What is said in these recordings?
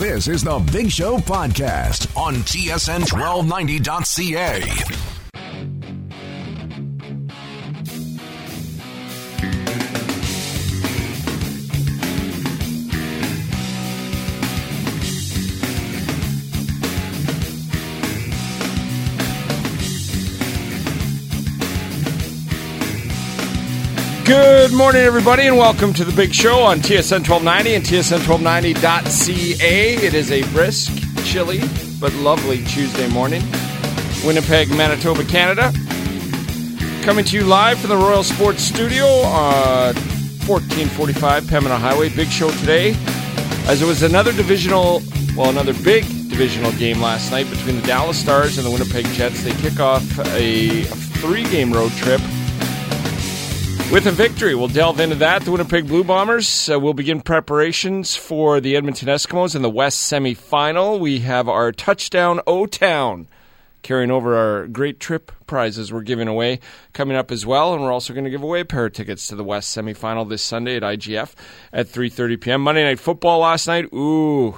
This is the Big Show podcast on TSN 1290.ca. Good morning, everybody, and welcome to the Big Show on TSN 1290 and TSN1290.ca. It is a brisk, chilly, but lovely Tuesday morning. Winnipeg, Manitoba, Canada. Coming to you live from the Royal Sports Studio on 1445 Pembina Highway. Big Show today, as it was another big divisional game last night between the Dallas Stars and the Winnipeg Jets. They kick off a three-game road trip with a victory. We'll delve into that. The Winnipeg Blue Bombers will begin preparations for the Edmonton Eskimos in the West semifinal. We have our Touchdown O-Town carrying over our great trip prizes we're giving away coming up as well. And we're also going to give away a pair of tickets to the West semifinal this Sunday at IGF at 3:30 p.m. Monday Night Football last night. Ooh.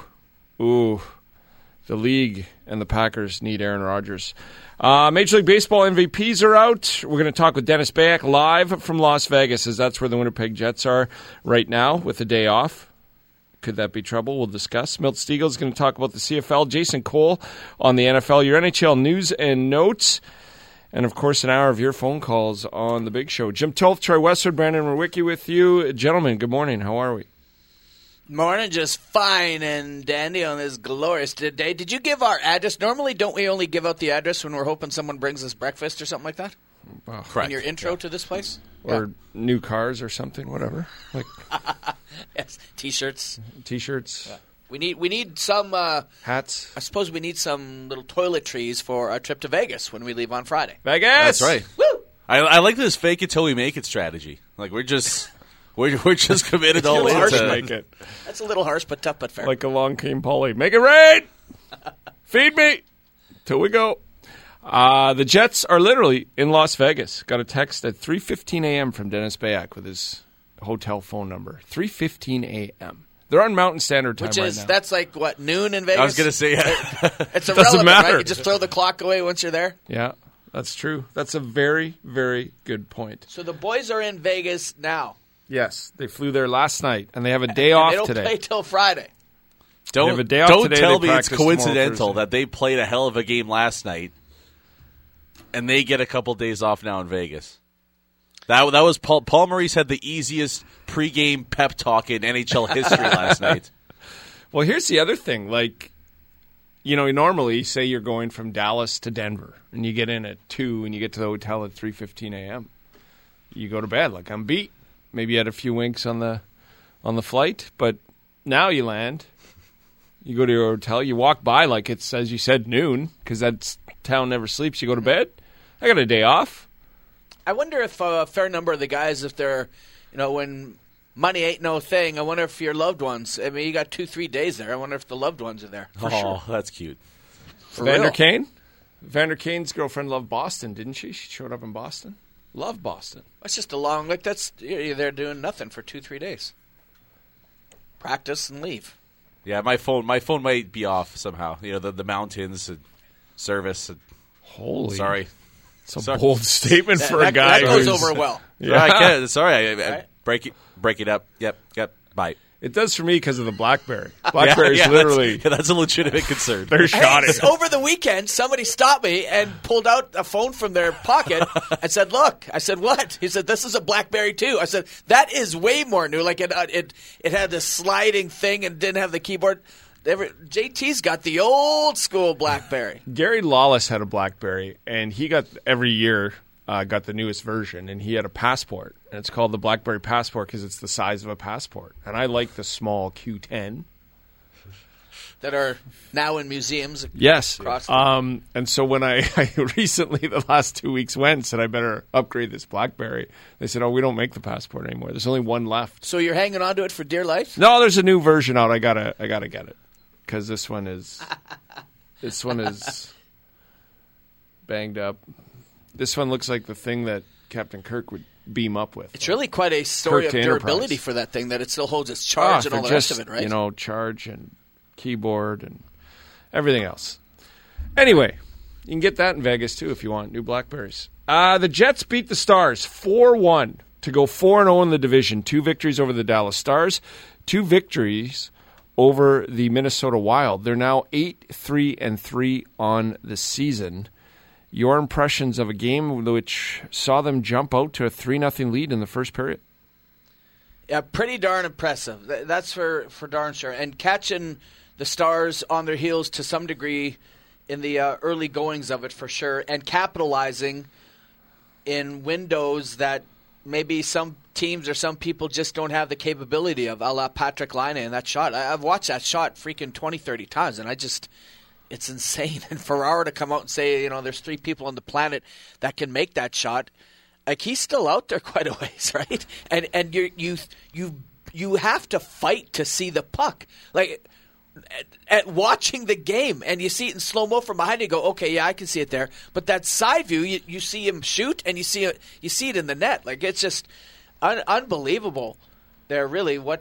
The league and the Packers need Aaron Rodgers. Major League Baseball MVPs are out. We're going to talk with Dennis Bayak live from Las Vegas, as that's where the Winnipeg Jets are right now with the day off. Could that be trouble? We'll discuss. Milt Stiegel is going to talk about the CFL. Jason Cole on the NFL. Your NHL news and notes. And, of course, an hour of your phone calls on the Big Show. Jim Toth, Troy Westwood, Brandon Rewicki with you. Gentlemen, good morning. How are we? Morning, just fine and dandy on this glorious day. Did you give our address? Normally, don't we only give out the address when we're hoping someone brings us breakfast or something like that? Well, in your intro to this place? Or new cars or something, whatever. Like yes, T-shirts. Yeah. We need some hats. I suppose we need some little toiletries for our trip to Vegas when we leave on Friday. Vegas! That's right. Woo! I like this fake it till we make it strategy. Like we're just committed all in to make it. That's a little harsh, but tough, but fair. Like along came Polly. Make it rain! Feed me! Till we go. The Jets are literally in Las Vegas. Got a text at 3:15 a.m. from Dennis Bayak with his hotel phone number. 3:15 a.m. They're on Mountain Standard Time right now. That's like, what, noon in Vegas? I was going to say, It's irrelevant, matter. right? You just throw the clock away once you're there? Yeah, that's true. That's a very, very good point. So the boys are in Vegas now. Yes, they flew there last night, and they have a day off today. today. They don't play till Friday. Don't tell me it's coincidental that they played a hell of a game last night, and they get a couple days off now in Vegas. That was Paul Maurice had the easiest pregame pep talk in NHL history last night. Well, here's the other thing. Like, you know, normally, say you're going from Dallas to Denver, and you get in at 2, and you get to the hotel at 3:15 a.m. You go to bed like, I'm beat. Maybe you had a few winks on the flight, but now you land. You go to your hotel. You walk by like it's, as you said, noon, because that town never sleeps. You go to bed. I got a day off. I wonder if a fair number of the guys, if they're, when money ain't no thing, I wonder if your loved ones, I mean, you got 2-3 days there. I wonder if the loved ones are there. For sure. That's cute. Vander Kane? Vander Kane's girlfriend loved Boston, didn't she? She showed up in Boston. Love Boston. That's just a long, you're there doing nothing for 2-3 days. Practice and leave. Yeah, my phone might be off somehow. The mountains, service. Holy. Sorry. It's a bold statement for a guy. That goes over well. Yeah. I can't. Sorry. I break it up. Yep. Bye. It does for me because of the BlackBerry. BlackBerry's literally... That's a legitimate concern. They're shoddy. Over the weekend, somebody stopped me and pulled out a phone from their pocket and said, look. I said, what? He said, this is a BlackBerry too. I said, that is way more new. Like it had this sliding thing and didn't have the keyboard. JT's got the old school BlackBerry. Gary Lawless had a BlackBerry, and he got every year got the newest version, and he had a Passport, and it's called the BlackBerry Passport because it's the size of a passport. And I like the small Q10 that are now in museums. Yes, and so when I recently the last 2 weeks went and said I better upgrade this BlackBerry, they said, "Oh, we don't make the Passport anymore. There's only one left." So you're hanging on to it for dear life? No, there's a new version out. I gotta get it because this one is banged up. This one looks like the thing that Captain Kirk would beam up with. It's really quite a story Kirk of durability for that thing, that it still holds its charge and all the rest of it, right? Charge and keyboard and everything else. Anyway, you can get that in Vegas too if you want, new Blackberries. The Jets beat the Stars 4-1 to go 4-0 in the division. 2 victories over the Dallas Stars, 2 victories over the Minnesota Wild. They're now 8-3-3 on the season. Your impressions of a game which saw them jump out to a 3-0 lead in the first period? Yeah, pretty darn impressive. That's for darn sure. And catching the Stars on their heels to some degree in the early goings of it for sure, and capitalizing in windows that maybe some teams or some people just don't have the capability of, a la Patrick Laine in that shot. I've watched that shot freaking 20, 30 times, and it's insane. And Ferraro to come out and say, there's 3 people on the planet that can make that shot. Like, he's still out there quite a ways, right? And you have to fight to see the puck. Like, at watching the game, and you see it in slow-mo from behind, you go, okay, yeah, I can see it there. But that side view, you see him shoot, and you see it in the net. Like, it's just unbelievable there, really, what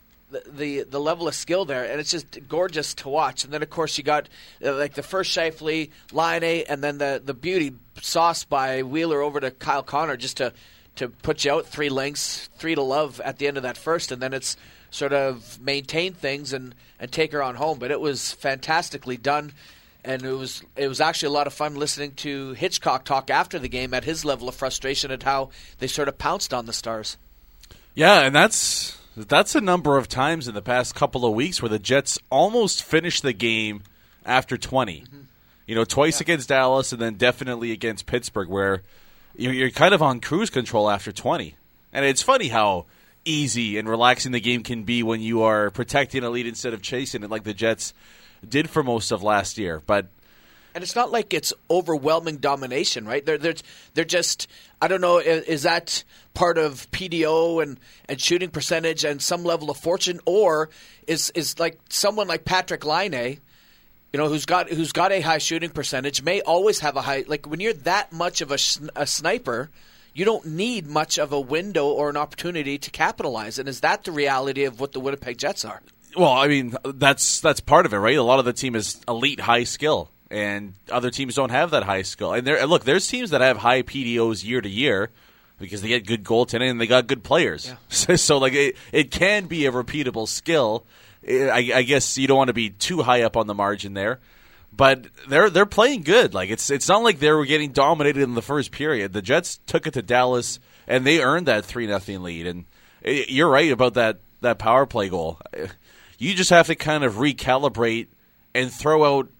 the level of skill there. And it's just gorgeous to watch. And then, of course, you got like the first Scheifele, Laine, and then the beauty sauce by Wheeler over to Kyle Connor just to put you out 3 lengths, 3-0 at the end of that first. And then it's sort of maintain things and take her on home. But it was fantastically done, and it was actually a lot of fun listening to Hitchcock talk after the game at his level of frustration at how they sort of pounced on the Stars. Yeah, and that's a number of times in the past couple of weeks where the Jets almost finished the game after 20. Mm-hmm. Twice against Dallas and then definitely against Pittsburgh, where you're kind of on cruise control after 20. And it's funny how easy and relaxing the game can be when you are protecting a lead instead of chasing it like the Jets did for most of last year. And it's not like it's overwhelming domination, right? They're just, I don't know, is that part of PDO and shooting percentage and some level of fortune, or is like someone like Patrick Laine, who's got a high shooting percentage, may always have a high, like when you're that much of a sniper, you don't need much of a window or an opportunity to capitalize. And is that the reality of what the Winnipeg Jets are? Well, I mean, that's part of it, right? A lot of the team is elite high skill, and other teams don't have that high skill. And there's teams that have high PDOs year to year because they get good goaltending and they got good players. Yeah. So like it can be a repeatable skill. I guess you don't want to be too high up on the margin there. But they're playing good. Like it's not like they were getting dominated in the first period. The Jets took it to Dallas and they earned that 3-0 lead. And you're right about that power play goal. You just have to kind of recalibrate and throw out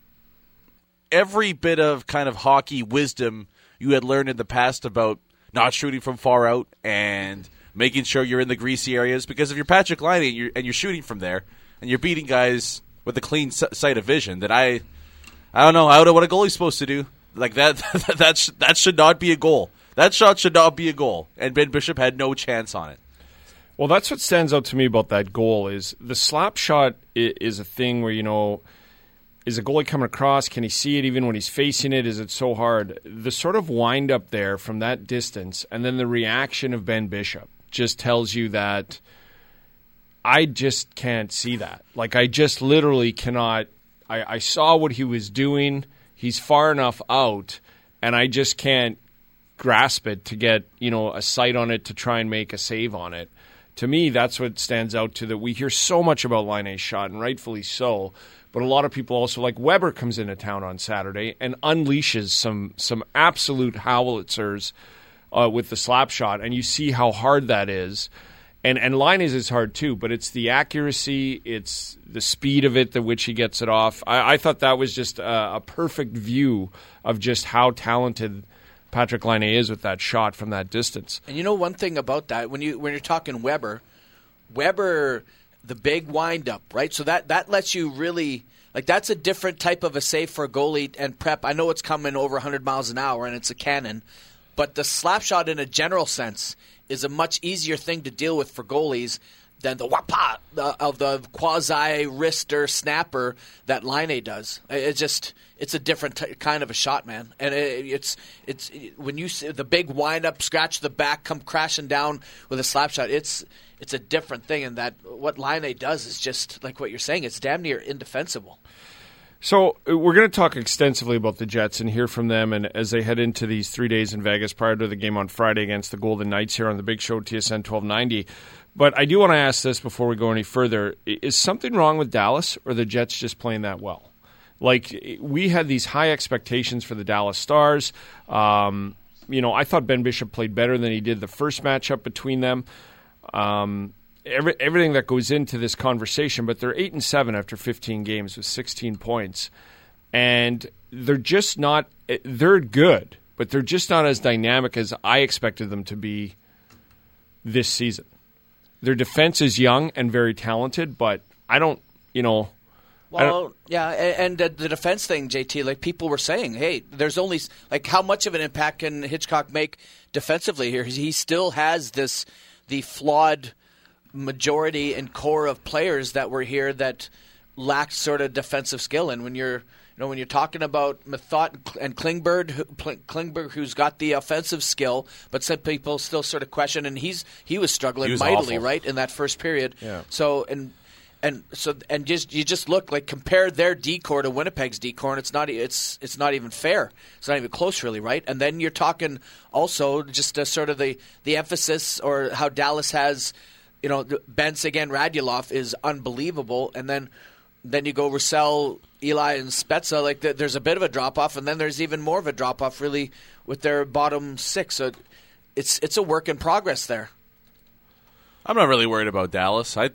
every bit of kind of hockey wisdom you had learned in the past about not shooting from far out and making sure you're in the greasy areas. Because if you're Patrick Laine and you're shooting from there and you're beating guys with a clean sight of vision, then I don't know what a goalie's supposed to do. Like that should not be a goal. That shot should not be a goal, and Ben Bishop had no chance on it. Well, that's what stands out to me about that goal is the slap shot is a thing where, is a goalie coming across? Can he see it even when he's facing it? Is it so hard? The sort of wind up there from that distance and then the reaction of Ben Bishop just tells you that I just can't see that. Like, I just literally cannot. I saw what he was doing. He's far enough out, and I just can't grasp it to get, a sight on it to try and make a save on it. To me, that's what stands out to that. We hear so much about Laine's shot, and rightfully so, but a lot of people also, like Weber comes into town on Saturday and unleashes some absolute howitzers with the slap shot, and you see how hard that is. And Laine's is hard too, but it's the accuracy, it's the speed of it, the which he gets it off. I thought that was just a perfect view of just how talented Patrick Laine is with that shot from that distance. And one thing about that, when you're talking Weber, the big wind-up, right? So that lets you really, like, that's a different type of a save for a goalie and prep. I know it's coming over 100 miles an hour and it's a cannon, but the slap shot in a general sense is a much easier thing to deal with for goalies than the whapa of the quasi wrister snapper that Laine does. It's a different kind of a shot, man. And it's when you see the big wind up, scratch the back, come crashing down with a slap shot. It's a different thing, and that what Laine does is just like what you're saying. It's damn near indefensible. So we're going to talk extensively about the Jets and hear from them, and as they head into these 3 days in Vegas prior to the game on Friday against the Golden Knights here on the Big Show TSN 1290. But I do want to ask this before we go any further. Is something wrong with Dallas, or the Jets just playing that well? Like, we had these high expectations for the Dallas Stars. I thought Ben Bishop played better than he did the first matchup between them. Everything that goes into this conversation, but they're 8-7 after 15 games with 16 points. And they're just not – they're good, but they're just not as dynamic as I expected them to be this season. Their defense is young and very talented, but I don't, Well, yeah, and the defense thing, JT, like people were saying, hey, there's only, like, how much of an impact can Hitchcock make defensively here? He still has the flawed majority and core of players that were here that lacked sort of defensive skill. And when you're talking about Methot and Klingberg, who's got the offensive skill, but some people still sort of question, and he was struggling mightily, awful. Right, in that first period. Yeah. So you just look, like, compare their D-core to Winnipeg's D-core, and it's not even fair. It's not even close, really, right? And then you're talking also just sort of the emphasis, or how Dallas has, Benz again, Radulov is unbelievable, and then you go Roussel, Eli, and Spezza. Like, there's a bit of a drop off, and then there's even more of a drop off, really, with their bottom six. So it's a work in progress there. I'm not really worried about Dallas. I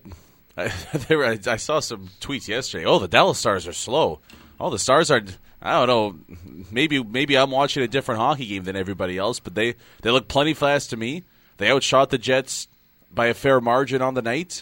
saw some tweets yesterday. Oh, the Dallas Stars are slow. Oh, the Stars are. I don't know. Maybe I'm watching a different hockey game than everybody else, but they look plenty fast to me. They outshot the Jets by a fair margin on the night.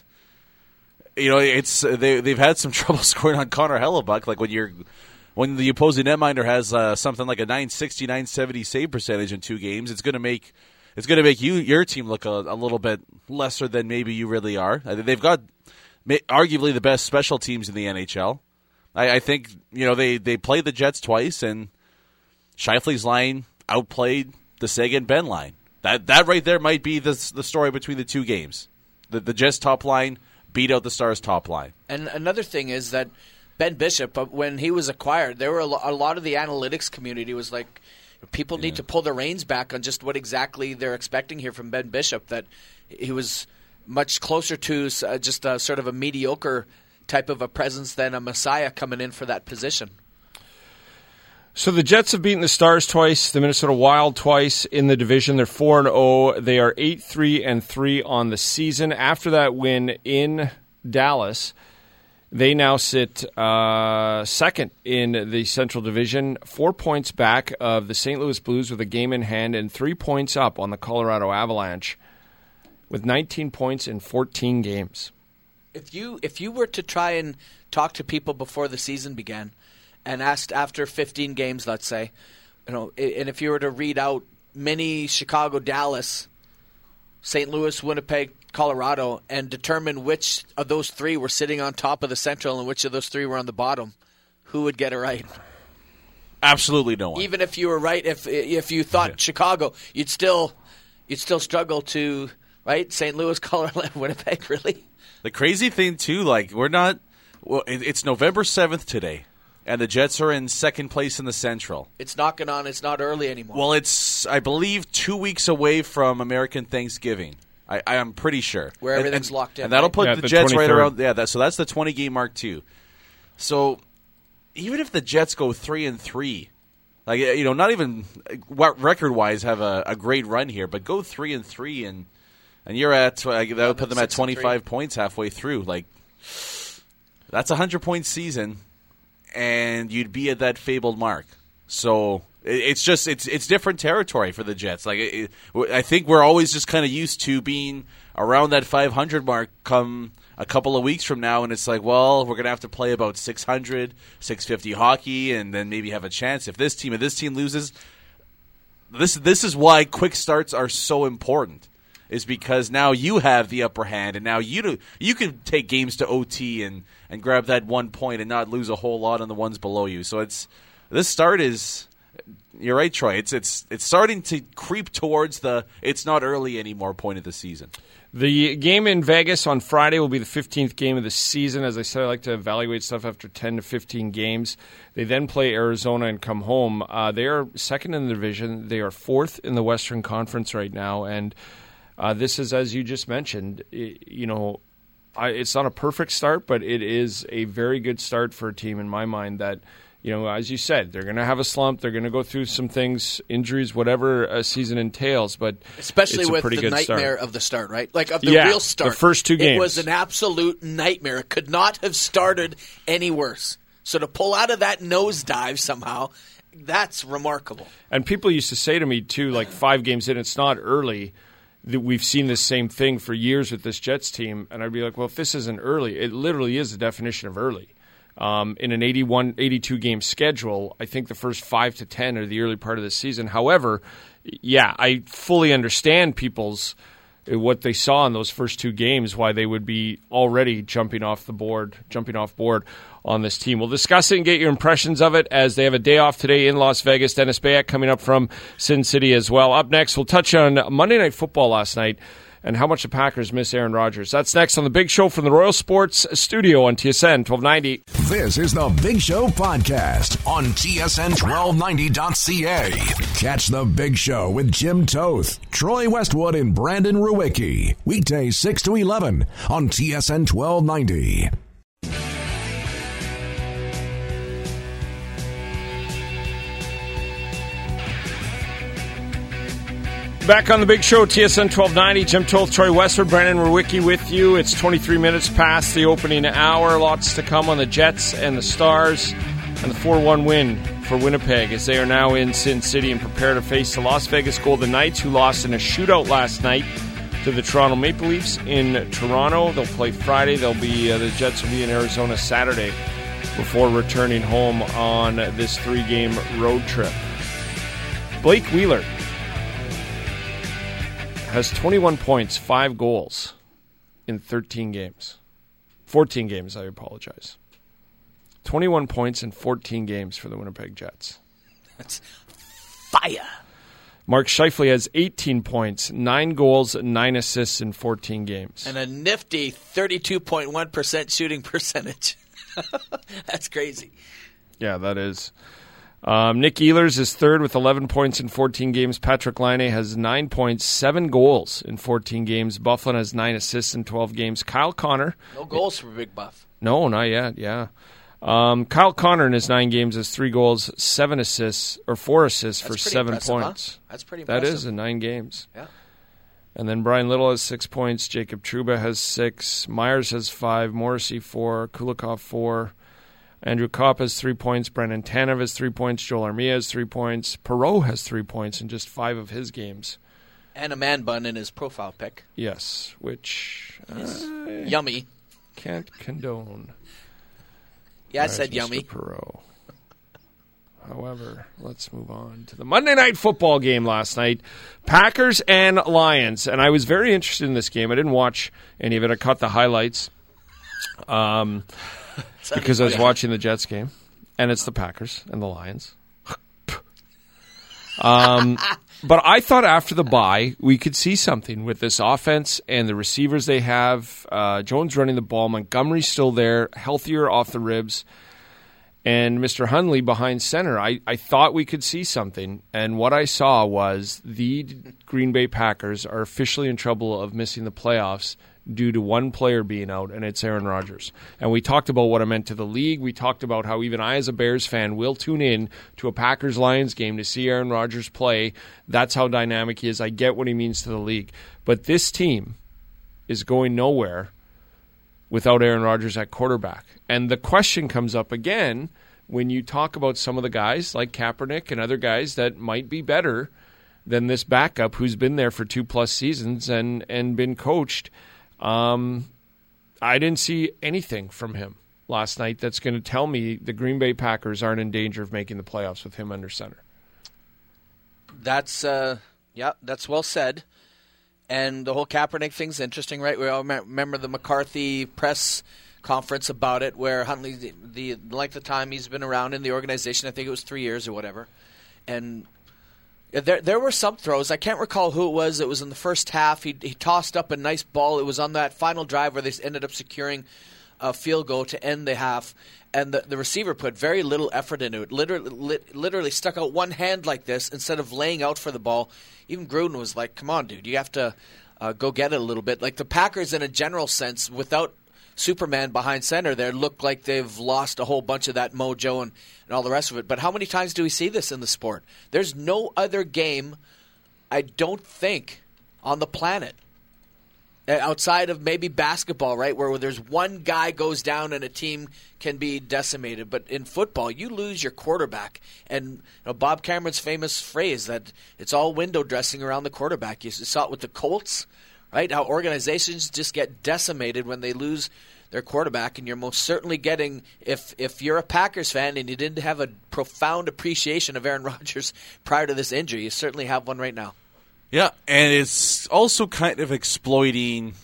They've had some trouble scoring on Connor Hellebuck. Like when the opposing netminder has something like a 960, 970 save percentage in 2 games, it's going to make your team look a little bit lesser than maybe you really are. They've got arguably the best special teams in the NHL. I think they played the Jets twice, and Scheifele's line outplayed the Seguin Ben line. That right there might be the story between the 2 games. The Jets top line beat out the Stars top line. And another thing is that Ben Bishop, when he was acquired, there were a lot of the analytics community was like, people need to pull their reins back on just what exactly they're expecting here from Ben Bishop, that he was much closer to just a sort of a mediocre type of a presence than a messiah coming in for that position. So the Jets have beaten the Stars twice, the Minnesota Wild twice in the division. They're 4-0. They are 8-3-3 on the season. After that win in Dallas, they now sit second in the Central Division, 4 points back of the St. Louis Blues with a game in hand, and 3 points up on the Colorado Avalanche with 19 points in 14 games. If you were to try and talk to people before the season began and asked after 15 games, let's say, and if you were to read out mini Chicago, Dallas, St. Louis, Winnipeg, Colorado, and determine which of those 3 were sitting on top of the Central and which of those 3 were on the bottom, who would get it right? Absolutely no one. Even if you were right, if you thought Chicago, you'd still struggle to, right? St. Louis, Colorado, Winnipeg, really? The crazy thing too, like, it's November 7th today, and the Jets are in second place in the Central. It's knocking on. It's not early anymore. Well, it's, I believe, 2 weeks away from American Thanksgiving. I am pretty sure. Where everything's locked in. And that'll put the Jets 23rd. Right around, so that's the 20-game mark too. So even if the Jets go 3-3, like, not even record-wise have a great run here, but go 3-3 and you're at, that would put them at 25 points halfway through. Like, that's a 100-point season, and you'd be at that fabled mark. So it's different territory for the Jets. Like, I think we're always just kind of used to being around that 500 mark come a couple of weeks from now, and it's like, well, we're going to have to play about 600, 650 hockey, and then maybe have a chance. If this team loses, this is why quick starts are so important. is because now you have the upper hand, and now you can take games to OT and grab that 1 point and not lose a whole lot on the ones below you. So this start is, you're right, Troy. It's starting to creep towards the it's not early anymore point of the season. The game in Vegas on Friday will be the 15th game of the season. As I said, I like to evaluate stuff after 10 to 15 games. They then play Arizona and come home. They are second in the division. They are fourth in the Western Conference right now. And this is, as you just mentioned, it's not a perfect start, but it is a very good start for a team in my mind that, as you said, they're going to have a slump. They're going to go through some things, injuries, whatever a season entails. But especially it's with the nightmare of the start, right? Like of the real start. The first two games. It was an absolute nightmare. It could not have started any worse. So to pull out of that nosedive somehow, that's remarkable. And people used to say to me, too, like 5 games in, it's not early. We've seen this same thing for years with this Jets team. And I'd be like, well, if this isn't early, it literally is the definition of early. In an 82-game schedule, I think the first 5 to 10 are the early part of the season. However, I fully understand what they saw in those first 2 games, why they would be already jumping off board on this team. We'll discuss it and get your impressions of it as they have a day off today in Las Vegas. Dennis Bayak coming up from Sin City as well. Up next, we'll touch on Monday Night Football last night and how much the Packers miss Aaron Rodgers. That's next on The Big Show from the Royal Sports Studio on TSN 1290. This is The Big Show podcast on TSN1290.ca. Catch The Big Show with Jim Toth, Troy Westwood, and Brandon Ruwicki. Weekdays 6 to 11 on TSN 1290. Back on The Big Show, TSN 1290. Jim Toth, Troy Westwood, Brandon Ruwicki with you. It's 23 minutes past the opening hour. Lots to come on the Jets and the Stars and the 4-1 win for Winnipeg as they are now in Sin City and prepare to face the Las Vegas Golden Knights, who lost in a shootout last night to the Toronto Maple Leafs in Toronto. They'll play Friday. The Jets will be in Arizona Saturday before returning home on this 3-game road trip. Blake Wheeler has 21 points, 5 goals in 13 games. 14 games, I apologize. 21 points in 14 games for the Winnipeg Jets. That's fire. Mark Scheifele has 18 points, 9 goals, 9 assists in 14 games. And a nifty 32.1% shooting percentage. That's crazy. Yeah, that is. Nick Ehlers is third with 11 points in 14 games. Patrick Laine has 9 points, 7 goals in 14 games. Byfuglien has 9 assists in 12 games. Kyle Connor. No goals for Big Buff. No, not yet, yeah. Kyle Connor in his 9 games has 3 goals, 7 assists, or 4 assists for 7 points. Huh? That's pretty impressive. That is in 9 games. Yeah. And then Brian Little has 6 points. Jacob Trouba has 6. Myers has 5. Morrissey 4. Kulikov 4. Andrew Kopp has 3 points. Brendan Tanev has 3 points. Joel Armia has 3 points. Perreault has 3 points in just 5 of his games. And a man bun in his profile pic. Yes, which yummy. Can't condone. Yeah, I said yummy. Perreault. However, let's move on to the Monday Night Football game last night. Packers and Lions. And I was very interested in this game. I didn't watch any of it. I caught the highlights. Because I was watching the Jets game, and it's the Packers and the Lions. But I thought after the bye, we could see something with this offense and the receivers they have. Jones running the ball. Montgomery's still there, healthier off the ribs. And Mr. Hundley behind center. I thought we could see something. And what I saw was the Green Bay Packers are officially in trouble of missing the playoffs due to one player being out, and it's Aaron Rodgers. And we talked about what it meant to the league. We talked about how even I, as a Bears fan, will tune in to a Packers-Lions game to see Aaron Rodgers play. That's how dynamic he is. I get what he means to the league. But this team is going nowhere without Aaron Rodgers at quarterback. And the question comes up again when you talk about some of the guys like Kaepernick and other guys that might be better than this backup who's been there for 2+ seasons and been coached. I didn't see anything from him last night that's going to tell me the Green Bay Packers aren't in danger of making the playoffs with him under center. That's well said. And the whole Kaepernick thing's interesting, right? We all remember the McCarthy press conference about it, where Huntley, the length of time he's been around in the organization, I think it was 3 years or whatever. And there were some throws. I can't recall who it was. It was in the first half. He tossed up a nice ball. It was on that final drive where they ended up securing a field goal to end the half. And the receiver put very little effort into it. Literally stuck out one hand like this instead of laying out for the ball. Even Gruden was like, come on, dude, you have to go get it a little bit. Like the Packers, in a general sense, without Superman behind center there, look like they've lost a whole bunch of that mojo and all the rest of it. But how many times do we see this in the sport? There's no other game, I don't think, on the planet, outside of maybe basketball, right, where there's one guy goes down and a team can be decimated. But in football, you lose your quarterback. And Bob Cameron's famous phrase that it's all window dressing around the quarterback. You saw it with the Colts, right, how organizations just get decimated when they lose their quarterback. And you're most certainly getting, if you're a Packers fan and you didn't have a profound appreciation of Aaron Rodgers prior to this injury, you certainly have one right now. Yeah, and it's also kind of exploiting,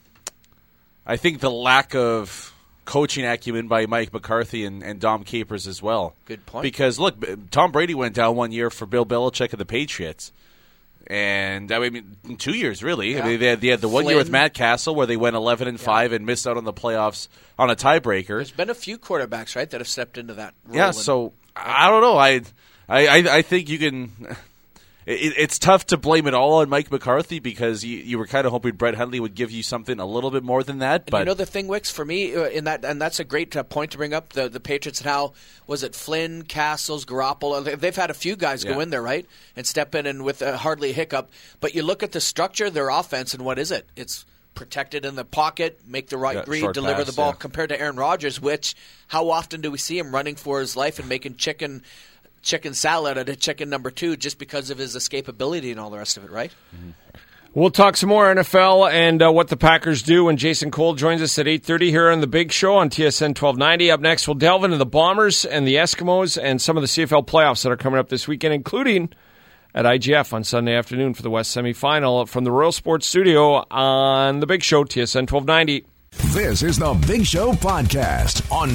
I think, the lack of coaching acumen by Mike McCarthy and Dom Capers as well. Good point. Because, look, Tom Brady went down 1 year for Bill Belichick and the Patriots. And, I mean, 2 years, really. Yeah. I mean, they had the 1 year with Matt Castle where they went 11-5 and missed out on the playoffs on a tiebreaker. There's been a few quarterbacks, right, that have stepped into that role. Yeah, so I don't know. I think you can... It's tough to blame it all on Mike McCarthy because you were kind of hoping Brett Hundley would give you something a little bit more than that. But the thing, Wicks, for me, in that, and that's a great point to bring up, the Patriots and how, was it Flynn, Castles, Garoppolo? They've had a few guys go in there, right, and step in and with hardly a hiccup. But you look at the structure of their offense, and what is it? It's protected in the pocket, make the right read, deliver the ball, compared to Aaron Rodgers, which how often do we see him running for his life and making chicken salad at a chicken number 2 just because of his escapability and all the rest of it, right? Mm-hmm. We'll talk some more NFL and what the Packers do when Jason Cole joins us at 8:30 here on The Big Show on TSN 1290. Up next, we'll delve into the Bombers and the Eskimos and some of the CFL playoffs that are coming up this weekend, including at IGF on Sunday afternoon for the West semifinal from the Royal Sports Studio on The Big Show, TSN 1290. This is the Big Show podcast on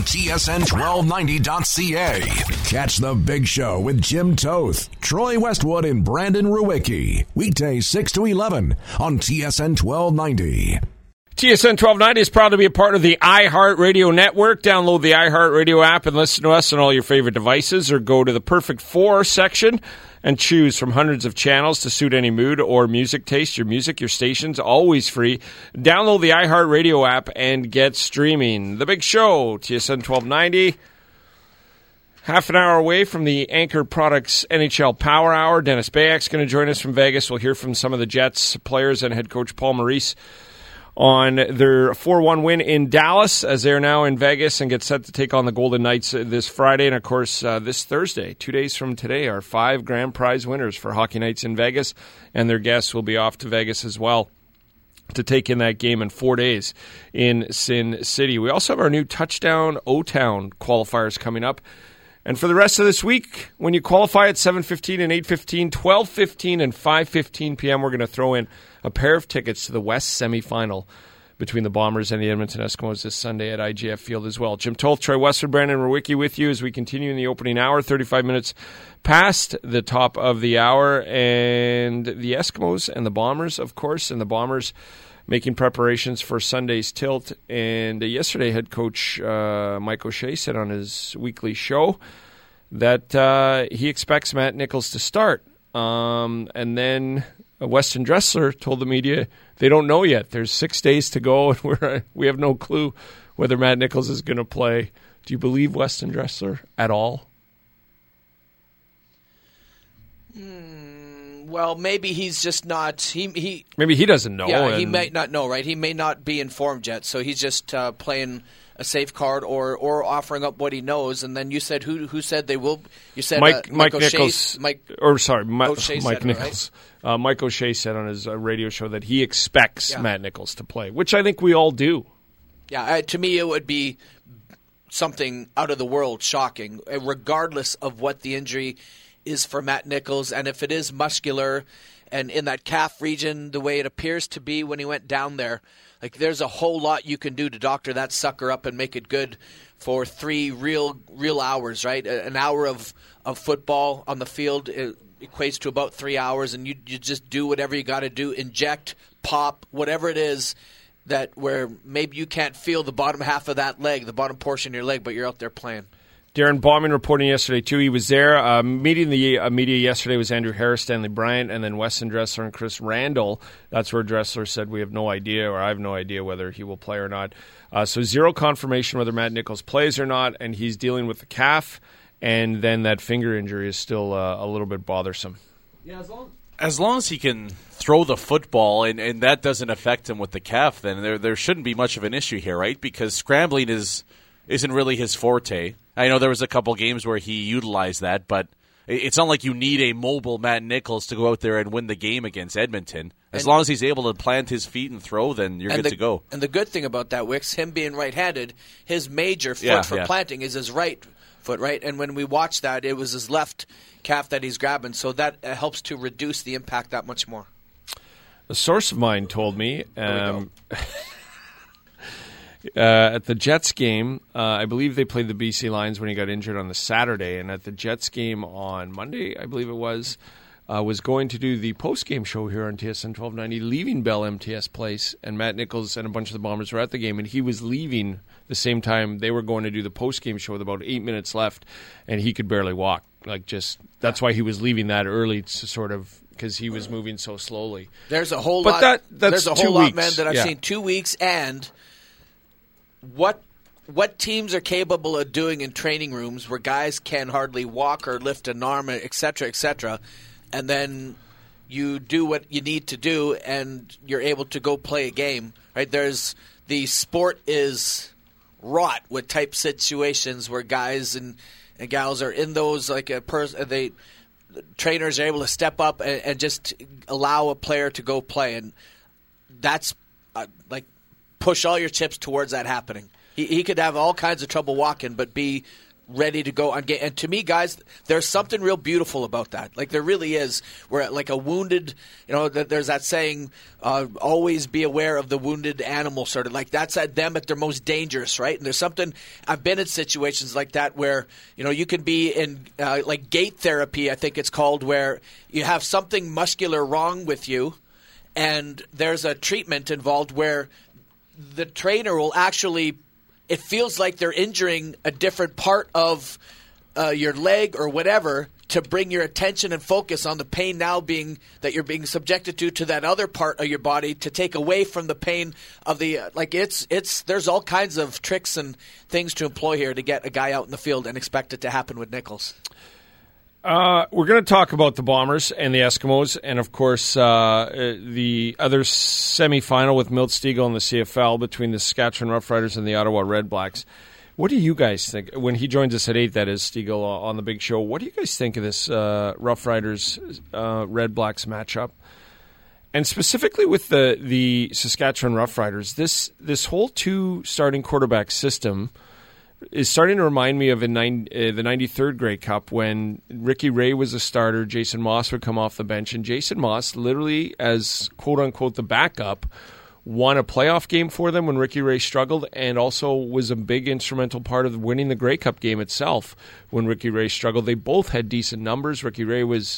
TSN1290.ca. Catch the Big Show with Jim Toth, Troy Westwood, and Brandon Ruwicki. Weekdays 6 to 11 on TSN 1290. TSN 1290 is proud to be a part of the iHeartRadio network. Download the iHeartRadio app and listen to us on all your favorite devices, or go to the Perfect 4 section and choose from hundreds of channels to suit any mood or music taste. Your music, your station's always free. Download the iHeartRadio app and get streaming. The Big Show, TSN 1290. Half an hour away from the Anchor Products NHL Power Hour. Dennis Bayak's going to join us from Vegas. We'll hear from some of the Jets players and head coach Paul Maurice on their 4-1 win in Dallas, as they're now in Vegas and get set to take on the Golden Knights this Friday. And, of course, this Thursday, 2 days from today, are 5 grand prize winners for Hockey Nights in Vegas, and their guests will be off to Vegas as well to take in that game in 4 days in Sin City. We also have our new Touchdown O-Town qualifiers coming up. And for the rest of this week, when you qualify at 7:15 and 8:15, 12:15 and 5:15 p.m., we're going to throw in a pair of tickets to the West semifinal between the Bombers and the Edmonton Eskimos this Sunday at IGF Field as well. Jim Toth, Troy Westwood, Brandon Ruwicki with you as we continue in the opening hour, 35 minutes past the top of the hour. And the Eskimos and the Bombers, of course, and the Bombers making preparations for Sunday's tilt. And yesterday, head coach Mike O'Shea said on his weekly show that he expects Matt Nichols to start. And then Weston Dressler told the media they don't know yet. There's 6 days to go, and we have no clue whether Matt Nichols is going to play. Do you believe Weston Dressler at all? Well, maybe he's just not. Maybe he doesn't know. Yeah, he might not know, right? He may not be informed yet, so he's just playing a safe card or offering up what he knows. And then you said who said they will? You said Mike Nichols. Mike Nichols. Right? Mike O'Shea said on his radio show that he expects Matt Nichols to play, which I think we all do. Yeah, to me it would be something out of the world shocking, regardless of what the injury is for Matt Nichols, and if it is muscular and in that calf region, the way it appears to be when he went down there, like there's a whole lot you can do to doctor that sucker up and make it good for 3 real hours, right? An hour of football on the field equates to about 3 hours, and you just do whatever you got to do, inject, pop, whatever it is that where maybe you can't feel the bottom half of that leg, the bottom portion of your leg, but you're out there playing. Darren Bauman reporting yesterday, too. He was there. Meeting the media yesterday was Andrew Harris, Stanley Bryant, and then Weston Dressler and Chris Randall. That's where Dressler said, we have no idea, or I have no idea whether he will play or not. So zero confirmation whether Matt Nichols plays or not, and he's dealing with the calf, and then that finger injury is still a little bit bothersome. Yeah, as long as he can throw the football and that doesn't affect him with the calf, then there shouldn't be much of an issue here, right? Because scrambling isn't really his forte. I know there was a couple games where he utilized that, but it's not like you need a mobile Matt Nichols to go out there and win the game against Edmonton. As long as he's able to plant his feet and throw, then you're good to go. And the good thing about that, Wicks, him being right-handed, his major foot for planting is his right foot, right? And when we watched that, it was his left calf that he's grabbing, so that helps to reduce the impact that much more. A source of mine told me at the Jets game, I believe they played the BC Lions when he got injured on the Saturday, and at the Jets game on Monday, I believe it was going to do the post-game show here on TSN 1290, leaving Bell MTS Place, and Matt Nichols and a bunch of the Bombers were at the game, and he was leaving the same time they were going to do the post-game show with about 8 minutes left, and he could barely walk. That's why he was leaving that early to sort of, because he was moving so slowly. There's a whole lot. There's a whole lot, man, that I've seen 2 weeks, and what teams are capable of doing in training rooms where guys can hardly walk or lift an arm, et cetera, and then you do what you need to do, and you're able to go play a game. Right? The sport is wrought with type situations where guys and gals are in those trainers are able to step up and just allow a player to go play, and that's push all your chips towards that happening. He could have all kinds of trouble walking, but be ready to go on game. And to me, guys, there's something real beautiful about that. Like there really is. Where like a wounded, there's that saying, always be aware of the wounded animal, sort of. Like that's at them at their most dangerous, right? And there's something, I've been in situations like that where, you can be in like gait therapy, I think it's called, where you have something muscular wrong with you, and there's a treatment involved where the trainer will actually, it feels like they're injuring a different part of your leg or whatever to bring your attention and focus on the pain now being that you're being subjected to that other part of your body, to take away from the pain of the there's all kinds of tricks and things to employ here to get a guy out in the field and expect it to happen with Nichols. We're going to talk about the Bombers and the Eskimos, and of course the other semifinal with Milt Stegall in the CFL between the Saskatchewan Roughriders and the Ottawa Redblacks. What do you guys think? When he joins us at 8, that is, Stegall on the big show, what do you guys think of this Roughriders Redblacks matchup? And specifically with the Saskatchewan Roughriders, this whole 2 starting quarterback system is starting to remind me of the 93rd Grey Cup when Ricky Ray was a starter, Jason Moss would come off the bench, and Jason Moss, literally as quote-unquote the backup, won a playoff game for them when Ricky Ray struggled, and also was a big instrumental part of winning the Grey Cup game itself when Ricky Ray struggled. They both had decent numbers. Ricky Ray was,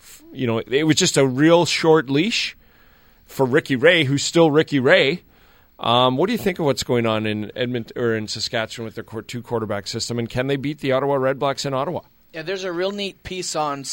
it was just a real short leash for Ricky Ray, who's still Ricky Ray. What do you think of what's going on in Edmonton or in Saskatchewan with their 2 quarterback system, and can they beat the Ottawa Redblacks in Ottawa? Yeah, there's a real neat piece on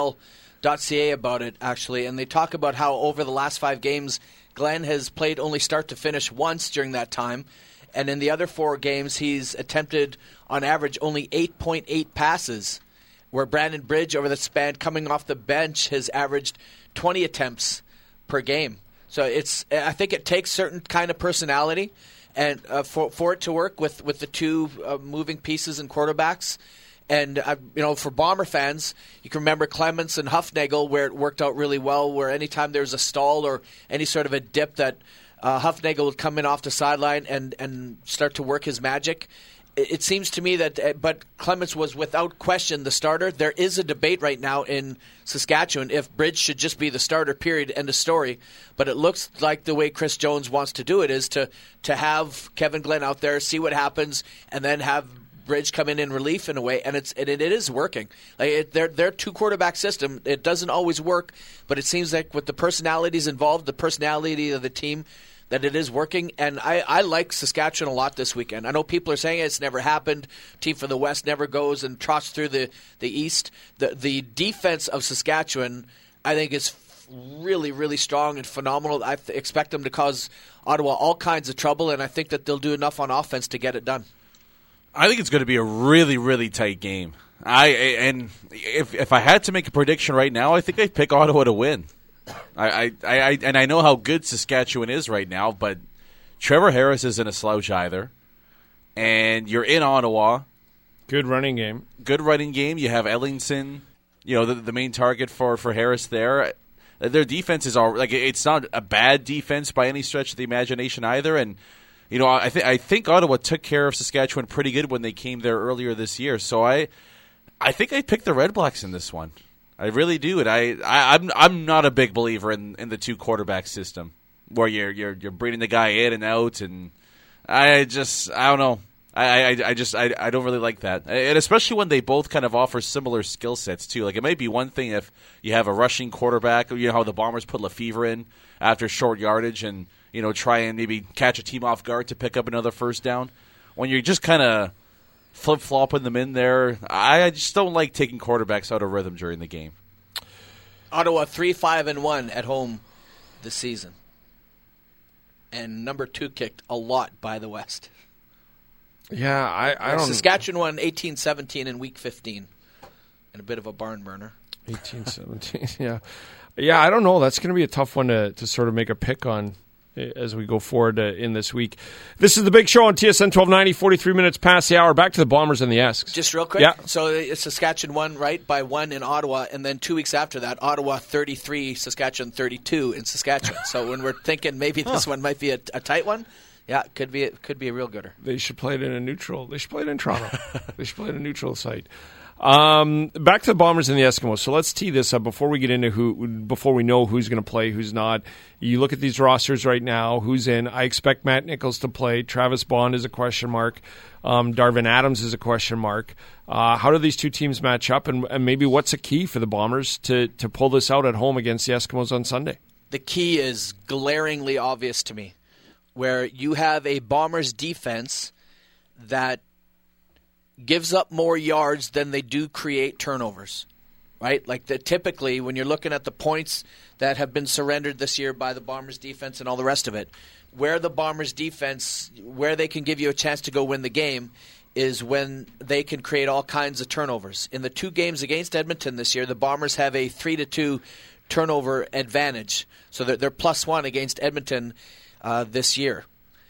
CFL.ca about it, actually, and they talk about how over the last 5 games, Glenn has played only start to finish once during that time, and in the other 4 games, he's attempted, on average, only 8.8 passes, where Brandon Bridge, over the span coming off the bench, has averaged 20 attempts per game. So I think it takes certain kind of personality, and for it to work with the 2 moving pieces and quarterbacks. And for Bomber fans, you can remember Clements and Huffnagel, where it worked out really well. Where anytime there was a stall or any sort of a dip, that Huffnagel would come in off the sideline and start to work his magic. it seems to me that, but Clements was without question the starter. There is a debate right now in Saskatchewan if Bridge should just be the starter, period, end of story. But it looks like the way Chris Jones wants to do it is to have Kevin Glenn out there, see what happens, and then have Bridge come in relief in a way, and it is working. Their two-quarterback system, it doesn't always work, but it seems like with the personalities involved, the personality of the team, that it is working, and I like Saskatchewan a lot this weekend. I know people are saying it's never happened. Team from the West never goes and trots through the East. The defense of Saskatchewan, I think, is really, really strong and phenomenal. I expect them to cause Ottawa all kinds of trouble, and I think that they'll do enough on offense to get it done. I think it's going to be a really, really tight game. If I had to make a prediction right now, I think I'd pick Ottawa to win. I know how good Saskatchewan is right now, but Trevor Harris isn't a slouch either. And you're in Ottawa. Good running game. You have Ellingson, the main target for Harris there. Their defense is it's not a bad defense by any stretch of the imagination either. And I think Ottawa took care of Saskatchewan pretty good when they came there earlier this year. So I think I'd pick the Red Blacks in this one. I really do, and I'm not a big believer in the two quarterback system where you're bringing the guy in and out, and I don't know. I don't really like that, and especially when they both kind of offer similar skill sets too. Like it might be one thing if you have a rushing quarterback, how the Bombers put Lefevre in after short yardage, and try and maybe catch a team off guard to pick up another first down. When you're just kind of flip-flopping them in there, I just don't like taking quarterbacks out of rhythm during the game. Ottawa 3-5-1 at home this season. And number 2 kicked a lot by the West. Yeah, I don't... Saskatchewan won 18-17 in Week 15. And a bit of a barn burner. 18-17, yeah. Yeah, I don't know. That's going to be a tough one to sort of make a pick on as we go forward in this week. This is the Big Show on TSN 1290, 43 minutes past the hour. Back to the Bombers and the Esks. Just real quick. Yeah. So Saskatchewan won, right, by 1 in Ottawa, and then 2 weeks after that, Ottawa 33, Saskatchewan 32 in Saskatchewan. So when we're thinking maybe this one might be a tight one, yeah, it could be a real gooder. They should play it in a neutral. They should play it in Toronto. They should play it in a neutral site. Back to the Bombers and the Eskimos. So let's tee this up before we get into before we know who's going to play, who's not. You look at these rosters right now, who's in. I expect Matt Nichols to play. Travis Bond is a question mark. Darvin Adams is a question mark. How do these two teams match up, and maybe what's a key for the Bombers to pull this out at home against the Eskimos on Sunday? The key is glaringly obvious to me, where you have a Bombers defense that gives up more yards than they do create turnovers, right? Like typically when you're looking at the points that have been surrendered this year by the Bombers defense and all the rest of it, where the Bombers defense, where they can give you a chance to go win the game is when they can create all kinds of turnovers. In the 2 games against Edmonton this year, the Bombers have a 3-2 turnover advantage. So they're +1 against Edmonton this year.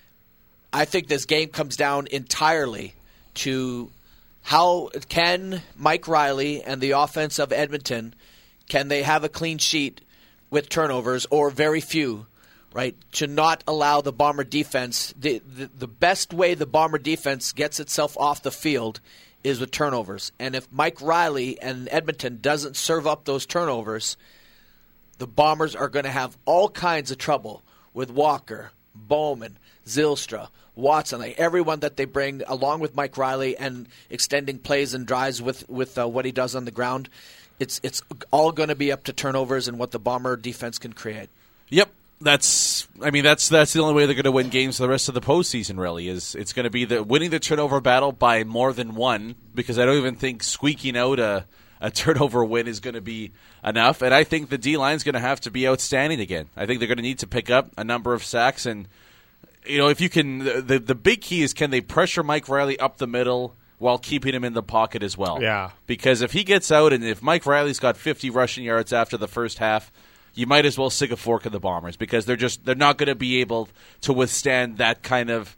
I think this game comes down entirely to how can Mike Riley and the offense of Edmonton, can they have a clean sheet with turnovers or very few, right, to not allow the Bomber defense. The best way the Bomber defense gets itself off the field is with turnovers. And if Mike Riley and Edmonton doesn't serve up those turnovers, the Bombers are going to have all kinds of trouble with Walker, Bowman, Zylstra, Watson, like everyone that they bring along with Mike Riley and extending plays and drives with what he does on the ground. It's all going to be up to turnovers and what the Bomber defense can create. Yep. That's the only way they're going to win games for the rest of the postseason, really, is it's going to be winning the turnover battle by more than one, because I don't even think squeaking out a turnover win is going to be enough. And I think the D-line's going to have to be outstanding again. I think they're going to need to pick up a number of sacks. And, if you can, the big key is, can they pressure Mike Riley up the middle while keeping him in the pocket as well? Yeah. Because if he gets out and if Mike Riley's got 50 rushing yards after the first half, you might as well stick a fork in the Bombers, because they're not going to be able to withstand that kind of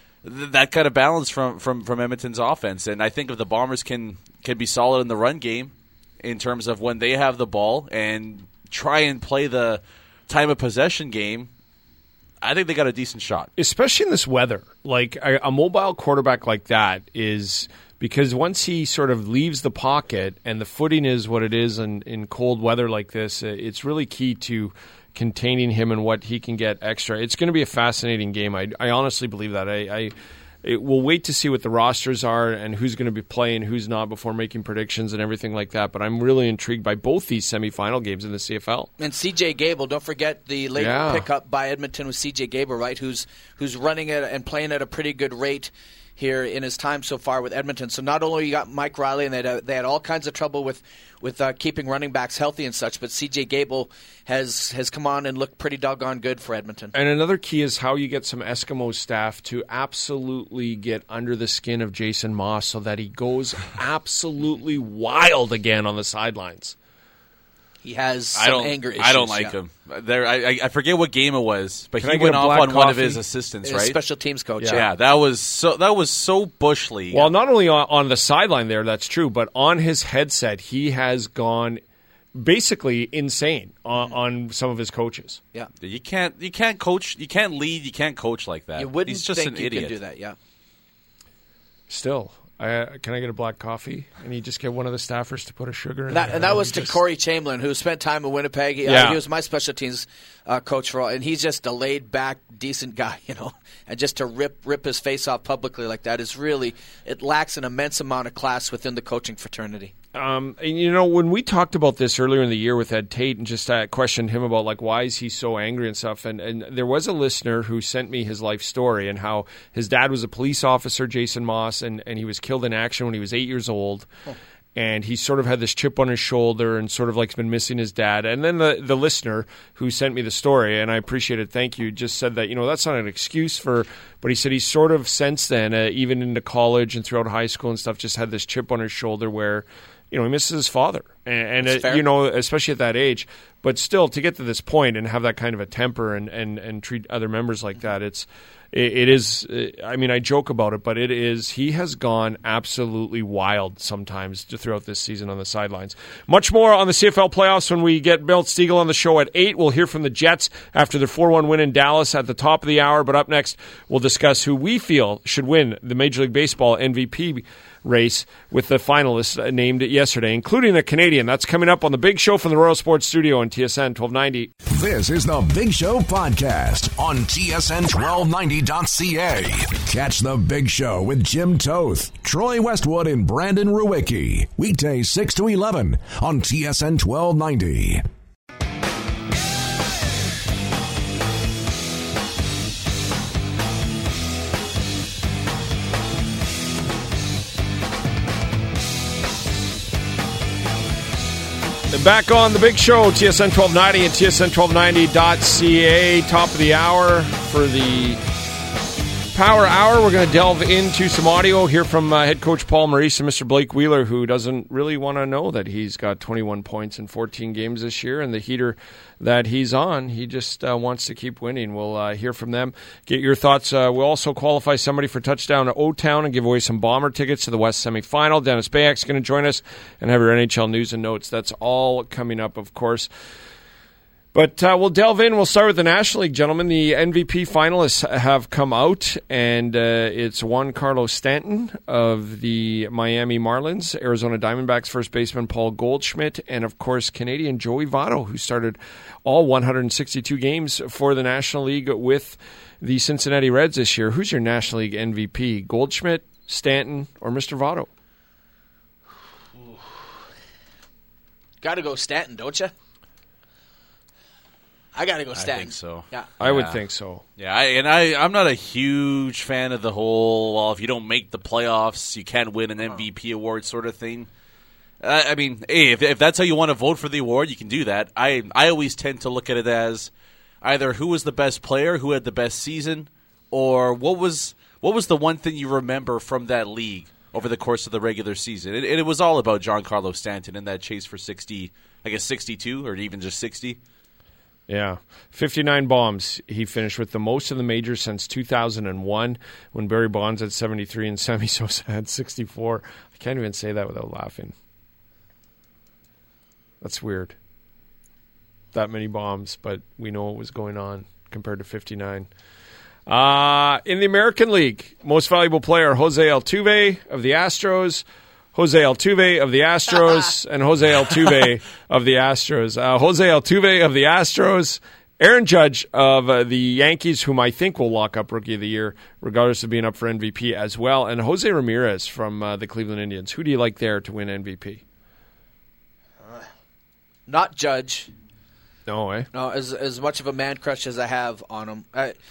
balance from Edmonton's offense. And I think if the Bombers can be solid in the run game in terms of when they have the ball and try and play the time of possession game, I think they got a decent shot. Especially in this weather. Like, a mobile quarterback like that is... Because once he sort of leaves the pocket and the footing is what it is in cold weather like this, it's really key to containing him and what he can get extra. It's going to be a fascinating game. I honestly believe that. We'll wait to see what the rosters are and who's going to be playing, who's not, before making predictions and everything like that. But I'm really intrigued by both these semifinal games in the CFL. And C.J. Gable, don't forget the late pickup by Edmonton with C.J. Gable, right? Who's running it and playing at a pretty good rate here in his time so far with Edmonton. So not only you got Mike Riley, and they had all kinds of trouble with keeping running backs healthy and such, but C.J. Gable has come on and looked pretty doggone good for Edmonton. And another key is how you get some Eskimo staff to absolutely get under the skin of Jason Moss so that he goes absolutely wild again on the sidelines. He has some anger issues. I don't like him. I forget what game it was, but he went off on one of his assistants, right? Special teams coach. Yeah, that was so Bush League. Well, not only on the sideline there, that's true, but on his headset, he has gone basically insane on some of his coaches. Yeah, you can't coach, you can't lead, you can't coach like that. You wouldn't He's just think an you idiot. can do that. Yeah. Still. Can I get a black coffee? And you just get one of the staffers to put a sugar in that. And that was to Corey Chamberlain, who spent time in Winnipeg. He was my special teams coach for all, and he's just a laid-back, decent guy, And just to rip his face off publicly like that is really, it lacks an immense amount of class within the coaching fraternity. And when we talked about this earlier in the year with Ed Tate and just questioned him about like why is he so angry and stuff, and there was a listener who sent me his life story and how his dad was a police officer, Jason Moss, and he was killed in action when he was 8 years old. Oh. And he sort of had this chip on his shoulder and sort of like been missing his dad. And then the listener who sent me the story, and I appreciate it, thank you, just said that, that's not an excuse but he said he sort of since then, even into college and throughout high school and stuff, just had this chip on his shoulder where, he misses his father. And especially at that age. But still, to get to this point and have that kind of a temper and treat other members like that, it is, I joke about it, but he has gone absolutely wild sometimes throughout this season on the sidelines. Much more on the CFL playoffs when we get Milt Stegall on the show at 8. We'll hear from the Jets after their 4-1 win in Dallas at the top of the hour. But up next, we'll discuss who we feel should win the Major League Baseball MVP race with the finalists named yesterday, including a Canadian. That's coming up on The Big Show from the Royal Sports Studio on TSN 1290. This is The Big Show podcast on TSN1290.ca. Catch The Big Show with Jim Toth, Troy Westwood, and Brandon Ruwicki. Weekdays 6 to 11 on TSN 1290. Back on The Big Show, TSN 1290 and TSN1290.ca. Top of the hour for the Power Hour. We're going to delve into some audio here from head coach Paul Maurice and Mr. Blake Wheeler, who doesn't really want to know that he's got 21 points in 14 games this year, and the heater that he's on, he just wants to keep winning. We'll hear from them, get your thoughts. We'll also qualify somebody for touchdown to O-Town and give away some Bomber tickets to the West semifinal. Dennis Bayak's going to join us and have your NHL news and notes. That's all coming up, of course. But we'll delve in. We'll start with the National League, gentlemen. The MVP finalists have come out, and it's Juan Carlos Stanton of the Miami Marlins, Arizona Diamondbacks first baseman Paul Goldschmidt, and, of course, Canadian Joey Votto, who started all 162 games for the National League with the Cincinnati Reds this year. Who's your National League MVP, Goldschmidt, Stanton, or Mr. Votto? Got to go Stanton, don't you? I got to go Stanton. I think so. Yeah. I would think so. Yeah, I'm not a huge fan of the whole, well, if you don't make the playoffs, you can't win an MVP award sort of thing. I mean, hey, if that's how you want to vote for the award, you can do that. I always tend to look at it as either who was the best player, who had the best season, or what was the one thing you remember from that league over the course of the regular season. And it was all about Giancarlo Stanton in that chase for 60, I guess 62, or even just 60. Yeah, 59 bombs. He finished with the most in the majors since 2001 when Barry Bonds had 73 and Sammy Sosa had 64. I can't even say that without laughing. That's weird. That many bombs, but we know what was going on. compared to 59. In the American League, most valuable player, Jose Altuve of the Astros, Jose Altuve of the Astros, and Jose Altuve of the Astros. Jose Altuve of the Astros, Aaron Judge of the Yankees, whom I think will lock up Rookie of the Year, regardless of being up for MVP as well, and Jose Ramirez from the Cleveland Indians. Who do you like there to win MVP? Not Judge. No, eh? No, as much of a man crush as I have on him.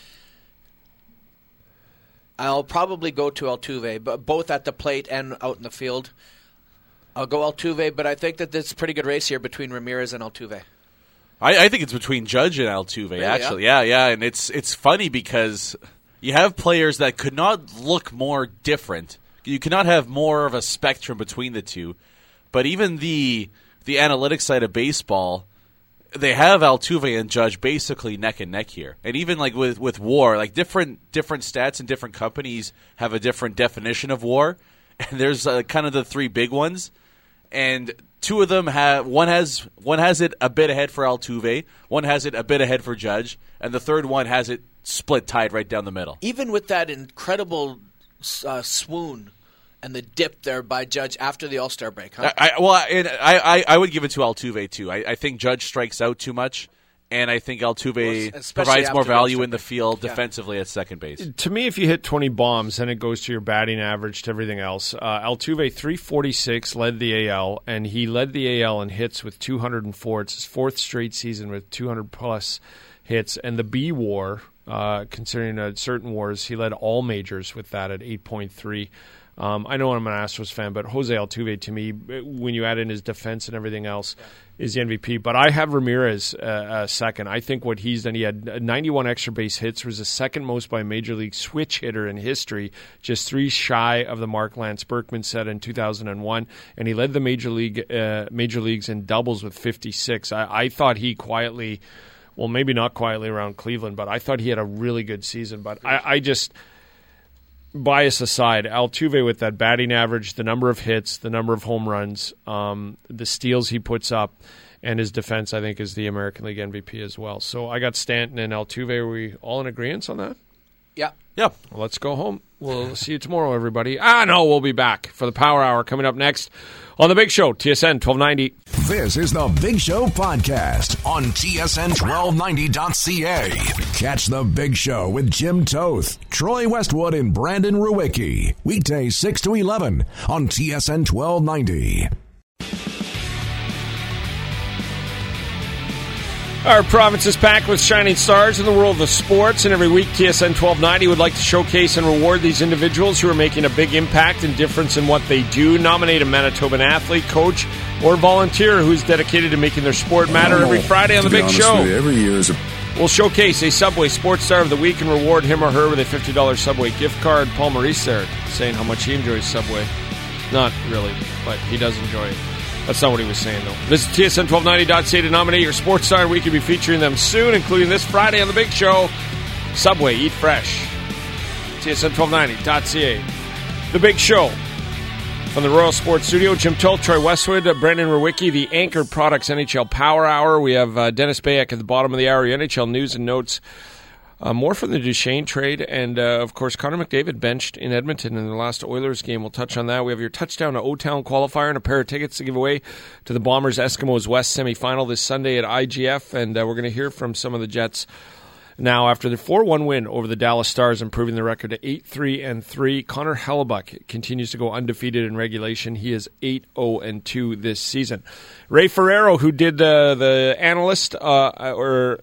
I'll probably go to Altuve, but both at the plate and out in the field. I'll go Altuve, but I think that there's a pretty good race here between Ramirez and Altuve. I think it's between Judge and Altuve, really, actually. Yeah. And it's funny because you have players that could not look more different. You cannot have more of a spectrum between the two. But even the analytics side of baseball, they have Altuve and Judge basically neck and neck here. And even like with WAR, like different stats and different companies have a different definition of WAR. And there's kind of the three big ones. And two of them one has it a bit ahead for Altuve, one has it a bit ahead for Judge, and the third one has it split tied right down the middle. Even with that incredible swoon and the dip there by Judge after the All-Star break, huh? I would give it to Altuve too. I think Judge strikes out too much, and I think Altuve provides more value in the field defensively at second base. To me, if you hit 20 bombs, then it goes to your batting average to everything else. Altuve, 346, led the AL, and he led the AL in hits with 204. It's his fourth straight season with 200-plus hits. And the B WAR, considering certain wars, he led all majors with that at 8.3. I know I'm an Astros fan, but Jose Altuve, to me, when you add in his defense and everything else, is the MVP. But I have Ramirez second. I think what he's done, he had 91 extra base hits, was the second most by a Major League switch hitter in history, just 3 shy of the mark Lance Berkman set in 2001. And he led the major leagues in doubles with 56. I thought he quietly, well, maybe not quietly around Cleveland, but I thought he had a really good season. But I just... bias aside, Altuve with that batting average, the number of hits, the number of home runs, the steals he puts up, and his defense, I think, is the American League MVP as well. So I got Stanton and Altuve. Are we all in agreement on that? Yeah. Well, let's go home. We'll see you tomorrow, everybody. No, we'll be back for the Power Hour coming up next on The Big Show, TSN 1290. This is The Big Show podcast on TSN1290.ca. Catch The Big Show with Jim Toth, Troy Westwood, and Brandon Ruwicki. Weekdays 6 to 11 on TSN 1290. Our province is packed with shining stars in the world of sports, and every week TSN 1290 would like to showcase and reward these individuals who are making a big impact and difference in what they do. Nominate a Manitoban athlete, coach, or volunteer who's dedicated to making their sport matter every Friday on The Big Show. Every year is We'll showcase a Subway Sports Star of the Week and reward him or her with a $50 Subway gift card. Paul Maurice there saying how much he enjoys Subway. Not really, but he does enjoy it. That's not what he was saying, though. Visit TSN1290.ca to nominate your sports star. We could be featuring them soon, including this Friday on The Big Show. Subway, eat fresh. TSN1290.ca. The Big Show. From the Royal Sports Studio, Jim Toth, Troy Westwood, Brendan Ruwicki, the Anchor Products NHL Power Hour. We have Dennis Bayak at the bottom of the hour, NHL news and notes. More from the Duchesne trade, and, of course, Connor McDavid benched in Edmonton in the last Oilers game. We'll touch on that. We have your touchdown to O-Town qualifier and a pair of tickets to give away to the Bombers Eskimos West semifinal this Sunday at IGF, and we're going to hear from some of the Jets now after the 4-1 win over the Dallas Stars, improving the record to 8-3-3. Connor Hellebuyck continues to go undefeated in regulation. He is 8-0-2 this season. Ray Ferraro, who did the analyst, was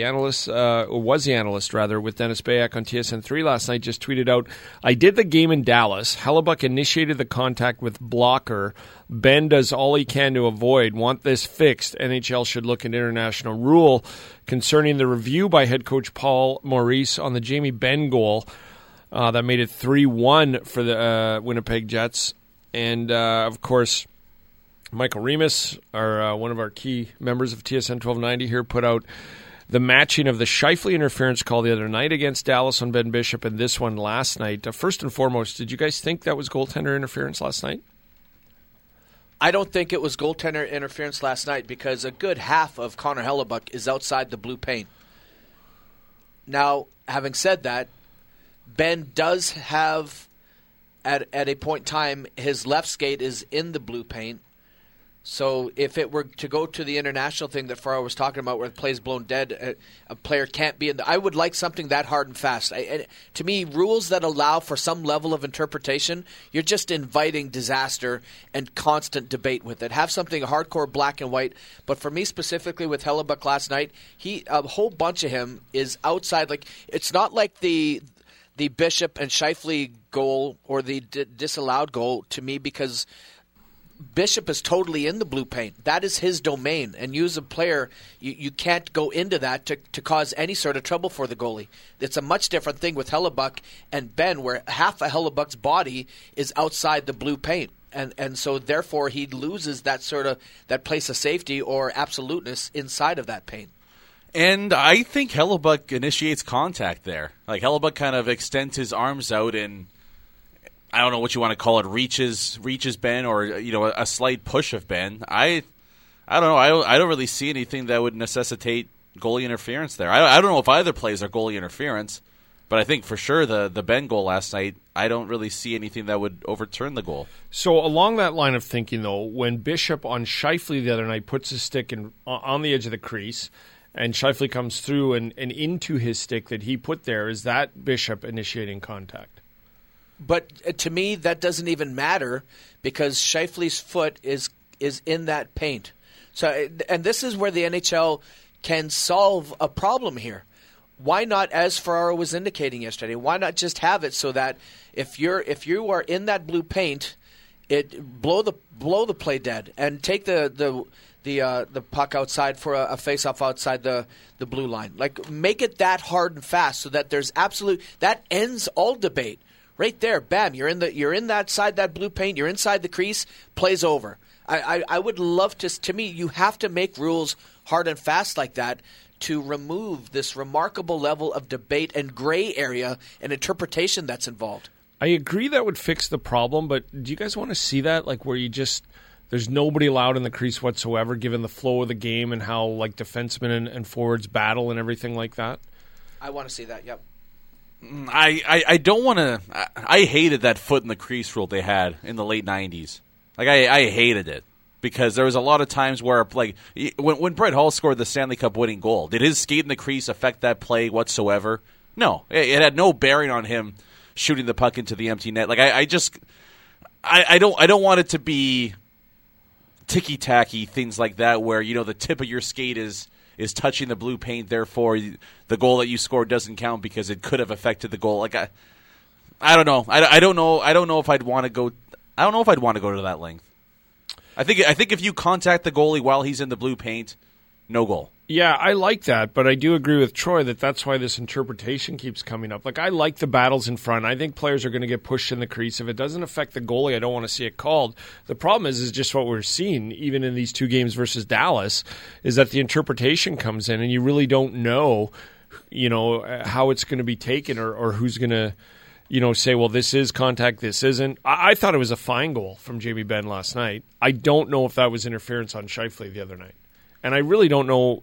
the analyst with Dennis Bayak on TSN3 last night, just tweeted out, I did the game in Dallas. Hellebuyck initiated the contact with blocker. Ben does all he can to avoid. Want this fixed. NHL should look at international rule concerning the review by head coach Paul Maurice on the Jamie Benn goal that made it 3-1 for the Winnipeg Jets. And, of course, Michael Remus, one of our key members of TSN 1290 here, put out the matching of the Scheifele interference call the other night against Dallas on Ben Bishop and this one last night. First and foremost, did you guys think that was goaltender interference last night? I don't think it was goaltender interference last night because a good half of Connor Hellebuyck is outside the blue paint. Now, having said that, Ben does have, at a point in time, his left skate is in the blue paint. So if it were to go to the international thing that Farrar was talking about where the play's blown dead, a player can't be in I would like something that hard and fast. To me, rules that allow for some level of interpretation, you're just inviting disaster and constant debate with it. Have something hardcore black and white. But for me specifically with Hellebuyck last night, a whole bunch of him is outside. Like, it's not like the Bishop and Scheifele goal or the disallowed goal to me, because Bishop is totally in the blue paint. That is his domain. And you as a player, you can't go into that to cause any sort of trouble for the goalie. It's a much different thing with Hellebuyck and Ben, where half of Hellebuck's body is outside the blue paint. And so therefore he loses that place of safety or absoluteness inside of that paint. And I think Hellebuyck initiates contact there. Like, Hellebuyck kind of extends his arms out and, I don't know what you want to call it, reaches Ben, or a slight push of Ben. I don't know. I don't really see anything that would necessitate goalie interference there. I don't know if either plays are goalie interference, but I think for sure the Ben goal last night, I don't really see anything that would overturn the goal. So along that line of thinking, though, when Bishop on Scheifele the other night puts his stick on the edge of the crease, and Scheifele comes through and into his stick that he put there, is that Bishop initiating contact? But to me, that doesn't even matter, because Scheifele's foot is in that paint. So, and this is where the NHL can solve a problem here. Why not, as Ferraro was indicating yesterday, why not just have it so that if you are in that blue paint, it blow the play dead and take the puck outside for a face-off outside the blue line. Like, make it that hard and fast so that there's that ends all debate. Right there, bam! You're in that side, that blue paint. You're inside the crease. Plays over. I would love to. To me, you have to make rules hard and fast like that to remove this remarkable level of debate and gray area and interpretation that's involved. I agree that would fix the problem, but do you guys want to see that? Like, where there's nobody allowed in the crease whatsoever, given the flow of the game and how like defensemen and forwards battle and everything like that? I want to see that. Yep. I don't want to. I hated that foot in the crease rule they had in the late 90s. Like, I hated it, because there was a lot of times where, like, when Brett Hull scored the Stanley Cup winning goal, did his skate in the crease affect that play whatsoever? No, it had no bearing on him shooting the puck into the empty net. Like, I don't want it to be ticky tacky things like that, where the tip of your skate is touching the blue paint, therefore the goal that you scored doesn't count because it could have affected the goal. Like, I don't know. I don't know if I'd want to go. I don't know if I'd want to go to that length. I think if you contact the goalie while he's in the blue paint, no goal. Yeah, I like that, but I do agree with Troy that's why this interpretation keeps coming up. Like, I like the battles in front. I think players are going to get pushed in the crease. If it doesn't affect the goalie, I don't want to see it called. The problem is just what we're seeing, even in these two games versus Dallas, is that the interpretation comes in and you really don't know, how it's going to be taken or who's going to, say, well, this is contact, this isn't. I thought it was a fine goal from Jamie Benn last night. I don't know if that was interference on Scheifele the other night. And I really don't know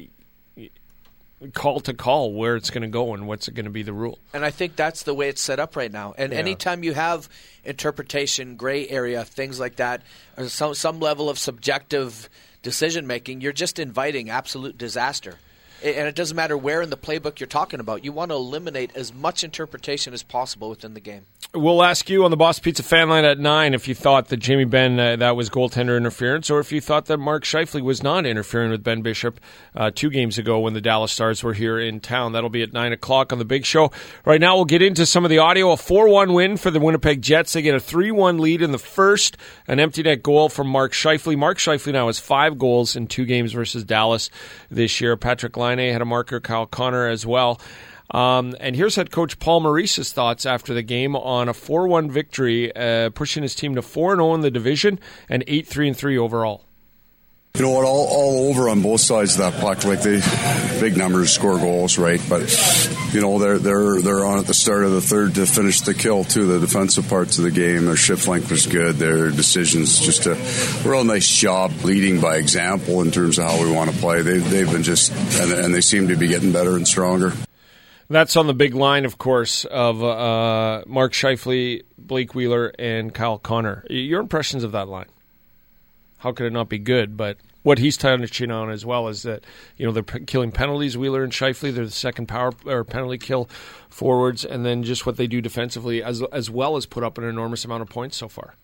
call to call where it's going to go and what's going to be the rule. And I think that's the way it's set up right now. And anytime you have interpretation, gray area, things like that, or some level of subjective decision-making, you're just inviting absolute disaster. And it doesn't matter where in the playbook you're talking about. You want to eliminate as much interpretation as possible within the game. We'll ask you on the Boss Pizza fan line at 9 if you thought that Jamie Benn, that was goaltender interference, or if you thought that Mark Scheifele was not interfering with Ben Bishop 2 games ago when the Dallas Stars were here in town. That'll be at 9 o'clock on the Big Show. Right now we'll get into some of the audio. A 4-1 win for the Winnipeg Jets. They get a 3-1 lead in the first. An empty net goal from Mark Scheifele. Mark Scheifele now has 5 goals in 2 games versus Dallas this year. Patrick Laine had a marker, Kyle Connor as well. And here's head coach Paul Maurice's thoughts after the game on a 4-1 victory, pushing his team to 4-0 in the division and 8-3-3 overall. You know what? All over on both sides of that puck, like they big numbers score goals, right? But they're on at the start of the third to finish the kill too. The defensive parts of the game, their shift length was good. Their decisions, just a real nice job leading by example in terms of how we want to play. They've been and they seem to be getting better and stronger. That's on the big line, of course, of Mark Scheifele, Blake Wheeler, and Kyle Connor. Your impressions of that line? How could it not be good? But what he's touching on as well is that they're killing penalties. Wheeler and Scheifele, they're the second power or penalty kill forwards, and then just what they do defensively, as well as put up an enormous amount of points so far.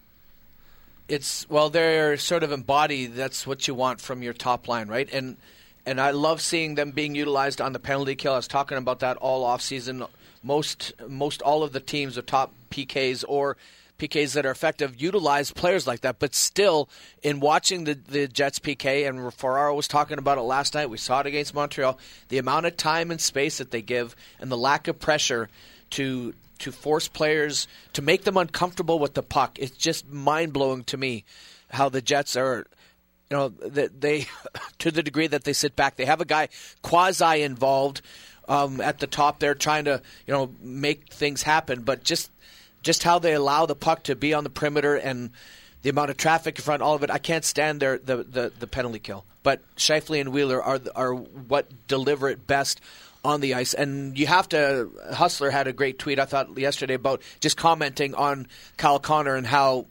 They're sort of embodied. That's what you want from your top line, right? And I love seeing them being utilized on the penalty kill. I was talking about that all offseason. Most all of the teams with top PKs or PKs that are effective utilize players like that. But still, in watching the Jets PK, and Ferraro was talking about it last night, we saw it against Montreal, the amount of time and space that they give and the lack of pressure to force players, to make them uncomfortable with the puck. It's just mind-blowing to me how the Jets are... they to the degree that they sit back, they have a guy quasi involved at the top there, trying to make things happen. But just how they allow the puck to be on the perimeter and the amount of traffic in front, all of it, I can't stand the penalty kill. But Scheifele and Wheeler are what deliver it best on the ice. And you have to. Hustler had a great tweet I thought yesterday about just commenting on Kyle Connor and how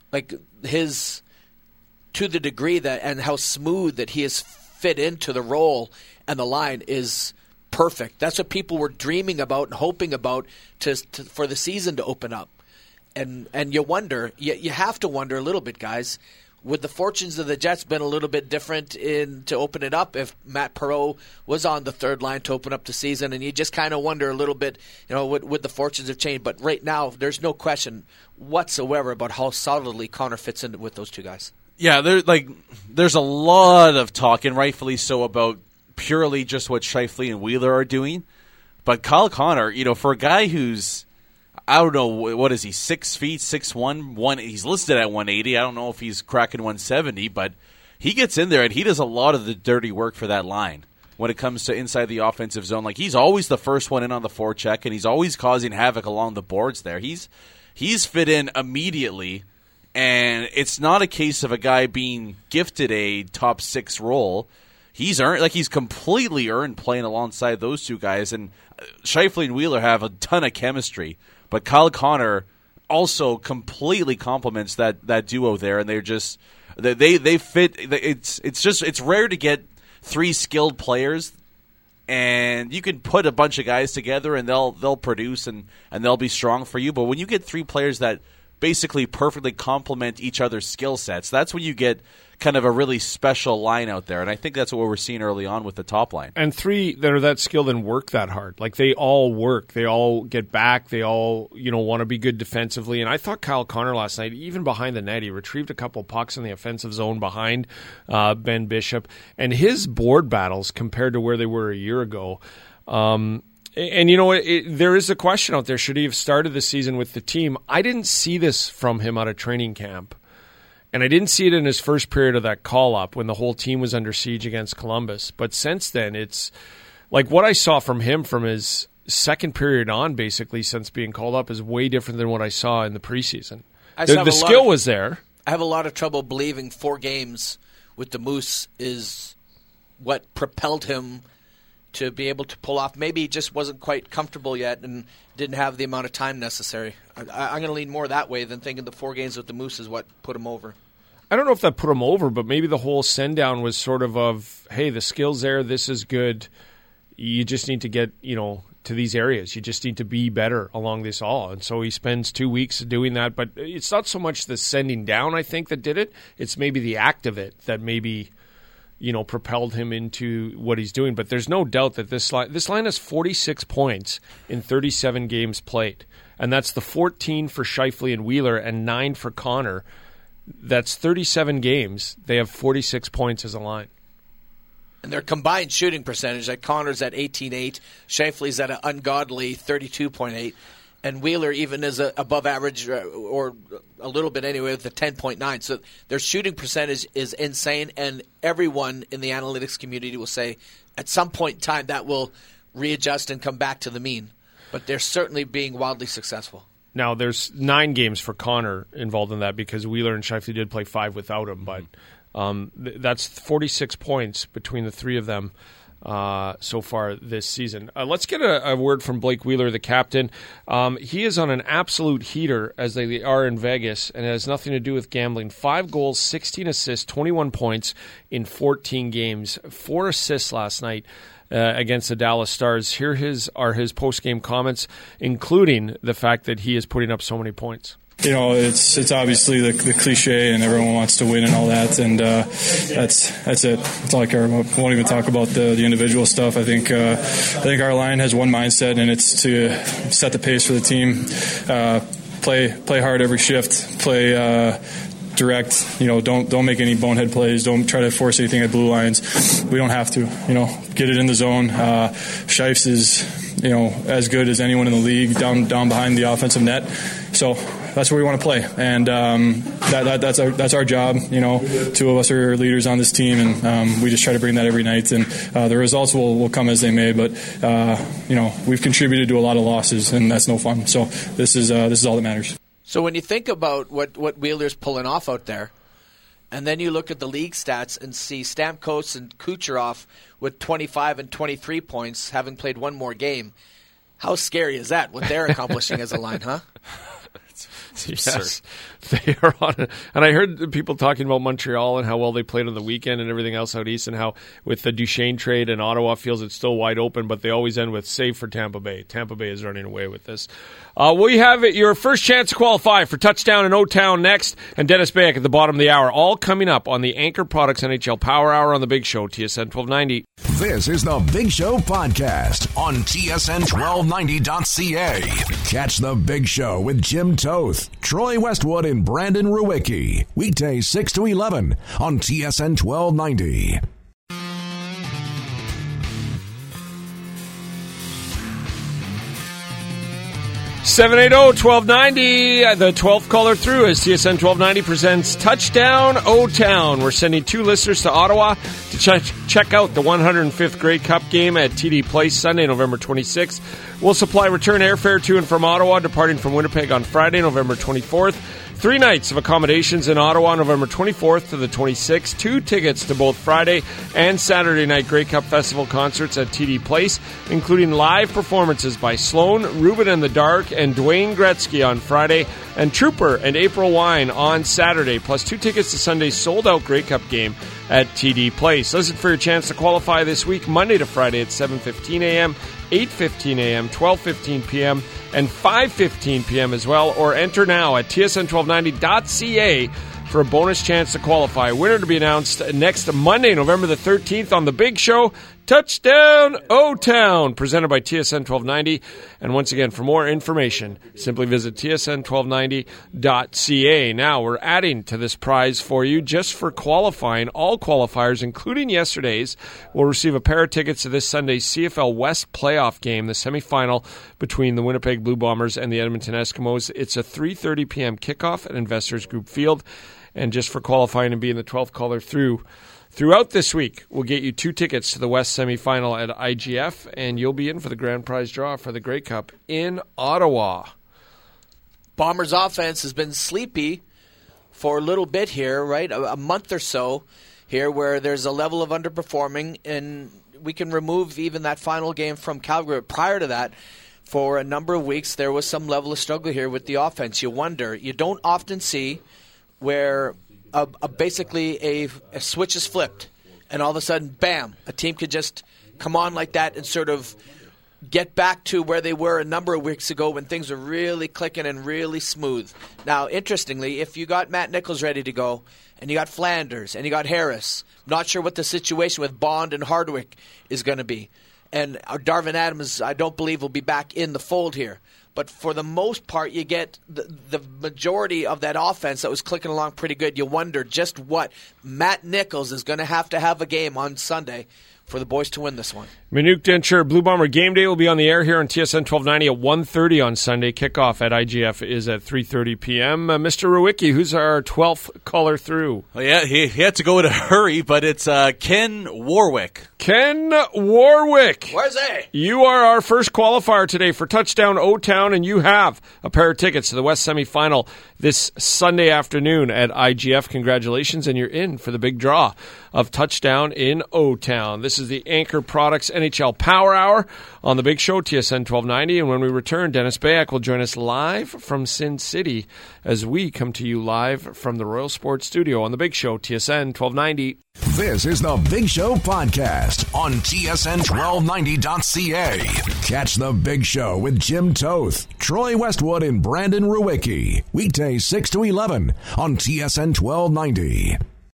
his. To the degree that and how smooth that he has fit into the role and the line is perfect. That's what people were dreaming about and hoping about for the season to open up. And you wonder, you have to wonder a little bit, guys, would the fortunes of the Jets been a little bit different to open it up if Matt Perreault was on the third line to open up the season? And you just kind of wonder a little bit, would the fortunes have changed? But right now, there's no question whatsoever about how solidly Connor fits in with those two guys. Yeah, there's a lot of talk, and rightfully so, about purely just what Scheifele and Wheeler are doing. But Kyle Connor, for a guy who's, I don't know, what is he, 6 feet, 6'1", he's listed at 180. I don't know if he's cracking 170, but he gets in there and he does a lot of the dirty work for that line when it comes to inside the offensive zone. Like, he's always the first one in on the forecheck, and he's always causing havoc along the boards there. He's fit in immediately. And it's not a case of a guy being gifted a top 6 role. He's completely earned playing alongside those two guys. And Scheifele and Wheeler have a ton of chemistry, but Kyle Connor also completely complements that duo there. And they're just they fit. It's rare to get 3 skilled players, and you can put a bunch of guys together and they'll produce and they'll be strong for you. But when you get 3 players that basically perfectly complement each other's skill sets, that's when you get kind of a really special line out there. And I think that's what we're seeing early on with the top line. And 3 that are that skilled and work that hard. Like, they all work. They all get back. They all, want to be good defensively. And I thought Kyle Connor last night, even behind the net, he retrieved a couple pucks in the offensive zone behind Ben Bishop. And his board battles compared to where they were a year ago, and there is a question out there. Should he have started the season with the team? I didn't see this from him out of training camp. And I didn't see it in his first period of that call-up when the whole team was under siege against Columbus. But since then, it's like what I saw from him from his second period on, basically, since being called up, is way different than what I saw in the preseason. The skill was there. I have a lot of trouble believing 4 games with the Moose is what propelled him to be able to pull off. Maybe he just wasn't quite comfortable yet and didn't have the amount of time necessary. I'm going to lean more that way than thinking the 4 games with the Moose is what put him over. I don't know if that put him over, but maybe the whole send-down was sort of, hey, the skill's there, this is good. You just need to get, to these areas. You just need to be better along this all. And so he spends 2 weeks doing that. But it's not so much the sending down, I think, that did it. It's maybe the act of it that maybe propelled him into what he's doing. But there's no doubt that this line has 46 points in 37 games played. And that's the 14 for Scheifele and Wheeler and 9 for Connor. That's 37 games. They have 46 points as a line. And their combined shooting percentage, like Connor's at 18.8, Scheifele's at an ungodly 32.8, and Wheeler even is above average or a little bit anyway with a 10.9. So their shooting percentage is insane, and everyone in the analytics community will say at some point in time that will readjust and come back to the mean. But they're certainly being wildly successful. Now, there's 9 games for Connor involved in that because Wheeler and Scheifele did play 5 without him, but that's 46 points between the 3 of them. so far this season. Let's get a word from Blake Wheeler, the captain. He is on an absolute heater, as they are in Vegas, and it has nothing to do with gambling. 5 goals, 16 assists, 21 points in 14 games. 4 assists last night against the Dallas Stars. Here are his post-game comments, including the fact that he is putting up so many points. You know, it's obviously the cliche, and everyone wants to win and all that, and that's it. That's all I care about. I won't even talk about the individual stuff. I think our line has one mindset, and it's to set the pace for the team. Play hard every shift. Play direct. You know, don't make any bonehead plays. Don't try to force anything at blue lines. We don't have to. You know, get it in the zone. Shifes is, you know, as good as anyone in the league down behind the offensive net. So that's where we want to play, and that's our job. You know, 2 of us are leaders on this team, and we just try to bring that every night. And the results will come as they may, but you know, we've contributed to a lot of losses, and that's no fun. So this is all that matters. So when you think about what Wheeler's pulling off out there, and then you look at the league stats and see Stamkos and Kucherov with 25 and 23 points, having played one more game, how scary is that? What they're accomplishing as a line, huh? Yes, they are on it. And I heard people talking about Montreal and how well they played on the weekend and everything else out east, and how with the Duchesne trade and Ottawa feels it's still wide open, but they always end with save for Tampa Bay. Tampa Bay is running away with this. We have your first chance to qualify for Touchdown in O-Town next, and Dennis Bayek at the bottom of the hour, all coming up on the Anchor Products NHL Power Hour on The Big Show, TSN 1290. This is The Big Show podcast on TSN1290.ca. Catch The Big Show with Jim Toth, Troy Westwood, and Brandon Ruwicki. Weekdays 6 to 11 on TSN 1290. (780-1290). The 12th caller through as TSN 1290 presents Touchdown O-Town. We're sending 2 listeners to Ottawa to check out the 105th Grey Cup game at TD Place Sunday, November 26th. We'll supply return airfare to and from Ottawa, departing from Winnipeg on Friday, November 24th. 3 nights of accommodations in Ottawa, November 24th to the 26th. 2 tickets to both Friday and Saturday night Grey Cup Festival concerts at TD Place, including live performances by Sloan, Ruben and the Dark, and Dwayne Gretzky on Friday, and Trooper and April Wine on Saturday, plus 2 tickets to Sunday's sold-out Grey Cup game at TD Place. Listen for your chance to qualify this week, Monday to Friday at 7:15 a.m., 8:15 a.m., 12:15 p.m., and 5:15 p.m. as well, or enter now at tsn1290.ca for a bonus chance to qualify. Winner to be announced next Monday, November the 13th on The Big Show, Touchdown O-Town, presented by TSN 1290. And once again, for more information, simply visit tsn1290.ca. Now, we're adding to this prize for you just for qualifying. All qualifiers, including yesterday's, will receive a pair of tickets to this Sunday's CFL West playoff game, the semifinal between the Winnipeg Blue Bombers and the Edmonton Eskimos. It's a 3:30 p.m. kickoff at Investors Group Field. And just for qualifying and being the 12th caller throughout this week, we'll get you 2 tickets to the West semifinal at IGF, and you'll be in for the grand prize draw for the Grey Cup in Ottawa. Bombers' offense has been sleepy for a little bit here, right? A month or so here, where there's a level of underperforming, and we can remove even that final game from Calgary. Prior to that, for a number of weeks, there was some level of struggle here with the offense. You wonder, you don't often see where basically a switch is flipped, and all of a sudden, bam, a team could just come on like that and sort of get back to where they were a number of weeks ago when things were really clicking and really smooth. Now, interestingly, if you got Matt Nichols ready to go, and you got Flanders, and you got Harris, I'm not sure what the situation with Bond and Hardwick is going to be. And Darvin Adams, I don't believe, will be back in the fold here. But for the most part, you get the majority of that offense that was clicking along pretty good. You wonder just what Matt Nichols is going to have a game on Sunday for the boys to win this one. Minuk Dencher, Blue Bomber Game Day will be on the air here on TSN 1290 at 1:30 on Sunday. Kickoff at IGF is at 3:30 p.m. Mr. Ruwicki, who's our 12th caller through? Well, yeah, he had to go in a hurry, but it's Ken Warwick. Ken Warwick. Where's he? You are our first qualifier today for Touchdown O-Town, and you have a pair of tickets to the West semifinal this Sunday afternoon at IGF. Congratulations, and you're in for the big draw of Touchdown in O-Town. This is the Anchor Products NHL Power Hour on the Big Show, TSN 1290. And when we return, Dennis Bayak will join us live from Sin City as we come to you live from the Royal Sports Studio on the Big Show, TSN 1290. This is the Big Show podcast on TSN1290.ca. Catch the Big Show with Jim Toth, Troy Westwood, and Brandon Ruwicki. Weekdays 6 to 11 on TSN 1290.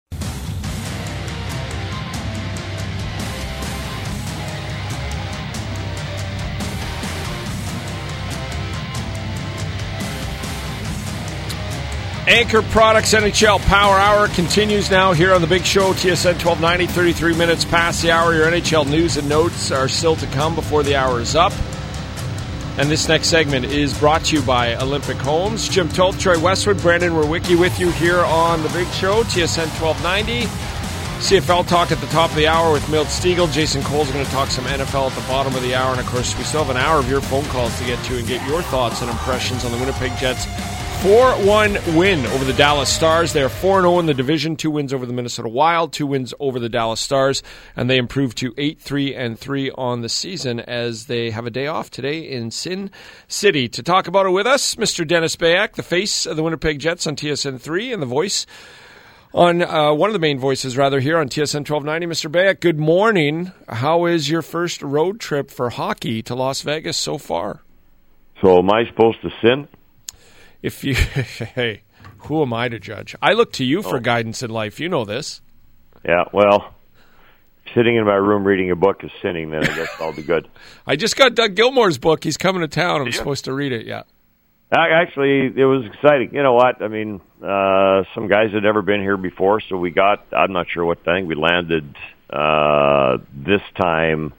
Anchor Products NHL Power Hour continues now here on the Big Show, TSN 1290, 33 minutes past the hour. Your NHL news and notes are still to come before the hour is up. And this next segment is brought to you by Olympic Homes. Jim Toth, Troy Westwood, Brandon Ruwicki with you here on the Big Show, TSN 1290. CFL talk at the top of the hour with Milt Stiegel. Jason Cole's going to talk some NFL at the bottom of the hour. And, of course, we still have an hour of your phone calls to get to and get your thoughts and impressions on the Winnipeg Jets' 4-1 win over the Dallas Stars. They are 4-0 in the division, 2 wins over the Minnesota Wild, 2 wins over the Dallas Stars, and they improved to 8-3-3 on the season as they have a day off today in Sin City. To talk about it with us, Mr. Dennis Bayak, the face of the Winnipeg Jets on TSN 3 and the voice on one of the main voices, rather, here on TSN 1290. Mr. Bayak, good morning. How is your first road trip for hockey to Las Vegas so far? So am I supposed to sin? If you, hey, who am I to judge? I look to you for guidance in life. You know this. Yeah, well, sitting in my room reading a book is sinning, then I guess I'll be good. I just got Doug Gilmour's book. He's coming to town. I'm supposed to read it, yeah. Actually, it was exciting. You know what? I mean, some guys had never been here before, so we got, I'm not sure what thing, we landed this time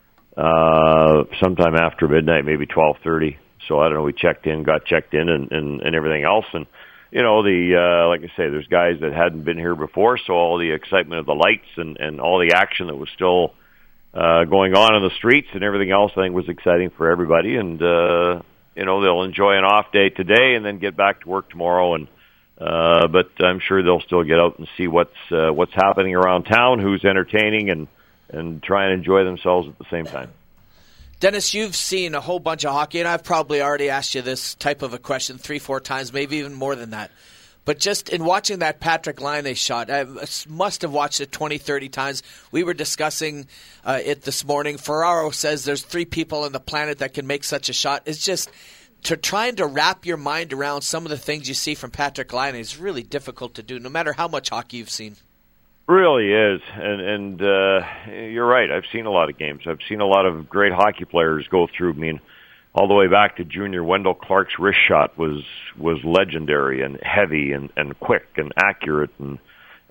sometime after midnight, maybe 12:30. So I don't know, we got checked in and everything else. And, you know, like I say, there's guys that hadn't been here before, so all the excitement of the lights and all the action that was still going on in the streets and everything else, I think was exciting for everybody. And, you know, they'll enjoy an off day today and then get back to work tomorrow. And but I'm sure they'll still get out and see what's happening around town, who's entertaining, and try and enjoy themselves at the same time. Dennis, you've seen a whole bunch of hockey, and I've probably already asked you this type of a question 3-4 times, maybe even more than that. But just in watching that Patrick Laine shot, I must have watched it 20, 30 times. We were discussing it this morning. Ferraro says there's 3 people on the planet that can make such a shot. It's just trying to wrap your mind around some of the things you see from Patrick Laine is really difficult to do, no matter how much hockey you've seen. Really is, and you're right. I've seen a lot of games. I've seen a lot of great hockey players go through. I mean, all the way back to junior, Wendell Clark's wrist shot was legendary and heavy and quick and accurate and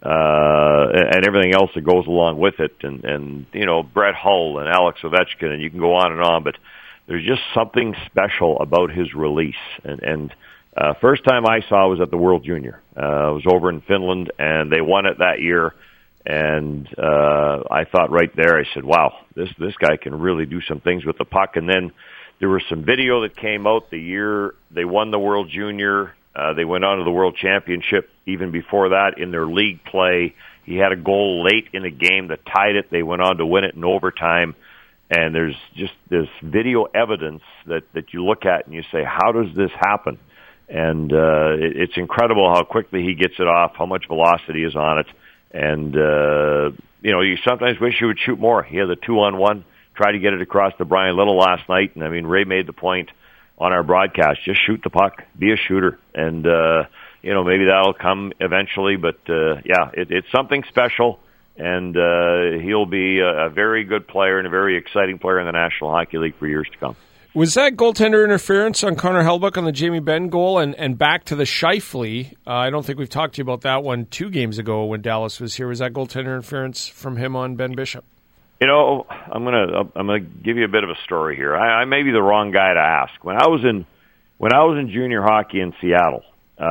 everything else that goes along with it. And you know, Brett Hull and Alex Ovechkin, and you can go on. But there's just something special about his release. And first time I saw was at the World Junior. I was over in Finland, and they won it that year. And I thought right there, I said, wow, this guy can really do some things with the puck. And then there was some video that came out the year they won the World Junior. They went on to the World Championship. Even before that, in their league play, he had a goal late in a game that tied it. They went on to win it in overtime. And there's just this video evidence that you look at and you say, how does this happen? And it's incredible how quickly he gets it off, how much velocity is on it. And, you know, you sometimes wish you would shoot more. He had a 2-on-1, tried to get it across to Brian Little last night. And, I mean, Ray made the point on our broadcast, just shoot the puck, be a shooter. And, you know, maybe that'll come eventually. But, yeah, it's something special. And he'll be a very good player and a very exciting player in the National Hockey League for years to come. Was that goaltender interference on Connor Hellebuyck on the Jamie Benn goal? And back to the Scheifele, I don't think we've talked to you about that one 2 games ago when Dallas was here. Was that goaltender interference from him on Ben Bishop? You know, I'm gonna give you a bit of a story here. I may be the wrong guy to ask. When I was in junior hockey in Seattle,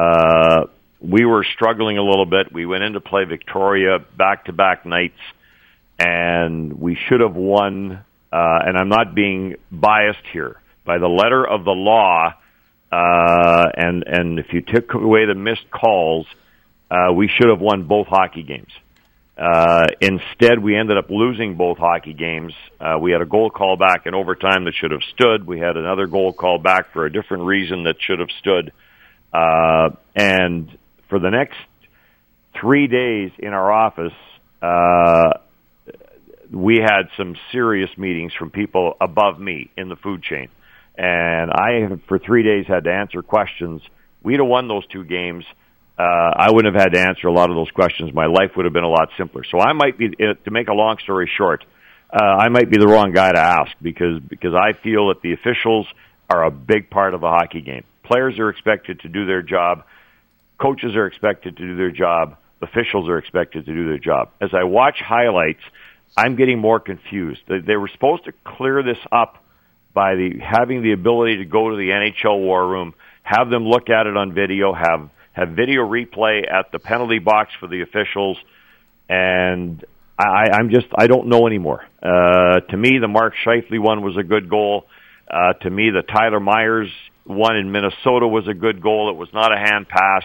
we were struggling a little bit. We went in to play Victoria back-to-back nights, and we should have won. And I'm not being biased here. By the letter of the law, and if you took away the missed calls, we should have won both hockey games. Instead, we ended up losing both hockey games. We had a goal call back in overtime that should have stood. We had another goal call back for a different reason that should have stood. And for the next 3 days in our office, we had some serious meetings from people above me in the food chain. And I, for 3 days, had to answer questions. We'd have won those 2 games. I wouldn't have had to answer a lot of those questions. My life would have been a lot simpler. So I might be, to make a long story short, I might be the wrong guy to ask because I feel that the officials are a big part of the hockey game. Players are expected to do their job. Coaches are expected to do their job. Officials are expected to do their job. As I watch highlights, I'm getting more confused. They were supposed to clear this up by having the ability to go to the NHL war room, have them look at it on video, have video replay at the penalty box for the officials, and I don't know anymore. To me, the Mark Scheifele one was a good goal. To me, the Tyler Myers one in Minnesota was a good goal. It was not a hand pass.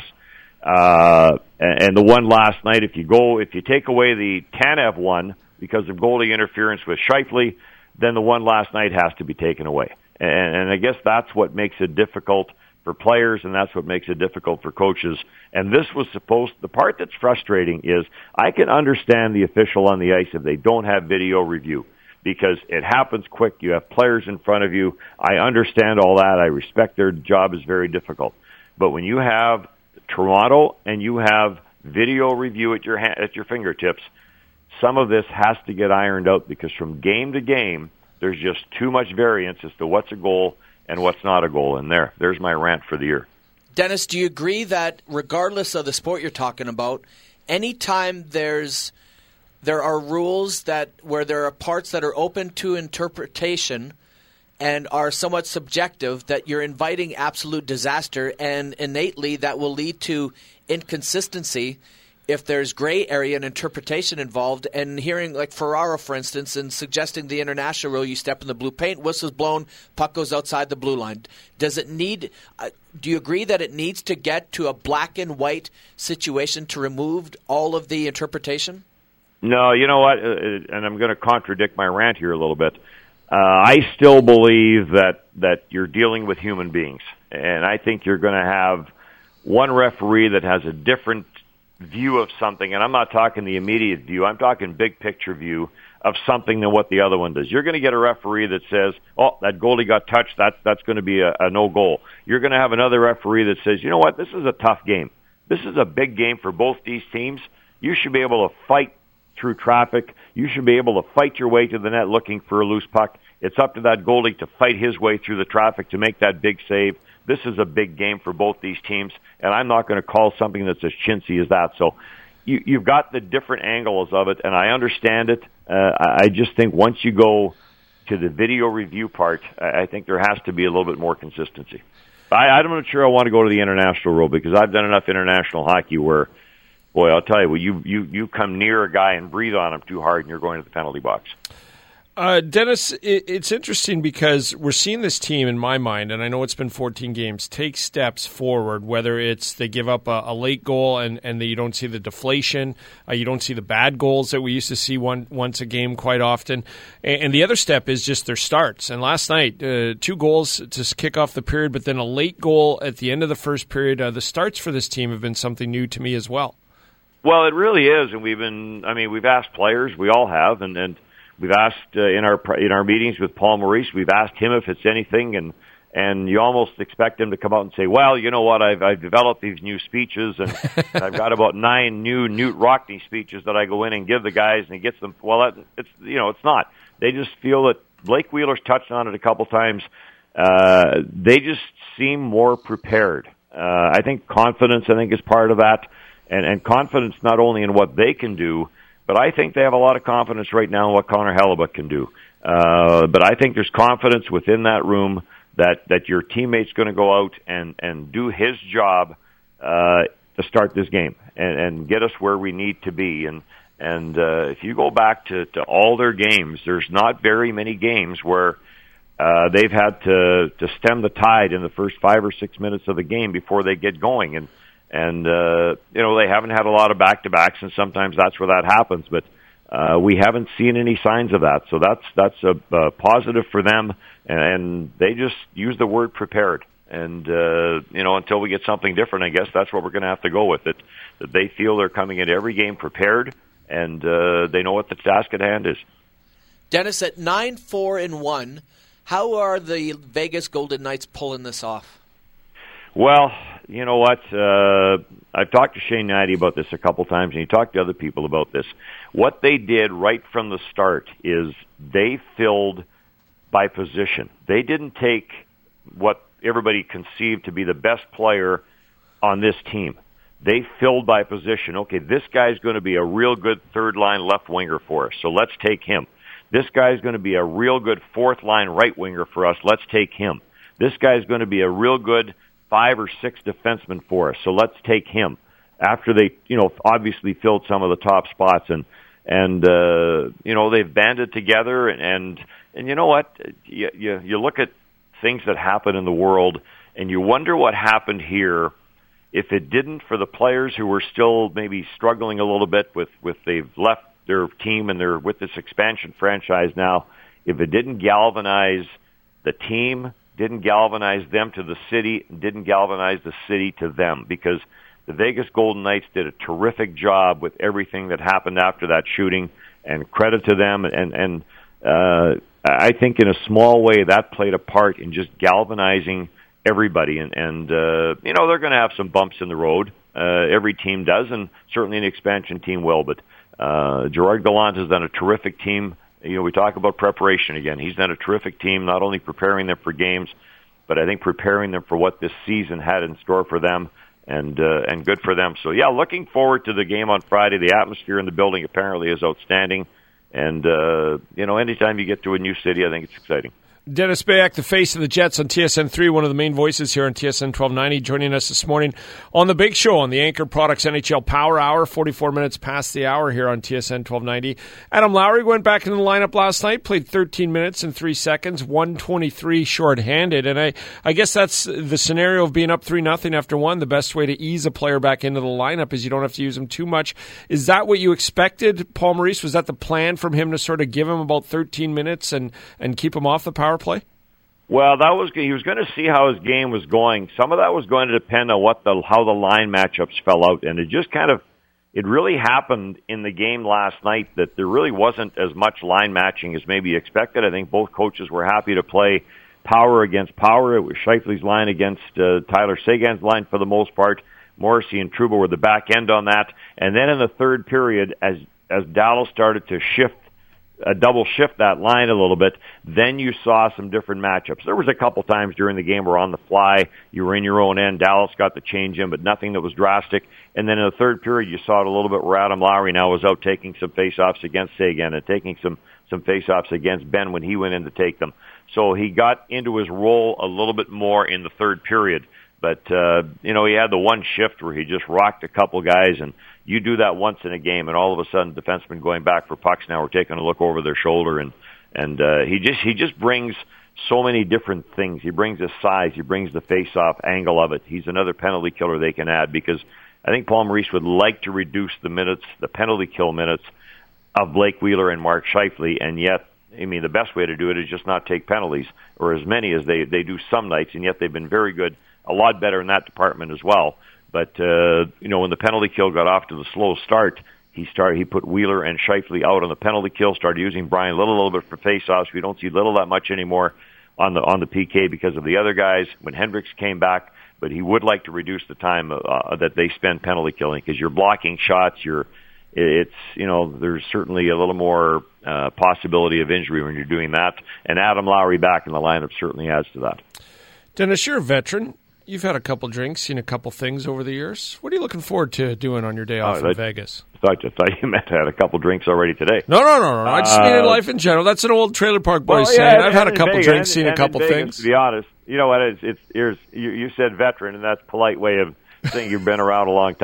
And the one last night, if you take away the Tanev one because of goalie interference with Scheifele, then the one last night has to be taken away. And I guess that's what makes it difficult for players, and that's what makes it difficult for coaches. And this was the part that's frustrating is I can understand the official on the ice if they don't have video review, because it happens quick. You have players in front of you. I understand all that. I respect their job is very difficult. But when you have Toronto and you have video review at your fingertips, some of this has to get ironed out, because from game to game, there's just too much variance as to what's a goal and what's not a goal. And there's my rant for the year. Dennis, do you agree that regardless of the sport you're talking about, anytime there are rules where there are parts that are open to interpretation and are somewhat subjective, that you're inviting absolute disaster, and innately that will lead to inconsistency if there's gray area and interpretation involved? And hearing like Ferraro, for instance, and suggesting the international rule, you step in the blue paint, whistle's blown, puck goes outside the blue line. Does it need? Do you agree that it needs to get to a black and white situation to remove all of the interpretation? No, you know what? And I'm going to contradict my rant here a little bit. I still believe that you're dealing with human beings, and I think you're going to have one referee that has a different view of something, and I'm not talking the immediate view, I'm talking big picture view of something than what the other one does. You're going to get a referee that says, oh, that goalie got touched, that's going to be a no goal. You're going to have another referee that says, you know what, this is a tough game. This is a big game for both these teams. You should be able to fight through traffic. You should be able to fight your way to the net looking for a loose puck. It's up to that goalie to fight his way through the traffic to make that big save. This is a big game for both these teams, and I'm not going to call something that's as chintzy as that. So you've got the different angles of it, and I understand it. I just think once you go to the video review part, I think there has to be a little bit more consistency. I'm not sure I want to go to the international rule, because I've done enough international hockey where, boy, I'll tell you, you come near a guy and breathe on him too hard, and you're going to the penalty box. Dennis, it's interesting because we're seeing this team, in my mind, and I know it's been 14 games, take steps forward, whether it's they give up a late goal and you don't see the deflation, you don't see the bad goals that we used to see once a game quite often. And the other step is just their starts. And last night, 2 goals to kick off the period, but then a late goal at the end of the first period. The starts for this team have been something new to me as well. Well, it really is, and we've asked players, we all have, and we've asked in our meetings with Paul Maurice, we've asked him if it's anything, and you almost expect him to come out and say, well, you know what, I've developed these new speeches, and I've got about 9 new Newt Rockney speeches that I go in and give the guys, and he gets them. Well, it's not. They just feel that Blake Wheeler's touched on it a couple times. They just seem more prepared. I think confidence, is part of that, and confidence not only in what they can do, but I think they have a lot of confidence right now in what Connor Hellebuyck can do. But I think there's confidence within that room that your teammate's going to go out and do his job to start this game and get us where we need to be. And if you go back to all their games, there's not very many games where they've had to stem the tide in the first 5 or 6 minutes of the game before they get going. And they haven't had a lot of back-to-backs, and sometimes that's where that happens. But we haven't seen any signs of that. So that's a positive for them. And they just use the word prepared. And, until we get something different, I guess that's what we're going to have to go with it. That they feel they're coming into every game prepared, and they know what the task at hand is. Dennis, at 9-4-1, how are the Vegas Golden Knights pulling this off? Well, you know what? I've talked to Shane Natty about this a couple times, and he talked to other people about this. What they did right from the start is they filled by position. They didn't take what everybody conceived to be the best player on this team. They filled by position. Okay, this guy's going to be a real good third-line left winger for us, so let's take him. This guy's going to be a real good fourth-line right winger for us. Let's take him. This guy's going to be a real good 5 or 6 defenseman for us, so let's take him. After they, obviously filled some of the top spots, and they've banded together, and you know what? You look at things that happen in the world, and you wonder what happened here if it didn't for the players who were still maybe struggling a little bit with they've left their team and they're with this expansion franchise now. If it didn't galvanize the team, didn't galvanize them to the city, didn't galvanize the city to them, because the Vegas Golden Knights did a terrific job with everything that happened after that shooting, and credit to them. And I think in a small way that played a part in just galvanizing everybody. And they're going to have some bumps in the road. Every team does, and certainly an expansion team will. But Gerard Gallant has done a terrific team. We talk about preparation again. He's done a terrific team, not only preparing them for games, but I think preparing them for what this season had in store for them, and good for them. So, yeah, looking forward to the game on Friday. The atmosphere in the building apparently is outstanding. And, anytime you get to a new city, I think it's exciting. Dennis Bayak, the face of the Jets on TSN3, one of the main voices here on TSN 1290, joining us this morning on the big show on the Anchor Products NHL Power Hour, 44 minutes past the hour here on TSN 1290. Adam Lowry went back into the lineup last night, played 13 minutes and 3 seconds, 123 shorthanded, and I guess that's the scenario of being up 3-0 after one. The best way to ease a player back into the lineup is you don't have to use him too much. Is that what you expected, Paul Maurice? Was that the plan from him to sort of give him about 13 minutes and keep him off the power play? Well, he was going to see how his game was going. Some of that was going to depend on how the line matchups fell out, and it really happened in the game last night that there really wasn't as much line matching as maybe expected. I think both coaches were happy to play power against power. It was Scheifele's line against Tyler Seguin's line for the most part. Morrissey and Trouba were the back end on that, and then in the third period, as Dallas started to double shift that line a little bit, then you saw some different matchups. There was a couple times during the game where on the fly, you were in your own end, Dallas got the change in, but nothing that was drastic. And then in the third period, you saw it a little bit where Adam Lowry now was out taking some face-offs against Seguin and taking some face-offs against Ben when he went in to take them. So he got into his role a little bit more in the third period. But, he had the one shift where he just rocked a couple guys, and you do that once in a game, and all of a sudden defensemen going back for pucks now are taking a look over their shoulder, and he just brings so many different things. He brings his size, he brings the face-off angle of it. He's another penalty killer they can add, because I think Paul Maurice would like to reduce the penalty kill minutes of Blake Wheeler and Mark Scheifele, and yet, the best way to do it is just not take penalties, or as many as they do some nights, and yet they've been very good, a lot better in that department as well. But, when the penalty kill got off to the slow start, he put Wheeler and Scheifele out on the penalty kill, started using Brian Little a little bit for face-offs. We don't see Little that much anymore on the PK because of the other guys when Hendricks came back, but he would like to reduce the time that they spend penalty killing, because you're blocking shots, there's certainly a little more possibility of injury when you're doing that, and Adam Lowry back in the lineup certainly adds to that. Dennis, you're a veteran. You've had a couple drinks, seen a couple things over the years. What are you looking forward to doing on your day off in Vegas? I thought you meant I had a couple drinks already today. No. I just mean in life in general. That's an old Trailer Park Boys saying. I've had a couple drinks, seen a couple things. To be honest, you know what? You said veteran, and that's a polite way of saying you've been around a long time.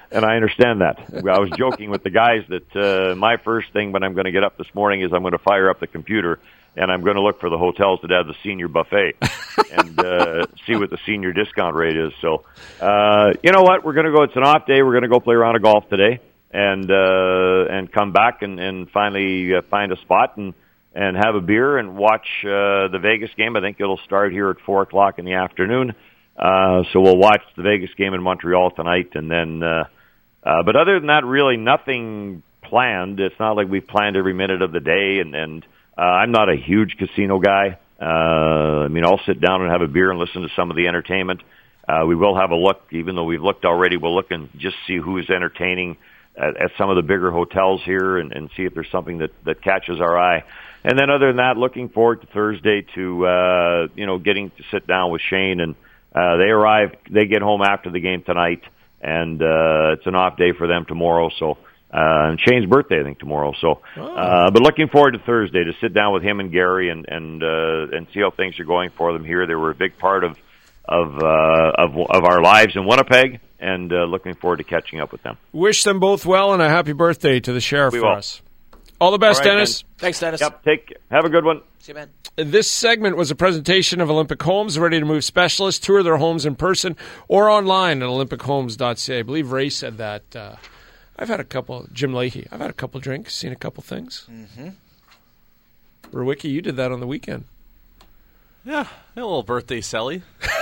And I understand that. I was joking with the guys that my first thing when I'm going to get up this morning is I'm going to fire up the computer and I'm going to look for the hotels that have the senior buffet and see what the senior discount rate is. So, you know what? We're going to go. It's an off day. We're going to go play a round of golf today and come back and finally find a spot and have a beer and watch the Vegas game. I think it'll start here at 4 o'clock in the afternoon. So we'll watch the Vegas game in Montreal tonight, and then. But other than that, really nothing planned. It's not like we've planned every minute of the day, and I'm not a huge casino guy. I mean, I'll sit down and have a beer and listen to some of the entertainment. We will have a look, even though we've looked already. We'll look and just see who is entertaining at some of the bigger hotels here, and see if there's something that catches our eye. And then, other than that, looking forward to Thursday to getting to sit down with Shane. And they get home after the game tonight, and it's an off day for them tomorrow. So. And Shane's birthday, I think, tomorrow. So, but looking forward to Thursday to sit down with him and Gary and see how things are going for them here. They were a big part of our lives in Winnipeg, and looking forward to catching up with them. Wish them both well, and a happy birthday to the sheriff for us. All the best, all right, Dennis. Ben. Thanks, Dennis. Yep. Have a good one. See you, man. This segment was a presentation of Olympic Homes, ready to move specialists. Tour their homes in person or online at olympichomes.ca. I believe Ray said that. I've had a couple, Jim Leahy, I've had a couple drinks, seen a couple things. Mm-hmm. Rewicki, you did that on the weekend. Yeah, a little birthday celly.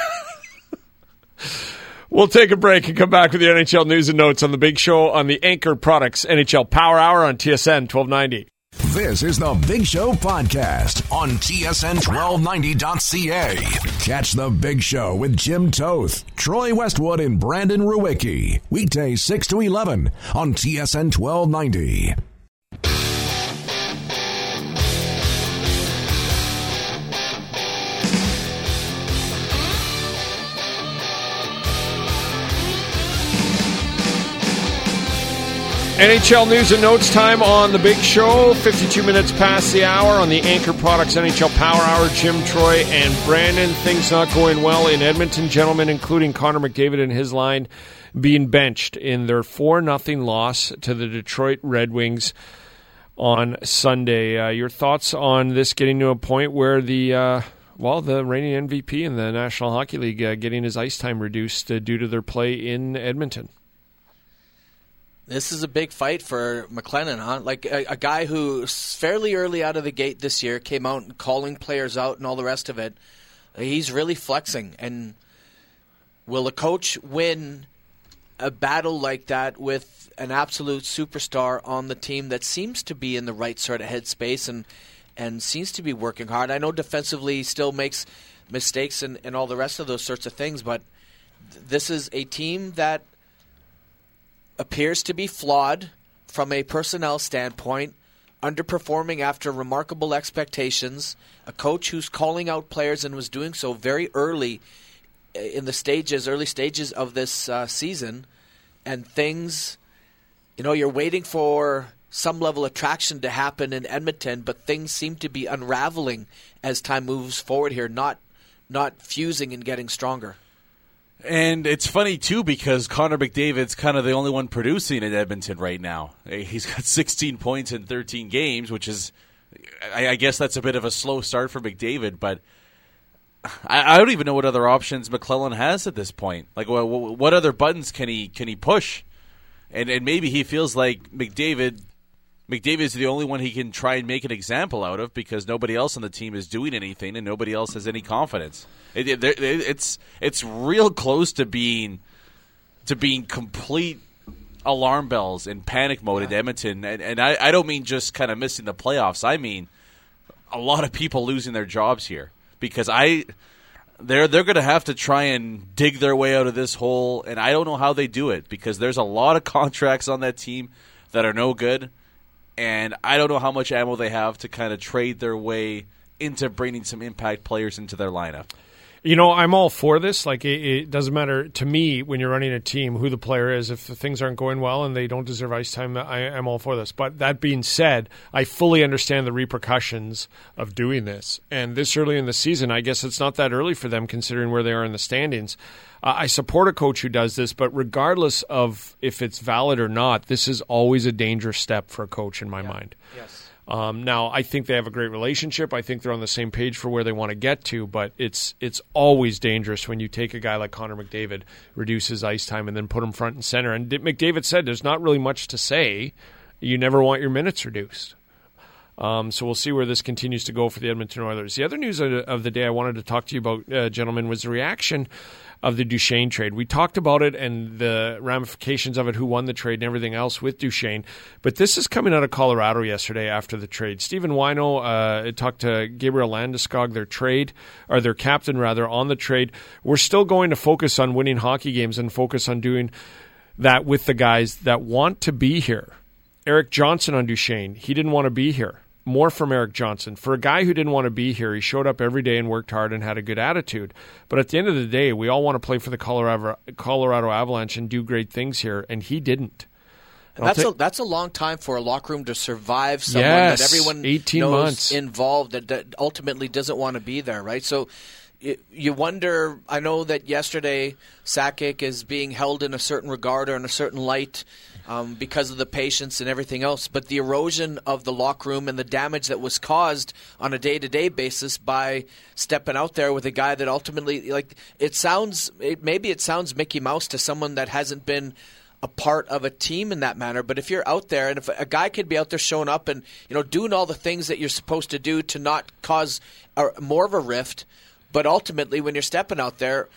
We'll take a break and come back with the NHL news and notes on the Big Show on the Anchor Products NHL Power Hour on TSN 1290. This is the Big Show podcast on TSN1290.ca. Catch the Big Show with Jim Toth, Troy Westwood, and Brandon Rewicki. Weekdays 6 to 11 on TSN 1290. NHL news and notes time on the Big Show. 52 minutes past the hour on the Anchor Products NHL Power Hour. Jim, Troy, and Brandon. Things not going well in Edmonton, gentlemen, including Connor McDavid and his line being benched in their 4-0 loss to the Detroit Red Wings on Sunday. Your thoughts on this getting to a point where the reigning MVP in the National Hockey League getting his ice time reduced due to their play in Edmonton? This is a big fight for McLennan, huh? Like a guy who fairly early out of the gate this year came out and calling players out and all the rest of it. He's really flexing. And will a coach win a battle like that with an absolute superstar on the team that seems to be in the right sort of headspace and seems to be working hard? I know defensively he still makes mistakes and all the rest of those sorts of things, but this is a team that appears to be flawed from a personnel standpoint, underperforming after remarkable expectations, a coach who's calling out players and was doing so very early in the early stages of this season, and things, you're waiting for some level of traction to happen in Edmonton, but things seem to be unraveling as time moves forward here, not fusing and getting stronger. And it's funny, too, because Connor McDavid's kind of the only one producing in Edmonton right now. He's got 16 points in 13 games, which is, I guess that's a bit of a slow start for McDavid, but I don't even know what other options McLellan has at this point. Like, what other buttons can he push? And maybe he feels like McDavid is the only one he can try and make an example out of because nobody else on the team is doing anything and nobody else has any confidence. It's real close to being complete alarm bells in panic mode in Edmonton. And I don't mean just kind of missing the playoffs. I mean a lot of people losing their jobs here because they're going to have to try and dig their way out of this hole, and I don't know how they do it because there's a lot of contracts on that team that are no good. And I don't know how much ammo they have to kind of trade their way into bringing some impact players into their lineup. I'm all for this. Like, it doesn't matter to me when you're running a team who the player is. If things aren't going well and they don't deserve ice time, I'm all for this. But that being said, I fully understand the repercussions of doing this. And this early in the season, I guess it's not that early for them considering where they are in the standings. I support a coach who does this, but regardless of if it's valid or not, this is always a dangerous step for a coach in my mind. Yes. Now, I think they have a great relationship. I think they're on the same page for where they want to get to, but it's always dangerous when you take a guy like Connor McDavid, reduce his ice time, and then put him front and center. And McDavid said there's not really much to say. You never want your minutes reduced. So we'll see where this continues to go for the Edmonton Oilers. The other news of the day I wanted to talk to you about, gentlemen, was the reaction of the Duchesne trade. We talked about it and the ramifications of it, who won the trade and everything else with Duchesne. But this is coming out of Colorado yesterday after the trade. Stephen Wino talked to Gabriel Landeskog, their captain on the trade. We're still going to focus on winning hockey games and focus on doing that with the guys that want to be here. Eric Johnson on Duchesne, he didn't want to be here. More from Eric Johnson. For a guy who didn't want to be here, he showed up every day and worked hard and had a good attitude. But at the end of the day, we all want to play for the Colorado Avalanche and do great things here, and he didn't. That's a long time for a locker room to survive someone that everyone 18 knows months. Involved that ultimately doesn't want to be there, right? So you wonder, I know that yesterday Sakic is being held in a certain regard or in a certain light because of the patience and everything else, but the erosion of the locker room and the damage that was caused on a day-to-day basis by stepping out there with a guy that ultimately, it sounds Mickey Mouse to someone that hasn't been a part of a team in that manner. But if you're out there, and if a guy could be out there showing up and doing all the things that you're supposed to do to not cause more of a rift, but ultimately when you're stepping out there,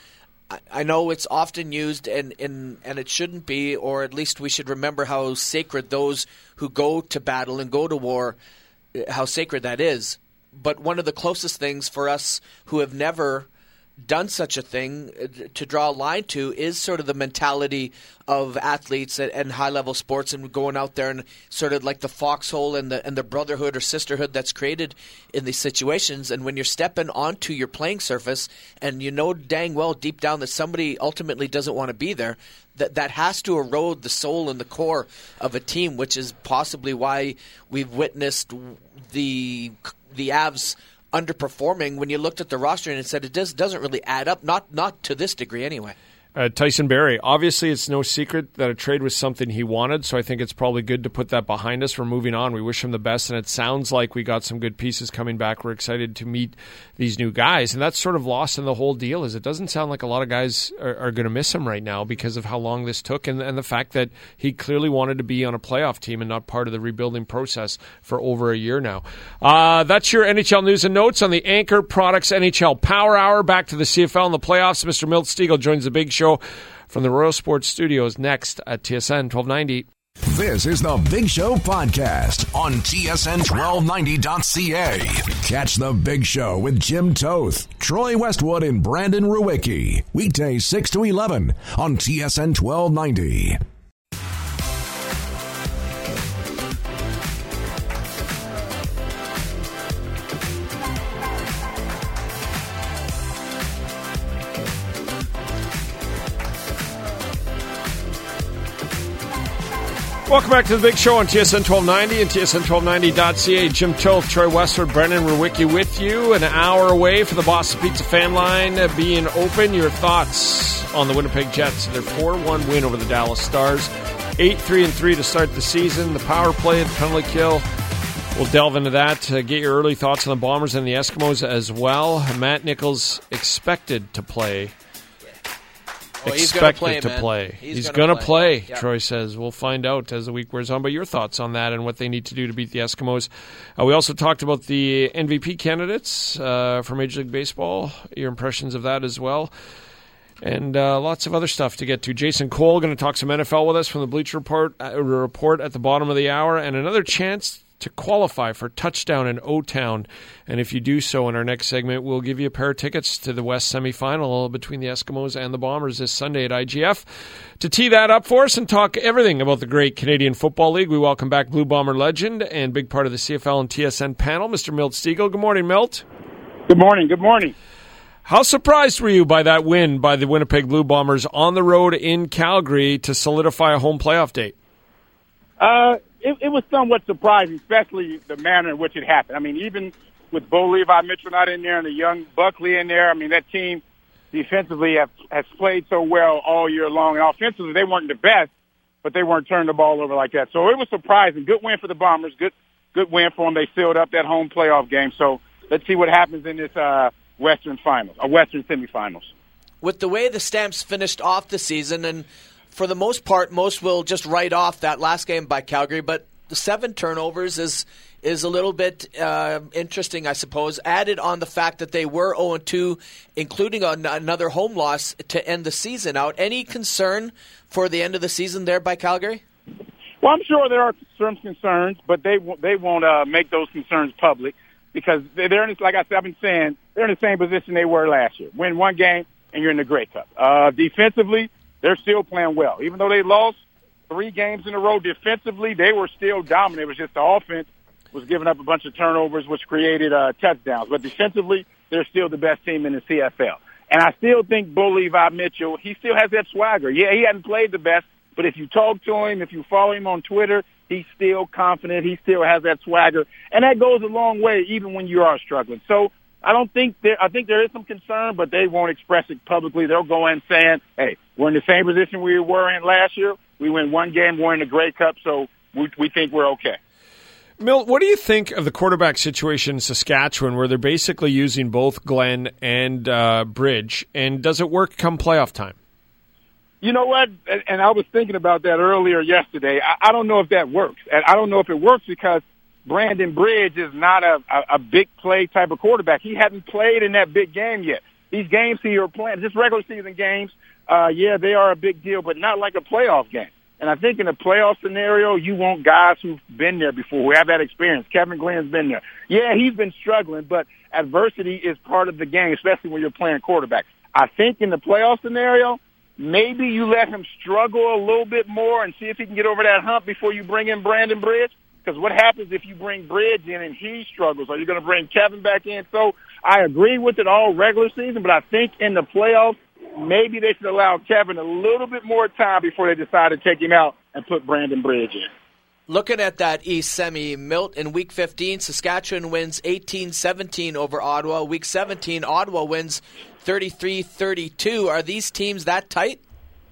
I know it's often used, and it shouldn't be, or at least we should remember how sacred those who go to battle and go to war, how sacred that is. But one of the closest things for us who have never done such a thing to draw a line to is sort of the mentality of athletes and high-level sports and going out there and sort of like the foxhole and the brotherhood or sisterhood that's created in these situations. And when you're stepping onto your playing surface and you know dang well deep down that somebody ultimately doesn't want to be there, that has to erode the soul and the core of a team, which is possibly why we've witnessed the Avs underperforming when you looked at the roster and it said it doesn't really add up, not to this degree anyway. Tyson Barrie, obviously it's no secret that a trade was something he wanted, so I think it's probably good to put that behind us. We're moving on. We wish him the best, and it sounds like we got some good pieces coming back. We're excited to meet these new guys, and that's sort of lost in the whole deal, is it doesn't sound like a lot of guys are going to miss him right now because of how long this took and the fact that he clearly wanted to be on a playoff team and not part of the rebuilding process for over a year now. That's your NHL news and notes on the Anchor Products NHL Power Hour. Back to the CFL and the playoffs. Mr. Milt Stegall joins the big show from the Royal Sports Studios next at TSN 1290. This is the Big Show podcast on TSN1290.ca. Catch the Big Show with Jim Toth, Troy Westwood, and Brandon Ruwicki. Weekdays 6 to 11 on TSN 1290. Welcome back to the Big Show on TSN 1290 and TSN1290.ca. Jim Toth, Troy Westwood, Brendan Ruwicki with you. An hour away for the Boston Pizza fan line being open. Your thoughts on the Winnipeg Jets? Their 4-1 win over the Dallas Stars. 8-3-3 to start the season. The power play, the penalty kill. We'll delve into that. Get your early thoughts on the Bombers and the Eskimos as well. Matt Nichols expected to play. He's going to play. He's going to play, yep. Troy says. We'll find out as the week wears on. But your thoughts on that and what they need to do to beat the Eskimos. We also talked about the MVP candidates for Major League Baseball, your impressions of that as well. And lots of other stuff to get to. Jason Cole going to talk some NFL with us from the Bleacher Report at the bottom of the hour. And another chance to qualify for Touchdown in O-Town. And if you do so in our next segment, we'll give you a pair of tickets to the West semifinal between the Eskimos and the Bombers this Sunday at IGF. To tee that up for us and talk everything about the great Canadian Football League, we welcome back Blue Bomber legend and big part of the CFL and TSN panel, Mr. Milt Stegall. Good morning, Milt. Good morning. Good morning. How surprised were you by that win by the Winnipeg Blue Bombers on the road in Calgary to solidify a home playoff date? It was somewhat surprising, especially the manner in which it happened. I mean, even with Bo Levi Mitchell not in there and the young Buckley in there, I mean, that team defensively has played so well all year long. And offensively, they weren't the best, but they weren't turning the ball over like that. So it was surprising. Good win for the Bombers. Good win for them. They sealed up that home playoff game. So let's see what happens in this Western semifinals. With the way the Stamps finished off the season, and for the most part, most will just write off that last game by Calgary, but the 7 turnovers is a little bit interesting, I suppose, added on the fact that they were 0-2, including another home loss to end the season out. Any concern for the end of the season there by Calgary? Well, I'm sure there are some concerns, but they won't make those concerns public because they're in this, like I've been saying, they're in the same position they were last year. Win one game, and you're in the Grey Cup. Defensively, they're still playing well. Even though they lost 3 games in a row defensively, they were still dominant. It was just the offense was giving up a bunch of turnovers, which created touchdowns. But defensively, they're still the best team in the CFL. And I still think Bo Levi Mitchell, he still has that swagger. Yeah, he hadn't played the best, but if you talk to him, if you follow him on Twitter, he's still confident. He still has that swagger. And that goes a long way, even when you are struggling. So I think there is some concern, but they won't express it publicly. They'll go in saying, hey, we're in the same position we were in last year. We win one game, we're in the Grey Cup, so we think we're okay. Milt, what do you think of the quarterback situation in Saskatchewan where they're basically using both Glenn and Bridge, and does it work come playoff time? You know what? And I was thinking about that earlier yesterday. I don't know if that works. And I don't know if it works because Brandon Bridge is not a big play type of quarterback. He hadn't played in that big game yet. These games he are playing, just regular season games, they are a big deal, but not like a playoff game. And I think in a playoff scenario, you want guys who've been there before, who have that experience. Kevin Glenn's been there. Yeah, he's been struggling, but adversity is part of the game, especially when you're playing quarterback. I think in the playoff scenario, maybe you let him struggle a little bit more and see if he can get over that hump before you bring in Brandon Bridge. Because what happens if you bring Bridge in and he struggles? Are you going to bring Kevin back in? So I agree with it all regular season, but I think in the playoffs, maybe they should allow Kevin a little bit more time before they decide to take him out and put Brandon Bridge in. Looking at that East Semi, Milt, in Week 15, Saskatchewan wins 18-17 over Ottawa. Week 17, Ottawa wins 33-32. Are these teams that tight?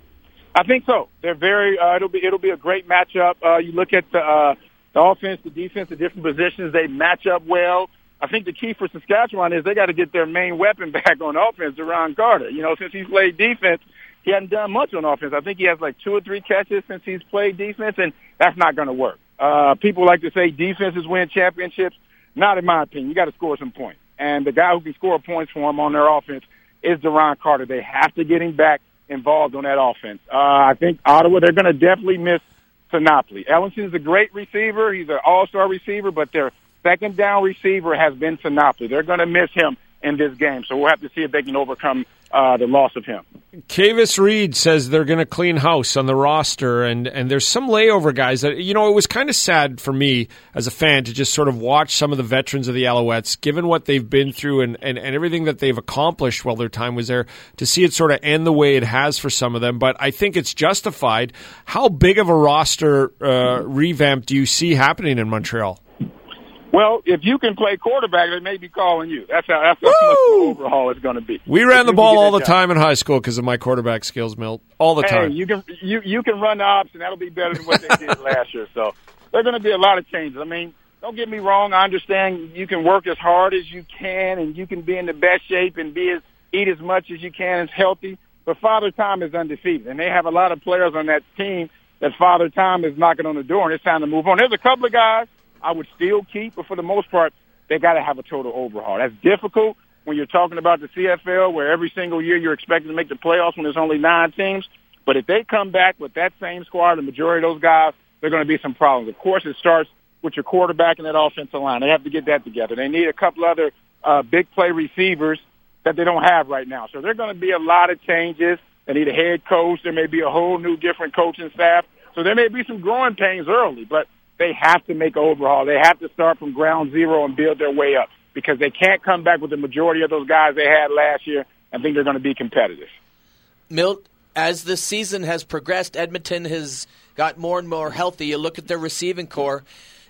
I think so. They're very. It'll be a great matchup. You look at the offense, the defense, the different positions. They match up well. I think the key for Saskatchewan is they got to get their main weapon back on offense, Duron Carter. You know, since he's played defense, he hasn't done much on offense. I think he has like 2 or 3 catches since he's played defense, and that's not going to work. People like to say defenses win championships. Not in my opinion. You got to score some points. And the guy who can score points for them on their offense is Duron Carter. They have to get him back involved on that offense. I think Ottawa, they're going to definitely miss Sinopoli. Ellington's a great receiver. He's an all-star receiver, but their second down receiver has been Sinopoli. They're going to miss him in this game, so we'll have to see if they can overcome the loss of him. Kavis Reed says they're going to clean house on the roster, and there's some layover guys that, you know, it was kind of sad for me as a fan to just sort of watch some of the veterans of the Alouettes, given what they've been through and everything that they've accomplished while their time was there, to see it sort of end the way it has for some of them. But I think it's justified. How big of a roster revamp do you see happening in Montreal? Well, if you can play quarterback, they may be calling you. That's how much the overhaul is going to be. We ran the ball all the time in high school because of my quarterback skills, Milt. All the time. You can run the option. That'll be better than what they did last year. So there are going to be a lot of changes. I mean, don't get me wrong. I understand you can work as hard as you can, and you can be in the best shape and eat as much as you can and healthy. But Father Time is undefeated, and they have a lot of players on that team that Father Time is knocking on the door, and it's time to move on. There's a couple of guys I would still keep, but for the most part, they got to have a total overhaul. That's difficult when you're talking about the CFL, where every single year you're expected to make the playoffs when there's only 9 teams. But if they come back with that same squad, the majority of those guys, there are going to be some problems. Of course, it starts with your quarterback and that offensive line. They have to get that together. They need a couple other big play receivers that they don't have right now. So there are going to be a lot of changes. They need a head coach. There may be a whole new different coaching staff. So there may be some growing pains early, but they have to make an overhaul. They have to start from ground zero and build their way up because they can't come back with the majority of those guys they had last year and think they're going to be competitive. Milt, as the season has progressed, Edmonton has got more and more healthy. You look at their receiving core,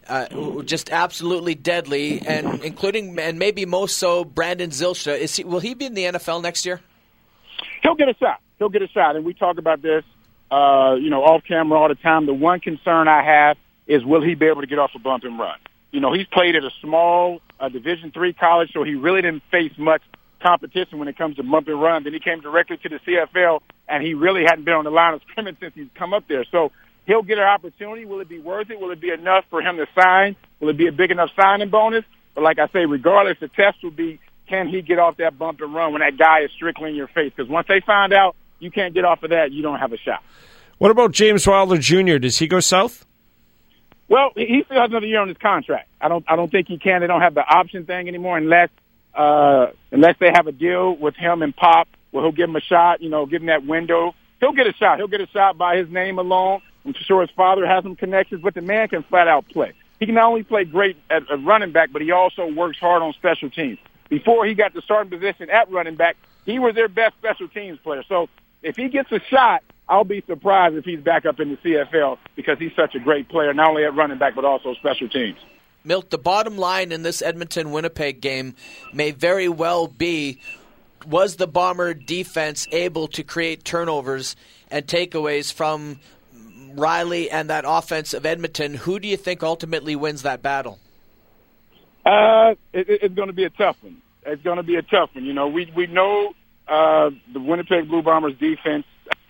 just absolutely deadly, and including, and maybe most so, Brandon Zylstra. Will he be in the NFL next year? He'll get a shot. He'll get a shot. And we talk about this, off camera all the time. The one concern I have is, will he be able to get off a bump and run? He's played at a small Division III college, so he really didn't face much competition when it comes to bump and run. Then he came directly to the CFL, and he really hadn't been on the line of scrimmage since he's come up there. So he'll get an opportunity. Will it be worth it? Will it be enough for him to sign? Will it be a big enough signing bonus? But like I say, regardless, the test will be, can he get off that bump and run when that guy is strictly in your face? Because once they find out you can't get off of that, you don't have a shot. What about James Wilder Jr.? Does he go south? Well, he still has another year on his contract. I don't think he can. They don't have the option thing anymore unless they have a deal with him and Pop where he'll give him a shot, give him that window. He'll get a shot. He'll get a shot by his name alone. I'm sure his father has some connections, but the man can flat out play. He can not only play great at running back, but he also works hard on special teams. Before he got the starting position at running back, he was their best special teams player. So if he gets a shot, I'll be surprised if he's back up in the CFL because he's such a great player, not only at running back but also special teams. Milt, the bottom line in this Edmonton-Winnipeg game may very well be, was the Bomber defense able to create turnovers and takeaways from Riley and that offense of Edmonton? Who do you think ultimately wins that battle? It's going to be a tough one. It's going to be a tough one. We know the Winnipeg Blue Bombers defense,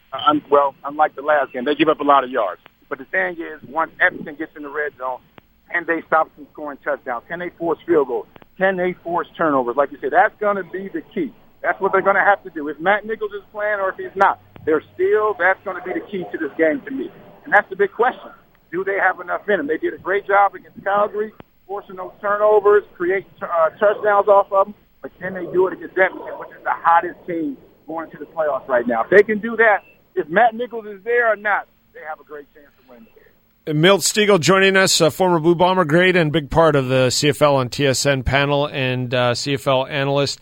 unlike the last game, they give up a lot of yards. But the thing is, once Edmonton gets in the red zone, can they stop from scoring touchdowns? Can they force field goals? Can they force turnovers? Like you said, that's going to be the key. That's what they're going to have to do. If Matt Nichols is playing or if he's not, that's going to be the key to this game to me. And that's the big question. Do they have enough in them? They did a great job against Calgary, forcing those turnovers, creating touchdowns off of them. But can they do it against Edmonton, which is the hottest team going to the playoffs right now? If they can do that, if Matt Nichols is there or not, they have a great chance to win the game. Milt Stegall joining us, former Blue Bomber grade and big part of the CFL and TSN panel and CFL analyst.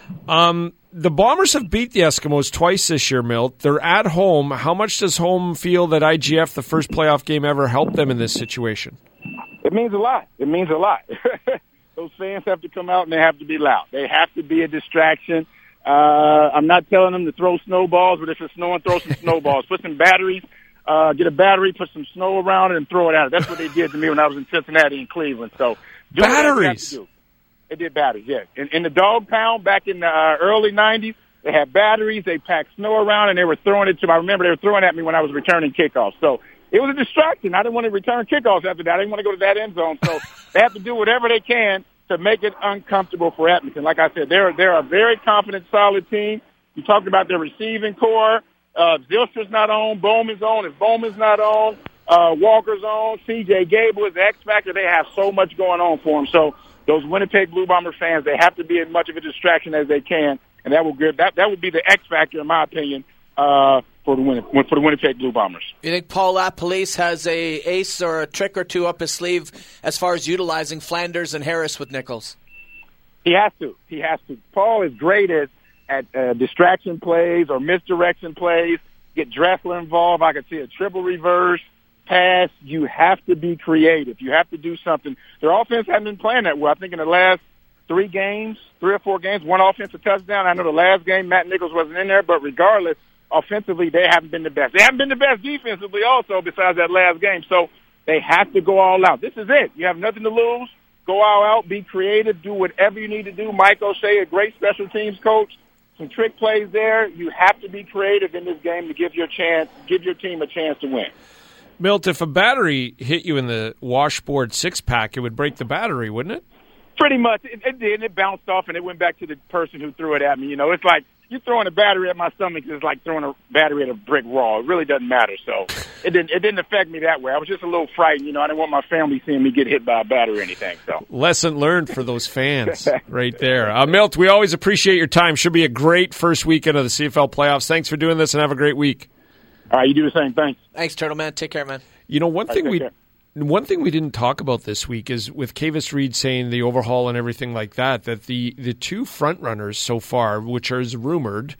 The Bombers have beat the Eskimos twice this year, Milt. They're at home. How much does home feel at IGF, the first playoff game ever, help them in this situation? It means a lot. It means a lot. Those fans have to come out and they have to be loud. They have to be a distraction. I'm not telling them to throw snowballs, but if it's snowing, throw some snowballs. Put some batteries. Get a battery, put some snow around it, and throw it at it. That's what they did to me when I was in Cincinnati and Cleveland. So batteries. They did batteries, yeah. In the dog pound back in the early 90s, they had batteries. They packed snow around, and they were throwing it to me. I remember they were throwing at me when I was returning kickoffs. So it was a distraction. I didn't want to return kickoffs after that. I didn't want to go to that end zone. So they have to do whatever they can to make it uncomfortable for Edmonton. Like I said, they're a very confident, solid team. You talked about their receiving core. Zylstra's not on. Bowman's on. If Bowman's not on, Walker's on. C.J. Gable is the X factor. They have so much going on for them. So those Winnipeg Blue Bomber fans, they have to be as much of a distraction as they can, and that will be the X factor, in my opinion, for the Winnipeg Blue Bombers. You think Paul LaPolice has a ace or a trick or two up his sleeve as far as utilizing Flanders and Harris with Nichols? He has to. Paul is great at distraction plays or misdirection plays. Get Dressler involved. I could see a triple reverse pass. You have to be creative. You have to do something. Their offense hasn't been playing that well. I think in the last 3 or 4 games, 1 offensive touchdown. I know the last game Matt Nichols wasn't in there, but regardless, offensively, they haven't been the best. They haven't been the best defensively also besides that last game. So they have to go all out. This is it. You have nothing to lose. Go all out. Be creative. Do whatever you need to do. Mike O'Shea, a great special teams coach. Some trick plays there. You have to be creative in this game to give your team a chance to win. Milt, if a battery hit you in the washboard 6-pack, it would break the battery, wouldn't it? Pretty much. It did, and it bounced off, and it went back to the person who threw it at me. It's like you throwing a battery at my stomach is like throwing a battery at a brick wall. It really doesn't matter. So it didn't affect me that way. I was just a little frightened. I didn't want my family seeing me get hit by a battery or anything. So lesson learned for those fans right there. Milt, we always appreciate your time. Should be a great first weekend of the CFL playoffs. Thanks for doing this, and have a great week. All right, you do the same. Thanks. Thanks, Turtle Man. Take care, man. One thing we didn't talk about this week is with Kavis Reed saying the overhaul and everything like that the 2 front runners so far, which is rumored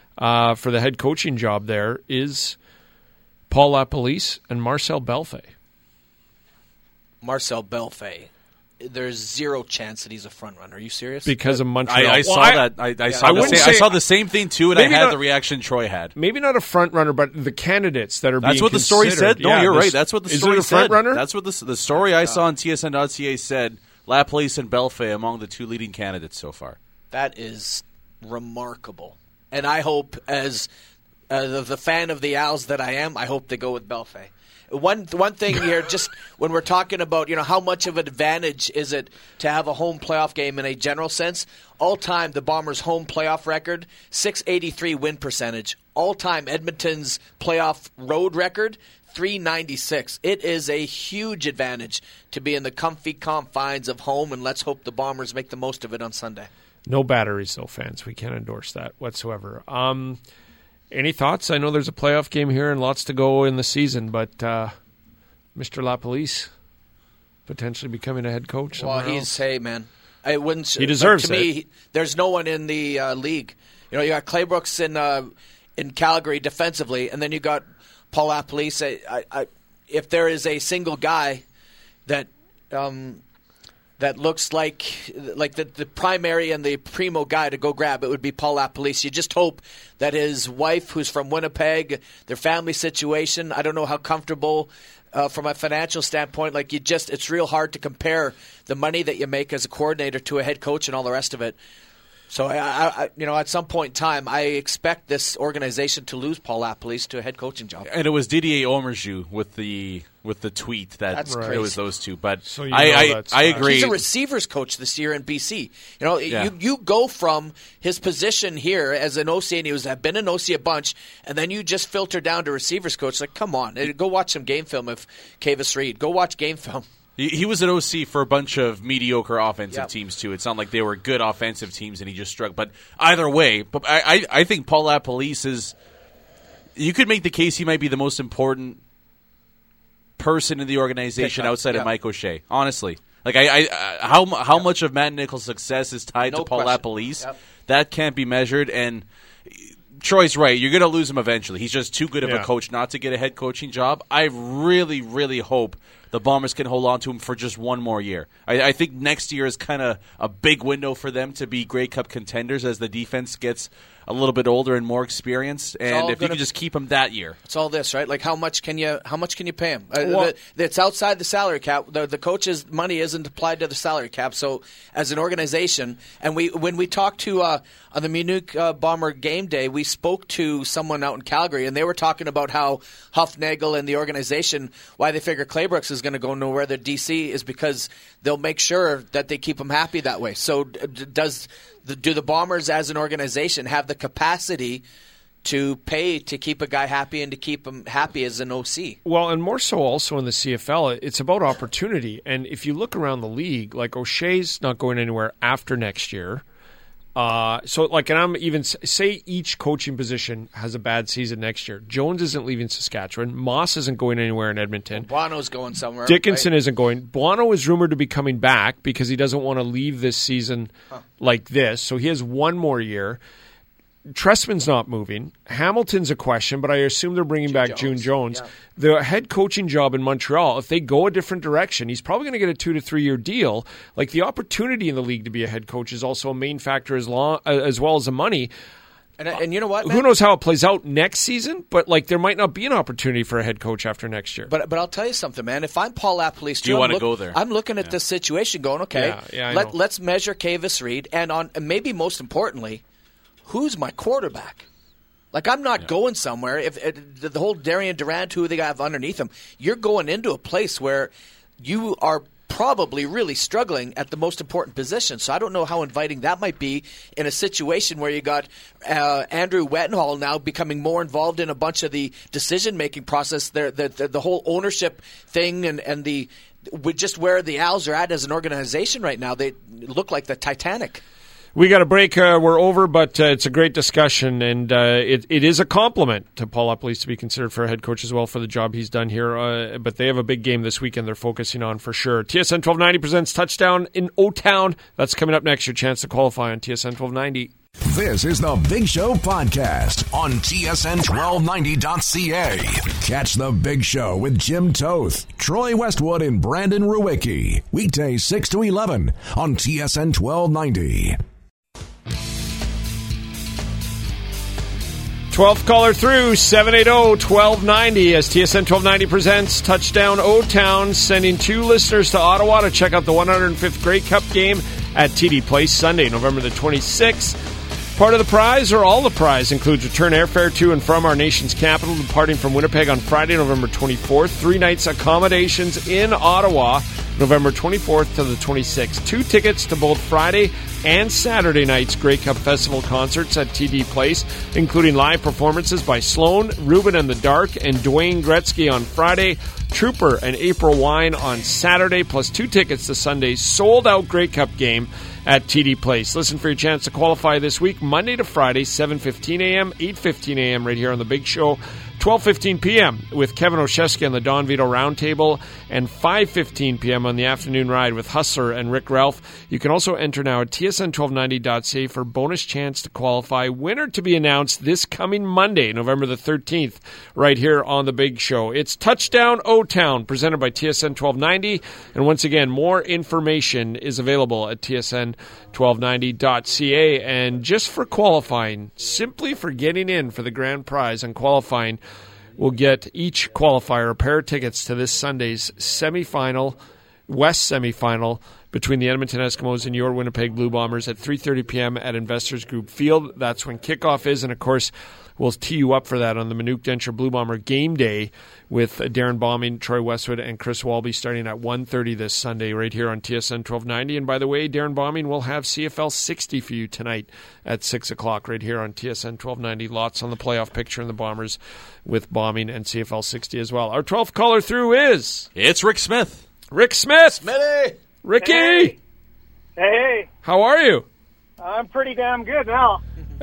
for the head coaching job there, is Paul LaPolice and Marcel Belfay. Marcel Belfay. there's zero chance that he's a front runner. Are you serious? Because of Montreal. I saw that. I saw the same thing too, and I had the reaction Troy had. Maybe not a front runner, but the candidates that are being considered. That's what the story said. No, you're right. That's what the story said. Is it a front runner? That's what the story I saw on TSN.ca said. Laplace and Belfay among the 2 leading candidates so far. That is remarkable. And I hope, as the fan of the Als that I am, I hope they go with Belfay. One thing here, just when we're talking about, how much of an advantage is it to have a home playoff game in a general sense? All time, the Bombers' home playoff record, .683 win percentage. All time, Edmonton's playoff road record, .396. It is a huge advantage to be in the comfy confines of home, and let's hope the Bombers make the most of it on Sunday. No batteries, though, fans. We can't endorse that whatsoever. Any thoughts? I know there's a playoff game here and lots to go in the season, but Mr. LaPolice potentially becoming a head coach somewhere else. Hey, man. I wouldn't. He deserves it. To me, there's no one in the league. You got Clay Brooks in Calgary defensively, and then you got Paul LaPolice. If there is a single guy that looks like the primary and the primo guy to go grab, it would be Paul LaPolice. You just hope that his wife, who's from Winnipeg, their family situation, I don't know how comfortable from a financial standpoint, it's real hard to compare the money that you make as a coordinator to a head coach and all the rest of it. So, at some point in time, I expect this organization to lose Paul LaPolice to a head coaching job. And it was Didier Aumerjeux with the tweet that it was those two. But so I agree. He's a receivers coach this year in BC. You go from his position here as an OC, and he had been an OC a bunch, and then you just filter down to receivers coach. Come on, go watch some game film of Kavis Reed. Go watch game film. He was an OC for a bunch of mediocre offensive teams, too. It's not like they were good offensive teams and he just struggled. But either way, I think Paul LaPolice is – you could make the case he might be the most important person in the organization outside of Mike O'Shea, honestly. How much of Matt Nichols' success is tied to Paul LaPolice? Yep. That can't be measured, and Troy's right. You're going to lose him eventually. He's just too good of a coach not to get a head coaching job. I really, really hope the Bombers can hold on to him for just one more year. I think next year is kind of a big window for them to be Grey Cup contenders as the defense gets a little bit older and more experienced. And if you can just keep him that year. It's all this, right? How much can you pay him? It's outside the salary cap. The coach's money isn't applied to the salary cap. So as an organization, and when we talked to on the Munich Bomber game day, we spoke to someone out in Calgary, and they were talking about how Huffnagel and the organization, why they figure Clay Brooks is going to go nowhere. The DC is because they'll make sure that they keep him happy that way. So do the Bombers as an organization have the capacity to pay to keep a guy happy and to keep him happy as an OC? Well, and more so also in the CFL, it's about opportunity. And if you look around the league, O'Shea's not going anywhere after next year. And I'm even say each coaching position has a bad season next year. Jones isn't leaving Saskatchewan. Moss isn't going anywhere in Edmonton. Buono's going somewhere. Dickinson isn't going. Buono is rumored to be coming back because he doesn't want to leave this season like this. So he has one more year. Trestman's not moving. Hamilton's a question, but I assume they're bringing back June Jones. Yeah. The head coaching job in Montreal, if they go a different direction, he's probably going to get a 2 to 3 year deal. The opportunity in the league to be a head coach is also a main factor as well as the money. And you know what, man? Who knows how it plays out next season, but there might not be an opportunity for a head coach after next year. But I'll tell you something, man. If I'm Paul LaPolice, do you want to go there? I'm looking at this situation going, okay, let's measure Kavis Reed, and maybe most importantly, who's my quarterback? I'm not going somewhere. If the whole Darian Durant, who they have underneath him, you're going into a place where you are probably really struggling at the most important position. So I don't know how inviting that might be in a situation where you got Andrew Wettenhall now becoming more involved in a bunch of the decision-making process, the whole ownership thing and just where the Als are at as an organization right now. They look like the Titanic. We got a break. We're over, but it's a great discussion, and it is a compliment to Paul LaPolice to be considered for a head coach as well for the job he's done here. But they have a big game this weekend they're focusing on for sure. TSN 1290 presents Touchdown in O-Town. That's coming up next. Your chance to qualify on TSN 1290. This is the Big Show podcast on TSN1290.ca. Catch the Big Show with Jim Toth, Troy Westwood, and Brandon Ruwicki. Weekdays 6 to 11 on TSN 1290. 12th caller through, 780-1290, as TSN 1290 presents Touchdown O-Town, sending 2 listeners to Ottawa to check out the 105th Grey Cup game at TD Place Sunday, November the 26th. Part of the prize, or all the prize, includes return airfare to and from our nation's capital, departing from Winnipeg on Friday, November 24th. 3 nights accommodations in Ottawa, November 24th to the 26th. 2 tickets to both Friday and Saturday night's Grey Cup Festival concerts at TD Place, including live performances by Sloan, Ruben and the Dark, and Dwayne Gretzky on Friday, Trooper and April Wine on Saturday, plus 2 tickets to Sunday's sold-out Grey Cup game at TD Place. Listen for your chance to qualify this week, Monday to Friday, 7:15 a.m., 8:15 a.m. right here on The Big Show, 12:15 p.m. with Kevin Oshesky on the Don Vito Roundtable, and 5:15 p.m. on the Afternoon Ride with Hustler and Rick Ralph. You can also enter now at tsn1290.ca for bonus chance to qualify. Winner to be announced this coming Monday, November the 13th, right here on The Big Show. It's Touchdown O-Town, presented by TSN 1290. And once again, more information is available at tsn1290.ca. And just for qualifying, simply for getting in for the grand prize and qualifying, we'll get each qualifier a pair of tickets to this Sunday's semifinal, West semifinal, between the Edmonton Eskimos and your Winnipeg Blue Bombers at 3:30 p.m. at Investors Group Field. That's when kickoff is, and of course, we'll tee you up for that on the Minuk Denture Blue Bomber game day with Darren Bombing, Troy Westwood, and Chris Walby starting at 1:30 this Sunday right here on TSN 1290. And by the way, Darren Bombing will have CFL 60 for you tonight at 6 o'clock right here on TSN 1290. Lots on the playoff picture in the Bombers with Bombing and CFL 60 as well. Our 12th caller through is... It's Rick Smith. Rick Smith! Smitty! Ricky! Hey! Hey! How are you? I'm pretty damn good now.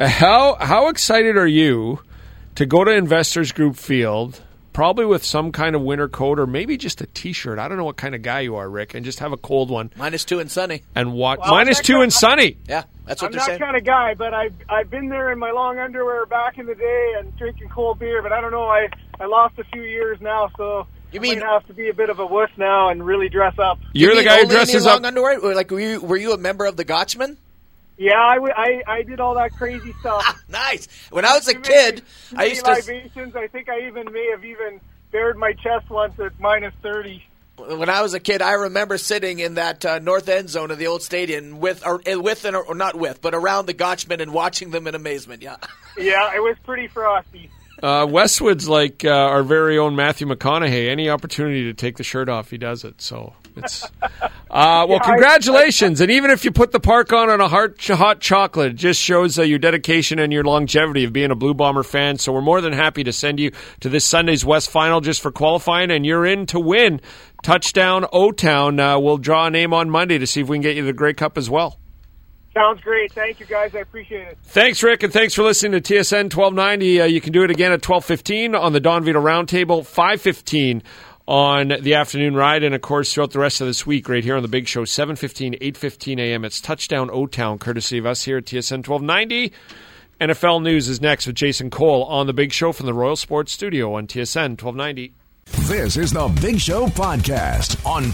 How excited are you to go to Investors Group Field, probably with some kind of winter coat or maybe just a T-shirt? I don't know what kind of guy you are, Rick, and just have a cold one. -2 and sunny. And what? Well, -2 and sunny. Yeah, that's what I'm they're saying. I'm that kind of guy, but I've been there in my long underwear back in the day and drinking cold beer, but I don't know. I lost a few years now, so... I might have to be a bit of a wuss now and really dress up. You're the guy who dresses up. Long underwear? Like, were you a member of the Gotchmen? Yeah, I did all that crazy stuff. Nice. When I was a kid, I used to... libations. I think I may have bared my chest once at -30. When I was a kid, I remember sitting in that north end zone of the old stadium or not with, but around the Gotchmen and watching them in amazement. Yeah. Yeah, it was pretty frosty. Westwood's like our very own Matthew McConaughey. Any opportunity to take the shirt off, he does it. So it's well, congratulations! And even if you put the park on a hot chocolate, it just shows your dedication and your longevity of being a Blue Bomber fan. So we're more than happy to send you to this Sunday's West Final just for qualifying, and you're in to win Touchdown O-Town. We'll draw a name on Monday to see if we can get you the Grey Cup as well. Sounds great. Thank you, guys. I appreciate it. Thanks, Rick, and thanks for listening to TSN 1290. You can do it again at 12:15 on the Don Vito Roundtable, 5:15 on the Afternoon Ride, and, of course, throughout the rest of this week right here on The Big Show, 7:15, 8:15 a.m. It's Touchdown O-Town, courtesy of us here at TSN 1290. NFL News is next with Jason Cole on The Big Show from the Royal Sports Studio on TSN 1290. This is the Big Show podcast on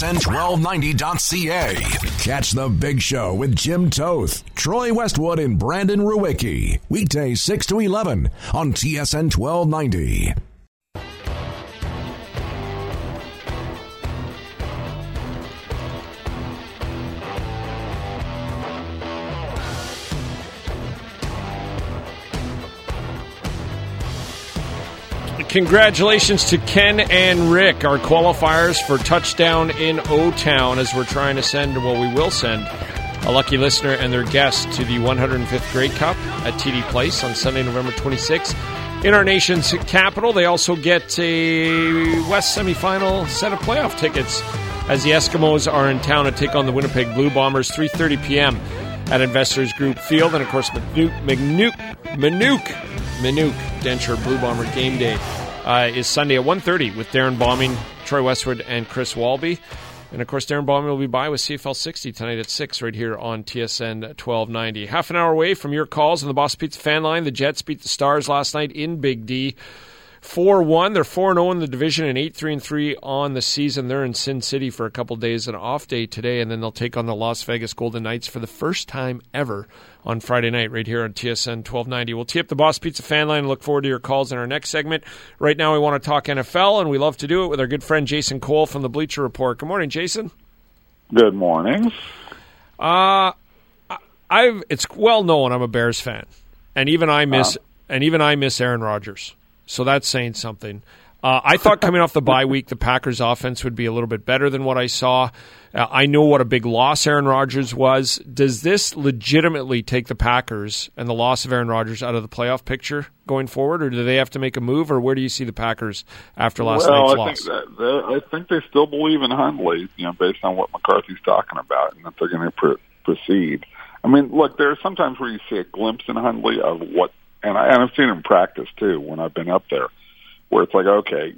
TSN1290.ca. Catch the Big Show with Jim Toth, Troy Westwood, and Brandon Ruwicki. Weekdays 6 to 11 on TSN 1290. Congratulations to Ken and Rick, our qualifiers for Touchdown in O-Town, as we're trying to send, well, we will send a lucky listener and their guest to the 105th Grey Cup at TD Place on Sunday, November 26th. In our nation's capital, they also get a West semifinal set of playoff tickets as the Eskimos are in town to take on the Winnipeg Blue Bombers, 3:30 p.m. at Investors Group Field. And, of course, Minuk Denture Blue Bomber game day is Sunday at 1:30 with Darren Bombing, Troy Westwood, and Chris Walby. And, of course, Darren Bauman will be by with CFL 60 tonight at 6 right here on TSN 1290. Half an hour away from your calls on the Boston Pizza fan line. The Jets beat the Stars last night in Big D. 4-1. They're 4-0 in the division and 8-3-3 on the season. They're in Sin City for a couple days, an off day today, and then they'll take on the Las Vegas Golden Knights for the first time ever on Friday night right here on TSN 1290. We'll tee up the Boss Pizza fan line and look forward to your calls in our next segment. Right now we want to talk NFL, and we love to do it with our good friend Jason Cole from the Bleacher Report. Good morning, Jason. Good morning. It's well known I'm a Bears fan, and even I miss Aaron Rodgers. So that's saying something. I thought coming off the bye week, the Packers' offense would be a little bit better than what I saw. I know what a big loss Aaron Rodgers was. Does this legitimately take the Packers and the loss of Aaron Rodgers out of the playoff picture going forward, or do they have to make a move, or where do you see the Packers after last night's loss? I think they still believe in Hundley, based on what McCarthy's talking about, and that they're going to proceed. I mean, look, there are sometimes where you see a glimpse in Hundley of what. And I've seen him practice, too, when I've been up there, where it's like, okay,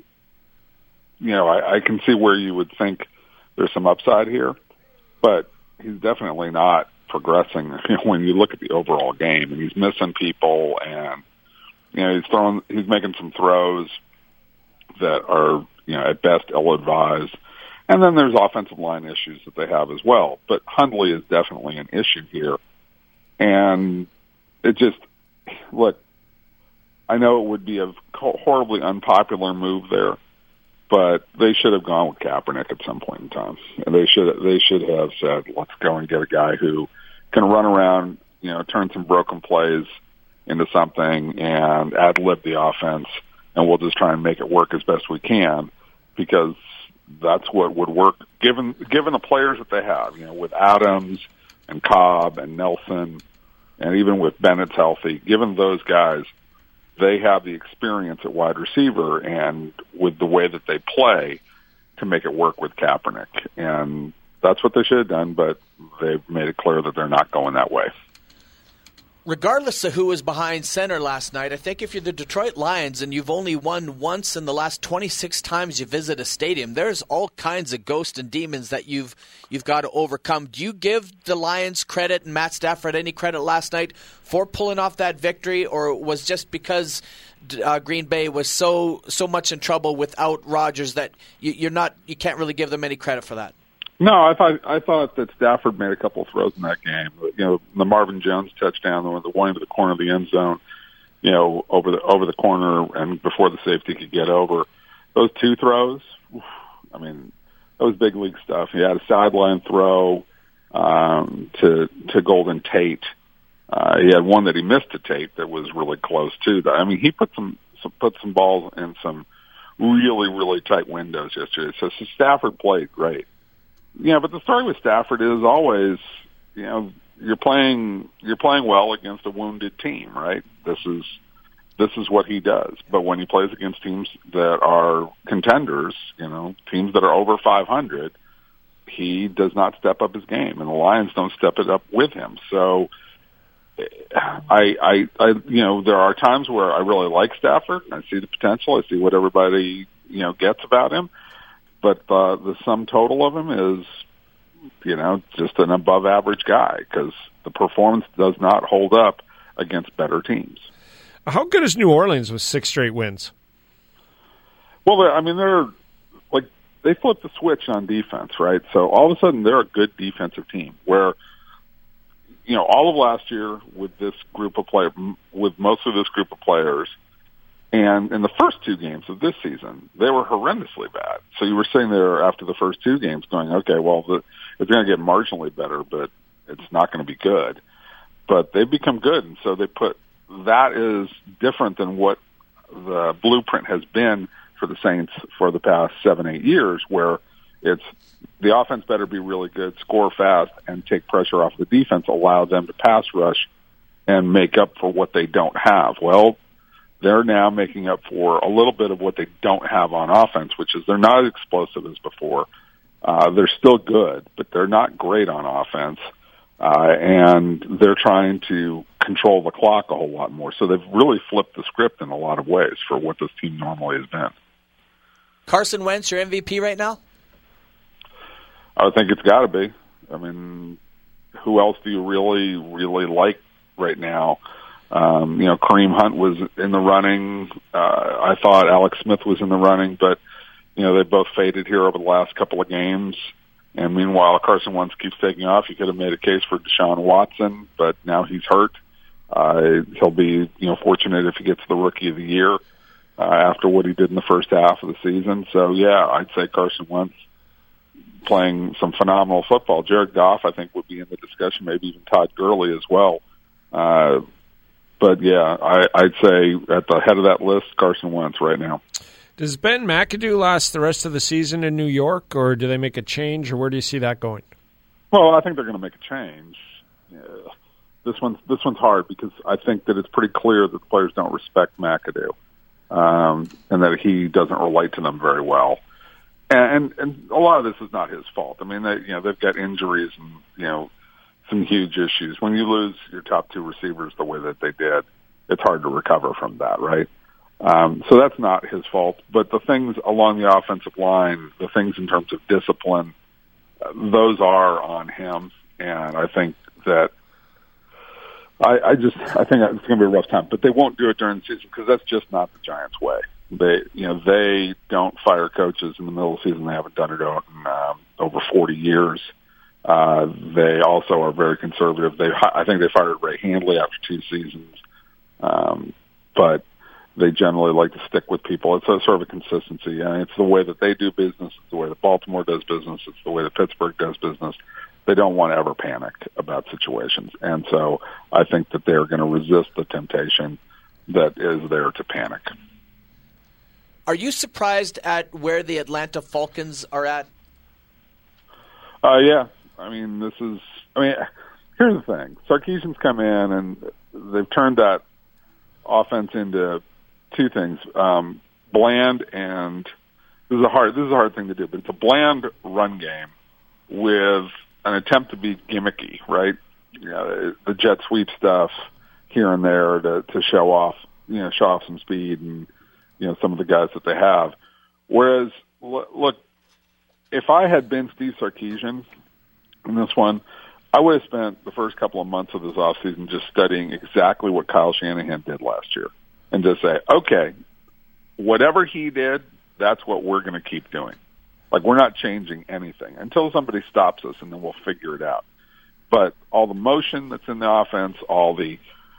I can see where you would think there's some upside here, but he's definitely not progressing when you look at the overall game. And he's missing people, and, he's making some throws that are, at best ill-advised. And then there's offensive line issues that they have as well. But Hundley is definitely an issue here. And it just... Look, I know it would be a horribly unpopular move there, but they should have gone with Kaepernick at some point in time. And they should have said, let's go and get a guy who can run around, turn some broken plays into something and ad-lib the offense, and we'll just try and make it work as best we can, because that's what would work given the players that they have, with Adams and Cobb and Nelson. And even with Bennett's healthy, given those guys, they have the experience at wide receiver and with the way that they play to make it work with Kaepernick. And that's what they should have done, but they've made it clear that they're not going that way. Regardless of who was behind center last night, I think if you're the Detroit Lions and you've only won once in the last 26 times you visit a stadium, there's all kinds of ghosts and demons that you've got to overcome. Do you give the Lions credit and Matt Stafford any credit last night for pulling off that victory, or was just because Green Bay was so much in trouble without Rodgers that you can't really give them any credit for that? No, I thought that Stafford made a couple of throws in that game. The Marvin Jones touchdown, the one into the corner of the end zone, over the corner and before the safety could get over. Those two throws, I mean, that was big league stuff. He had a sideline throw to Golden Tate. He had one that he missed to Tate that was really close too. I mean, he put some balls in some really, really tight windows yesterday. So Stafford played great. Yeah, but the story with Stafford is always, you're playing well against a wounded team, right? This is what he does. But when he plays against teams that are contenders, teams that are over 500, he does not step up his game, and the Lions don't step it up with him. So, I there are times where I really like Stafford. I see the potential. I see what everybody gets about him. But the sum total of him is, just an above-average guy, because the performance does not hold up against better teams. How good is New Orleans with 6 straight wins? Well, they flipped the switch on defense, right? So all of a sudden they're a good defensive team, where, all of last year with this group of players, with most of this group of players, and in the first 2 games of this season, they were horrendously bad. So you were sitting there after the first 2 games going, okay, well, it's going to get marginally better, but it's not going to be good. But they've become good, and so that is different than what the blueprint has been for the Saints for the past 7-8 years, where it's the offense better be really good, score fast, and take pressure off the defense, allow them to pass rush and make up for what they don't have. Well, they're now making up for a little bit of what they don't have on offense, which is they're not as explosive as before. They're still good, but they're not great on offense. And they're trying to control the clock a whole lot more. So they've really flipped the script in a lot of ways for what this team normally has been. Carson Wentz, your MVP right now? I would think it's got to be. I mean, who else do you really, really like right now? Kareem Hunt was in the running. I thought Alex Smith was in the running, but, they both faded here over the last couple of games. And meanwhile, Carson Wentz keeps taking off. You could have made a case for Deshaun Watson, but now he's hurt. He'll be, fortunate if he gets the Rookie of the Year after what he did in the first half of the season. So, yeah, I'd say Carson Wentz playing some phenomenal football. Jared Goff, I think, would be in the discussion, maybe even Todd Gurley as well. But, yeah, I'd say at the head of that list, Carson Wentz right now. Does Ben McAdoo last the rest of the season in New York, or do they make a change, or where do you see that going? Well, I think they're going to make a change. Yeah. This one's hard because I think that it's pretty clear that the players don't respect McAdoo, and that he doesn't relate to them very well. And a lot of this is not his fault. I mean, they've got injuries and some huge issues. When you lose your top two receivers the way that they did, it's hard to recover from that, right? So that's not his fault. But the things along the offensive line, the things in terms of discipline, those are on him. And I think that I think it's going to be a rough time. But they won't do it during the season because that's just not the Giants' way. They don't fire coaches in the middle of the season. They haven't done it in over 40 years. They also are very conservative. I think they fired Ray Handley after 2 seasons. But they generally like to stick with people. It's a sort of a consistency. And it's the way that they do business. It's the way that Baltimore does business. It's the way that Pittsburgh does business. They don't want to ever panic about situations. And so I think that they're going to resist the temptation that is there to panic. Are you surprised at where the Atlanta Falcons are at? Yeah. Here's the thing. Sarkisian's come in and they've turned that offense into two things. Bland, and this is a hard thing to do, but it's a bland run game with an attempt to be gimmicky, right? The jet sweep stuff here and there to show off some speed and, some of the guys that they have. Whereas, look, if I had been Steve Sarkisian in this one, I would have spent the first couple of months of this offseason just studying exactly what Kyle Shanahan did last year and just say, okay, whatever he did, that's what we're going to keep doing. Like, we're not changing anything until somebody stops us, and then we'll figure it out. But all the motion that's in the offense, all the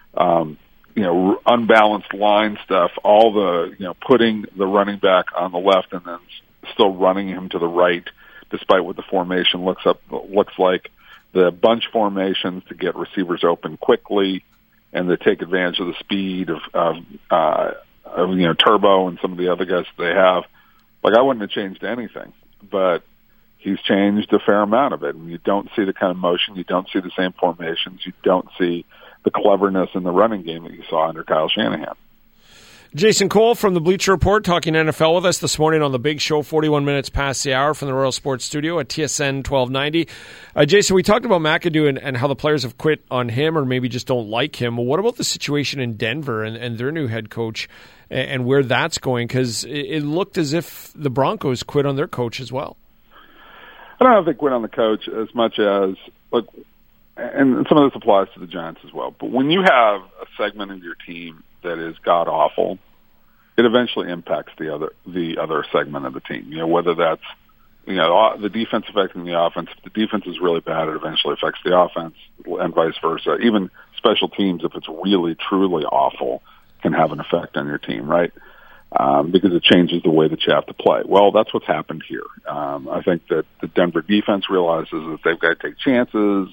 unbalanced line stuff, all the putting the running back on the left and then still running him to the right, despite what the formation looks like, the bunch formations to get receivers open quickly, and to take advantage of the speed of Turbo and some of the other guys that they have. Like, I wouldn't have changed anything, but he's changed a fair amount of it. And you don't see the kind of motion. You don't see the same formations. You don't see the cleverness in the running game that you saw under Kyle Shanahan. Jason Cole from the Bleacher Report talking NFL with us this morning on The Big Show, 41 minutes past the hour from the Royal Sports Studio at TSN 1290. Jason, we talked about McAdoo and how the players have quit on him or maybe just don't like him. Well, what about the situation in Denver and their new head coach and where that's going? Because it looked as if the Broncos quit on their coach as well. I don't know if they quit on the coach as much as, look, and some of this applies to the Giants as well, but when you have a segment of your team that is god awful, it eventually impacts the other segment of the team. Whether that's the defense affecting the offense. If the defense is really bad, it eventually affects the offense, and vice versa. Even special teams, if it's really truly awful, can have an effect on your team, right? Because it changes the way that you have to play. Well, that's what's happened here. I think that the Denver defense realizes that they've got to take chances.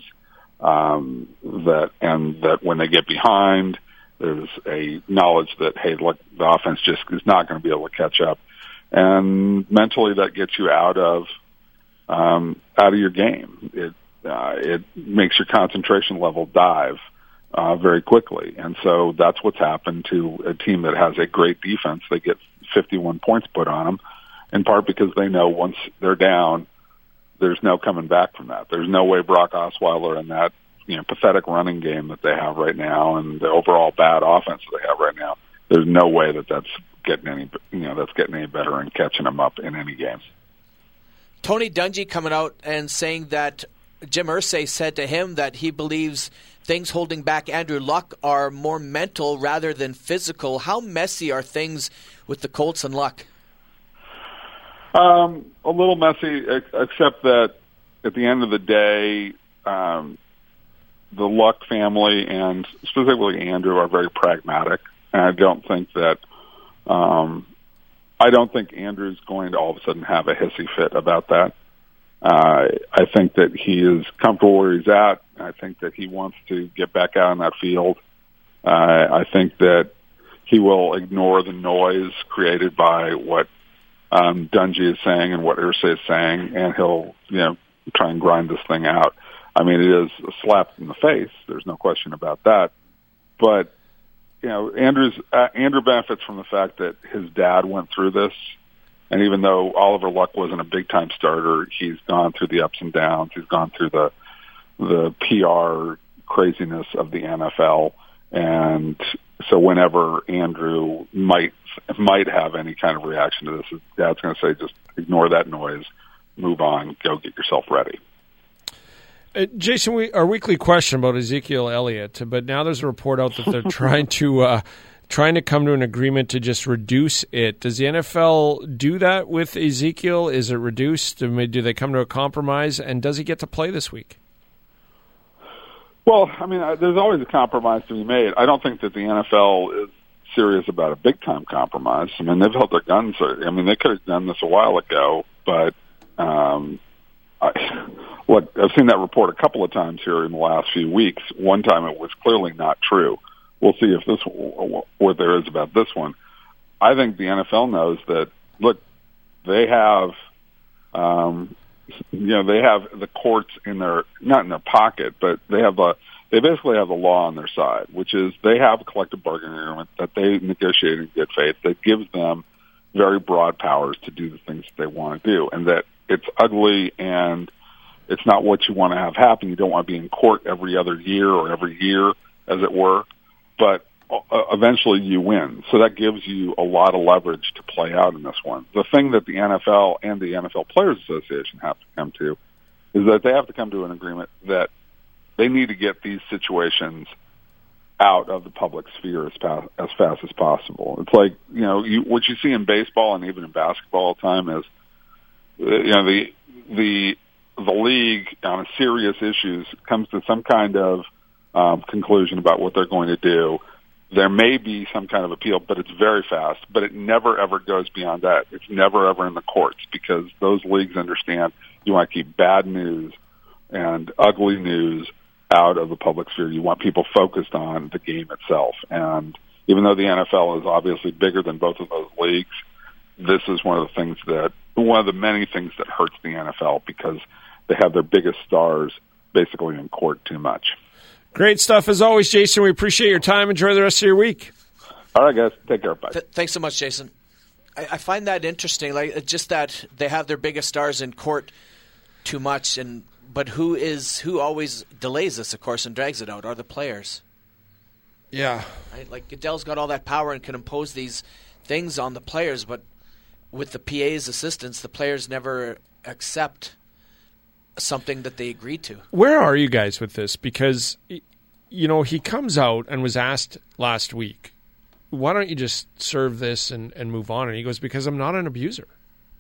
That when they get behind, there's a knowledge that, hey, look, the offense just is not going to be able to catch up, and mentally that gets you out of your game. It makes your concentration level dive very quickly, and so that's what's happened to a team that has a great defense. They get 51 points put on them, in part because they know once they're down, there's no coming back from that. There's no way Brock Osweiler and that pathetic running game that they have right now, and the overall bad offense that they have right now, there's no way that's getting any better and catching them up in any games. Tony Dungy coming out and saying that Jim Irsay said to him that he believes things holding back Andrew Luck are more mental rather than physical. How messy are things with the Colts and Luck? A little messy, except that at the end of the day, the Luck family and specifically Andrew are very pragmatic. And I don't think Andrew's going to all of a sudden have a hissy fit about that. I think that he is comfortable where he's at. I think that he wants to get back out on that field. I think that he will ignore the noise created by what Dungy is saying and what Irsay is saying, and he'll try and grind this thing out. I mean, it is a slap in the face. There's no question about that. But Andrew benefits from the fact that his dad went through this. And even though Oliver Luck wasn't a big-time starter, he's gone through the ups and downs. He's gone through the PR craziness of the NFL. And so whenever Andrew might have any kind of reaction to this, his dad's going to say, just ignore that noise, move on, go get yourself ready. Jason, our weekly question about Ezekiel Elliott, but now there's a report out that they're trying to come to an agreement to just reduce it. Does the NFL do that with Ezekiel? Is it reduced? Do they come to a compromise? And does he get to play this week? Well, I mean, there's always a compromise to be made. I don't think that the NFL is serious about a big-time compromise. I mean, they've held their guns. I mean, they could have done this a while ago, but I've seen that report a couple of times here in the last few weeks. One time it was clearly not true. We'll see if what there is about this one. I think the NFL knows that. Look, they have, they have the courts not in their pocket, but they basically have the law on their side, which is they have a collective bargaining agreement that they negotiate in good faith that gives them very broad powers to do the things that they want to do, and that it's ugly and it's not what you want to have happen. You don't want to be in court every other year or every year, as it were. But eventually you win. So that gives you a lot of leverage to play out in this one. The thing that the NFL and the NFL Players Association have to come to is that they have to come to an agreement that they need to get these situations out of the public sphere as fast as possible. It's like, what you see in baseball and even in basketball all the time is, the league on serious issues comes to some kind of conclusion about what they're going to do. There may be some kind of appeal, but it's very fast. But it never, ever goes beyond that. It's never, ever in the courts because those leagues understand you want to keep bad news and ugly news out of the public sphere. You want people focused on the game itself. And even though the NFL is obviously bigger than both of those leagues, this is one of the many things that hurts the NFL because they have their biggest stars basically in court too much. Great stuff as always, Jason. We appreciate your time. Enjoy the rest of your week. All right, guys. Take care. Bye. Thanks so much, Jason. I find that interesting, just that they have their biggest stars in court too much, but who always delays this, of course, and drags it out are the players. Yeah. Right? Like Goodell's got all that power and can impose these things on the players, but with the PA's assistance, the players never accept something that they agreed to. Where are you guys with this? Because, he comes out and was asked last week, why don't you just serve this and move on? And he goes, because I'm not an abuser.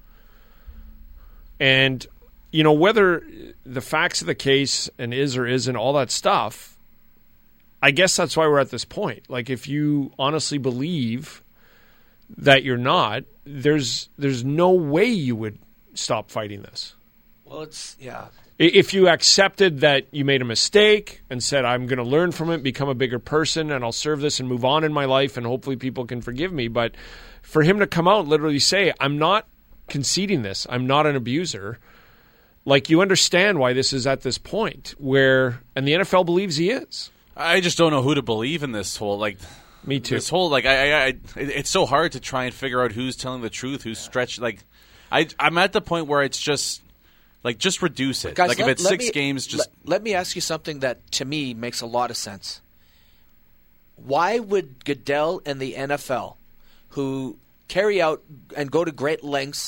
And, whether the facts of the case and is or isn't, all that stuff, I guess that's why we're at this point. Like, if you honestly believe that you're not, there's no way you would stop fighting this. Well, yeah. If you accepted that you made a mistake and said, I'm going to learn from it, become a bigger person, and I'll serve this and move on in my life, and hopefully people can forgive me. But for him to come out and literally say, I'm not conceding this, I'm not an abuser, like, you understand why this is at this point where, and the NFL believes he is. I just don't know who to believe in this whole, me too. This whole, it's so hard to try and figure out who's telling the truth, who's stretched. I'm at the point where it's just, just reduce it. Guys, if it's 6 games, just... Let me ask you something that, to me, makes a lot of sense. Why would Goodell and the NFL, who carry out and go to great lengths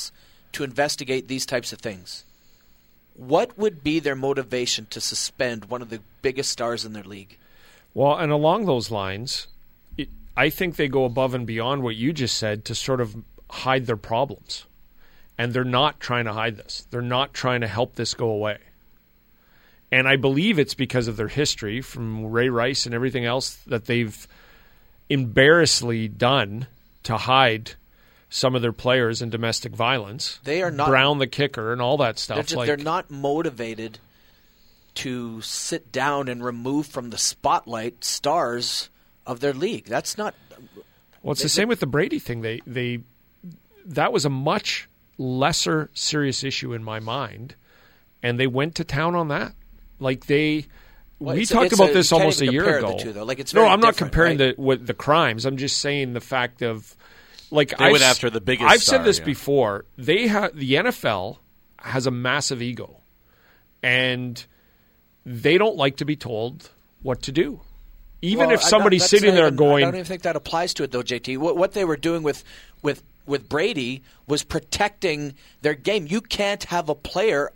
to investigate these types of things, what would be their motivation to suspend one of the biggest stars in their league? Well, and along those lines, I think they go above and beyond what you just said to sort of hide their problems. And they're not trying to hide this. They're not trying to help this go away. And I believe it's because of their history from Ray Rice and everything else that they've embarrassingly done to hide some of their players in domestic violence. They are not Brown the kicker and all that stuff. They're not motivated to sit down and remove from the spotlight stars of their league. That's not. Well, it's the same with the Brady thing. That was a much lesser serious issue in my mind, and they went to town on that. Like we talked about this almost a year ago. The two, though. Like no, I'm not comparing the crimes. I'm just saying the fact of like they went after the biggest. I've said this before. The NFL has a massive ego, and they don't like to be told what to do. Even if somebody's sitting there going, I don't even think that applies to it, though, JT. What they were doing with Brady was protecting their game. You can't have a player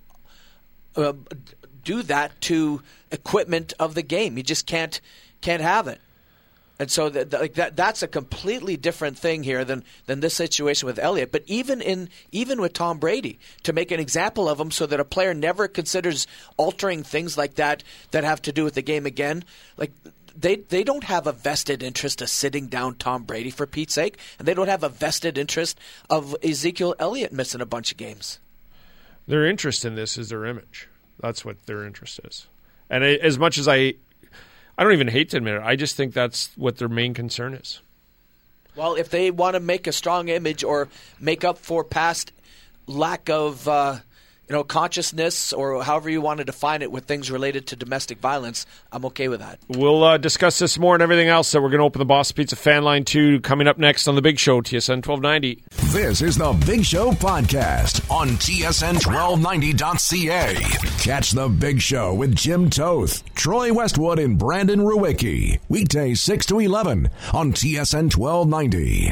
do that to equipment of the game. You just can't have it. And so that's a completely different thing here than this situation with Elliott. But even with Tom Brady, to make an example of him so that a player never considers altering things like that have to do with the game again, like they don't have a vested interest of sitting down Tom Brady, for Pete's sake, and they don't have a vested interest of Ezekiel Elliott missing a bunch of games. Their interest in this is their image. That's what their interest is. And as much as I don't even hate to admit it, I just think that's what their main concern is. Well, if they want to make a strong image or make up for past lack of consciousness, or however you want to define it, with things related to domestic violence, I'm okay with that. We'll discuss this more and everything else. So we're going to open the Boston Pizza Fan Line 2 coming up next on The Big Show, TSN 1290. This is The Big Show podcast on TSN1290.ca. Catch The Big Show with Jim Toth, Troy Westwood, and Brandon Ruwicki. Weekdays 6 to 11 on TSN 1290.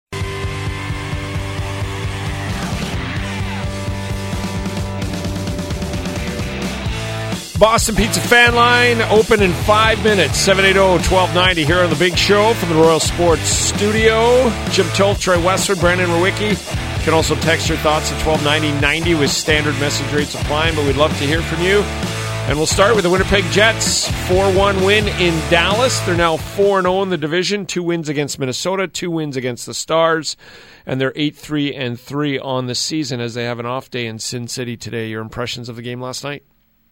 Boston Pizza Fan Line, open in 5 minutes, 780-1290 here on The Big Show from the Royal Sports Studio. Jim Toth, Troy Westwood, Brandon Ruwicki. You can also text your thoughts at 1290-90 with standard message rates applying, but we'd love to hear from you. And we'll start with the Winnipeg Jets, 4-1 win in Dallas. They're now 4-0 in the division, 2 wins against Minnesota, 2 wins against the Stars, and they're 8-3-3 on the season as they have an off day in Sin City today. Your impressions of the game last night?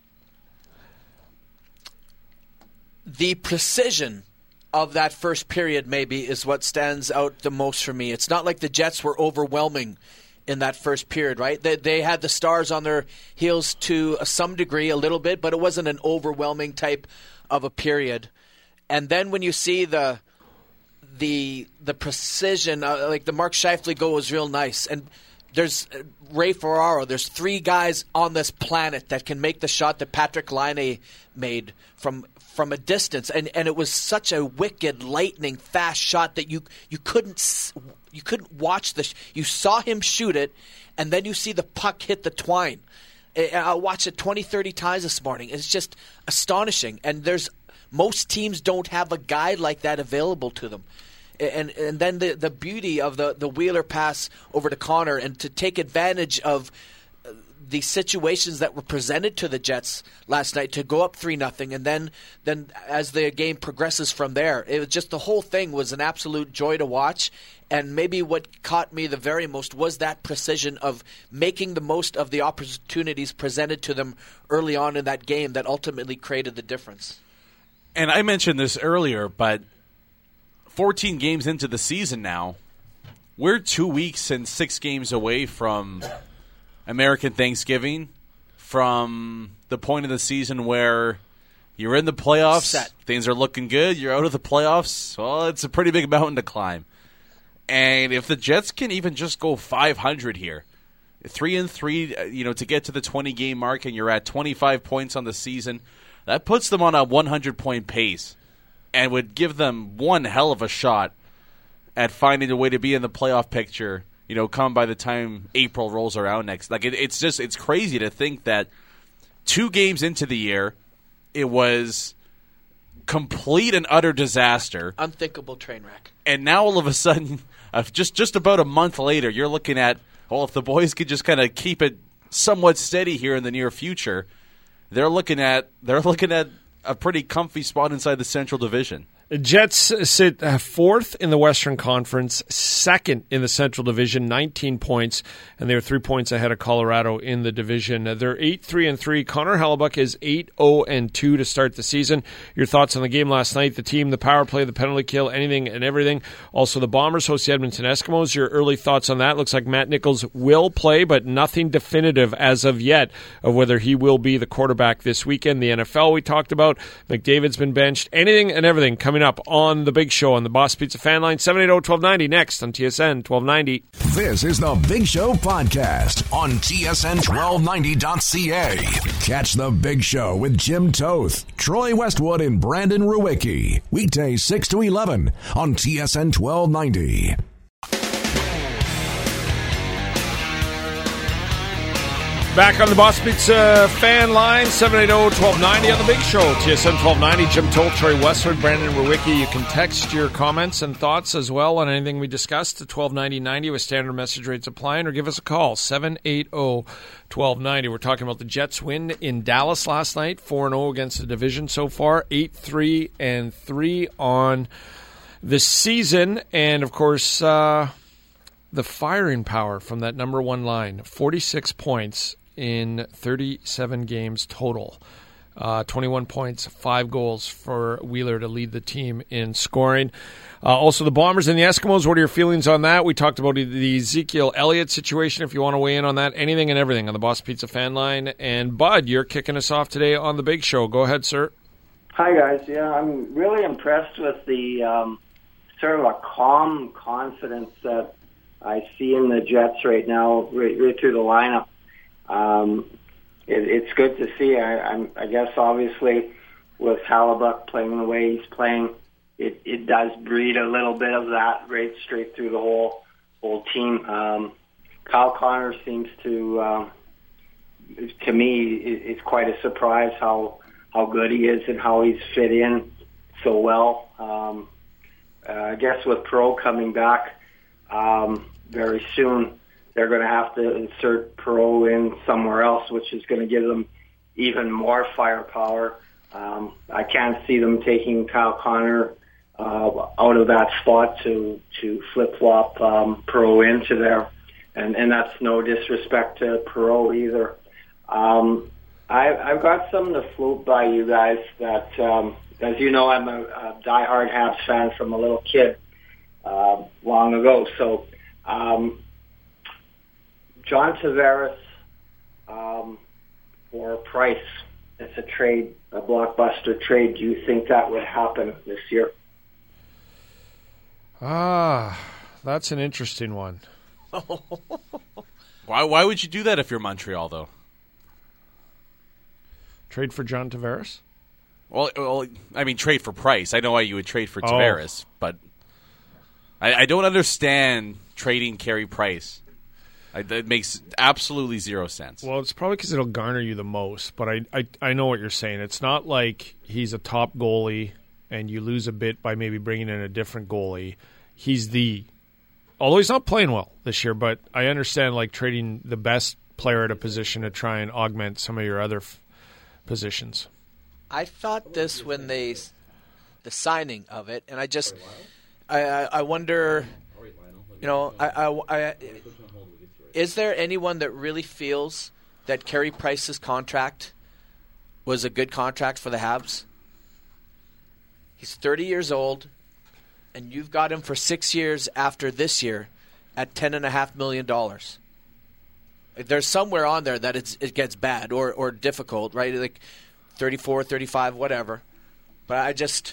The precision of that first period maybe is what stands out the most for me. It's not like the Jets were overwhelming in that first period, right? They had the Stars on their heels to some degree, a little bit, but it wasn't an overwhelming type of a period. And then when you see the precision, like the Mark Scheifele goal was real nice. And there's Ray Ferraro. There's 3 guys on this planet that can make the shot that Patrick Laine made from a distance, and it was such a wicked, lightning fast shot that you couldn't watch you saw him shoot it, and then you see the puck hit the twine. I watched it 20-30 times this morning. It's just astonishing, and most teams don't have a guy like that available to them. And then the beauty of the Wheeler pass over to Connor, and to take advantage of the situations that were presented to the Jets last night to go up 3-0, and then as the game progresses from there, it was just the whole thing was an absolute joy to watch. And maybe what caught me the very most was that precision of making the most of the opportunities presented to them early on in that game that ultimately created the difference. And I mentioned this earlier, but 14 games into the season now, we're 2 weeks and 6 games away from American Thanksgiving, from the point of the season where you're in the playoffs, things are looking good, you're out of the playoffs. Well, it's a pretty big mountain to climb. And if the Jets can even just go 500 here, 3-3, to get to the 20-game mark, and you're at 25 points on the season, that puts them on a 100-point pace and would give them one hell of a shot at finding a way to be in the playoff picture come by the time April rolls around next. Like it's crazy to think that 2 games into the year, it was complete and utter disaster, unthinkable train wreck, and now all of a sudden, just about a month later, you're looking at, well, if the boys could just kind of keep it somewhat steady here in the near future, they're looking at a pretty comfy spot inside the Central Division. Jets sit 4th in the Western Conference, 2nd in the Central Division, 19 points, and they're 3 points ahead of Colorado in the division. They're 8-3-3. Connor Hellebuyck is 8-0-2 to start the season. Your thoughts on the game last night, the team, the power play, the penalty kill, anything and everything. Also, the Bombers host the Edmonton Eskimos. Your early thoughts on that? Looks like Matt Nichols will play, but nothing definitive as of yet of whether he will be the quarterback this weekend. The NFL we talked about. McDavid's been benched. Anything and everything coming up on The Big Show on the Boss Pizza Fan Line, 780-1290, next on TSN 1290. This is The Big Show podcast on TSN1290.ca. Catch The Big Show with Jim Toth, Troy Westwood, and Brandon Ruwicki. Weekdays 6 to 11 on TSN 1290. Back on the Boss Pizza Fan Line, 780-1290 on The Big Show, TSN 1290. Jim Toth, Troy Westwood, Brandon Ruwicki. You can text your comments and thoughts as well on anything we discussed to 1290 with standard message rates applying, or give us a call, 780-1290. We're talking about the Jets' win in Dallas last night, 4-0 against the division so far, 8-3-3 on the season, and of course, the firing power from that number one line, 46 points in 37 games total. 21 points, 5 goals for Wheeler to lead the team in scoring. Also, the Bombers and the Eskimos, what are your feelings on that? We talked about the Ezekiel Elliott situation, if you want to weigh in on that. Anything and everything on the Boss Pizza Fan Line. And, Bud, you're kicking us off today on The Big Show. Go ahead, sir. Hi, guys. Yeah, I'm really impressed with the sort of a calm confidence that I see in the Jets right now, right through the lineup. It's good to see. I guess obviously with Hellebuyck playing the way he's playing, it does breed a little bit of that right straight through the whole team. Kyle Connor seems to me, it's quite a surprise how good he is and how he's fit in so well. I guess with Perreault coming back very soon, they're going to have to insert Perreault in somewhere else, which is going to give them even more firepower. I can't see them taking Kyle Connor out of that spot to flip-flop Perreault into there, and that's no disrespect to Perreault either. I've got something to float by you guys that, as you know, I'm a diehard Habs fan from a little kid long ago, so John Tavares for Price. It's a trade, a blockbuster trade. Do you think that would happen this year? That's an interesting one. Why would you do that if you're Montreal, though? Trade for John Tavares? Well, I mean, trade for Price. I know why you would trade for Tavares, but I don't understand trading Carey Price. It makes absolutely zero sense. Well, it's probably because it'll garner you the most, but I know what you're saying. It's not like he's a top goalie and you lose a bit by maybe bringing in a different goalie. Although he's not playing well this year, but I understand like trading the best player at a position to try and augment some of your other positions. I thought this when the signing of it, and I wonder, is there anyone that really feels that Carey Price's contract was a good contract for the Habs? He's 30 years old, and you've got him for 6 years after this year at $10.5 million. There's somewhere on there that it gets bad or difficult, right? Like 34, 35, whatever. But it's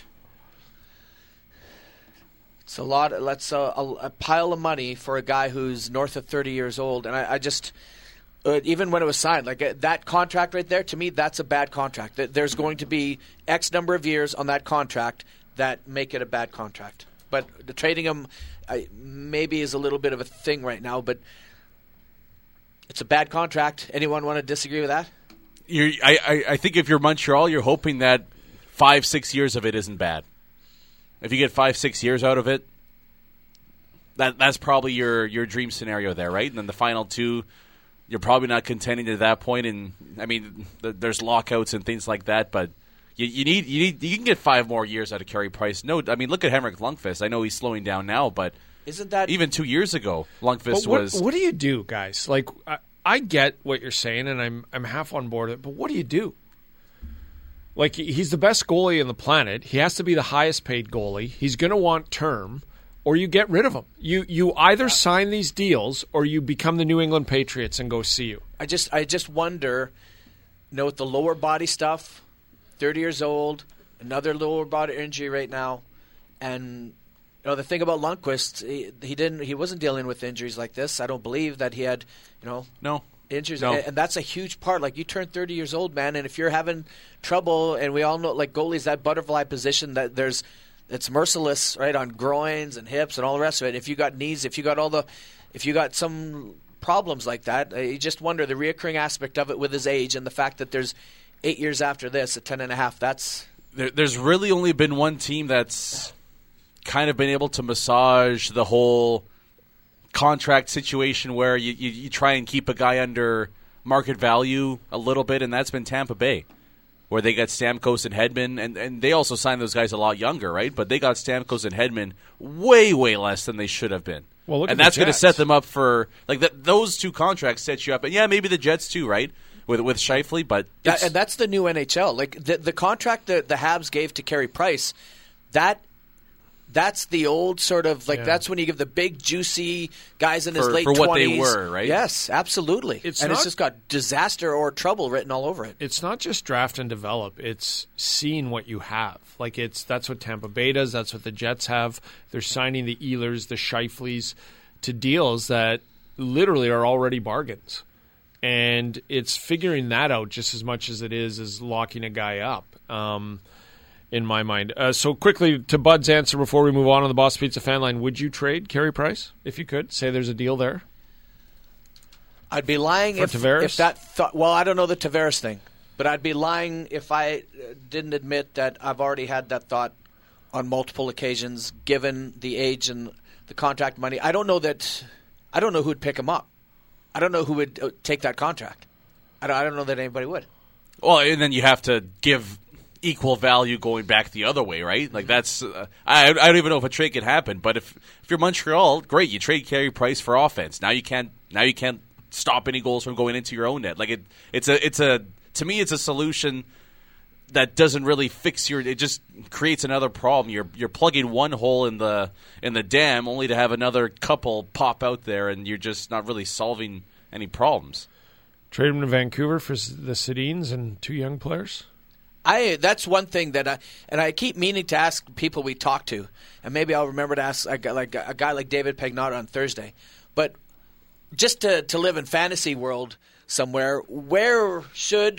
a lot. That's a pile of money for a guy who's north of 30 years old. And I just, even when it was signed, like that contract right there, to me, that's a bad contract. There's going to be X number of years on that contract that make it a bad contract. but the trading him maybe is a little bit of a thing right now. But it's a bad contract. Anyone want to disagree with that? I think if you're Montreal, you're hoping that 5-6 years of it isn't bad. If you get 5-6 years out of it, that's probably your dream scenario there, right? And then the final 2, you're probably not contending at that point. And I mean, there's lockouts and things like that, but you can get 5 more years out of Carey Price. No, I mean, look at Henrik Lundqvist. I know he's slowing down now, but isn't that even 2 years ago? Lundqvist was. What do you do, guys? Like, I get what you're saying, and I'm half on board with it. But what do you do? Like, he's the best goalie on the planet. He has to be the highest paid goalie. He's going to want term, or you get rid of him. You either sign these deals, or you become the New England Patriots and go see you. I just wonder, with the lower body stuff, 30 years old, another lower body injury right now, and the thing about Lundqvist, he wasn't dealing with injuries like this. I don't believe that he had, no injuries, no. And that's a huge part. Like, you turn 30 years old, man, and if you're having trouble, and we all know, like, goalies, that butterfly position, that it's merciless, right, on groins and hips and all the rest of it. If you got knees, if you got some problems like that, you just wonder the reoccurring aspect of it with his age and the fact that there's 8 years after this at 10.5. There's really only been one team that's kind of been able to massage the whole contract situation where you try and keep a guy under market value a little bit, and that's been Tampa Bay, where they got Stamkos and Hedman, and they also signed those guys a lot younger, right? But they got Stamkos and Hedman way, way less than they should have been. Well, look and at that's going to set them up for those 2 contracts set you up, and yeah, maybe the Jets too, right? With Scheifele, but and that's the new NHL. Like the contract that the Habs gave to Carey Price, that's the old sort of that's when you give the big juicy guys in his late 20s for what they were, right? Yes, absolutely. It's just got disaster or trouble written all over it. It's not just draft and develop; it's seeing what you have. Like that's what Tampa Bay does. That's what the Jets have. They're signing the Ehlers, the Scheifeles to deals that literally are already bargains. And it's figuring that out just as much as it is locking a guy up, in my mind. So quickly, to Bud's answer before we move on the Boss Pizza fan line, would you trade Carey Price if you could? Say there's a deal there? I'd be lying if that thought... Well, I don't know the Tavares thing, but I'd be lying if I didn't admit that I've already had that thought on multiple occasions, given the age and the contract money. I don't know who'd pick him up. I don't know who would take that contract. I don't know that anybody would. Well, and then you have to give equal value going back the other way, right? Like that's I don't even know if a trade could happen. But if you're Montreal, great, you trade Carey Price for offense. Now you can't stop any goals from going into your own net. Like to me it's a solution that doesn't really fix it just creates another problem. You're plugging one hole in the dam only to have another couple pop out there, and you're just not really solving any problems. Trade him to Vancouver for the Sedins and 2 young players? That's one thing that I keep meaning to ask people we talk to, and maybe I'll remember to ask a guy like David Pagnotta on Thursday. But just to live in fantasy world somewhere, where should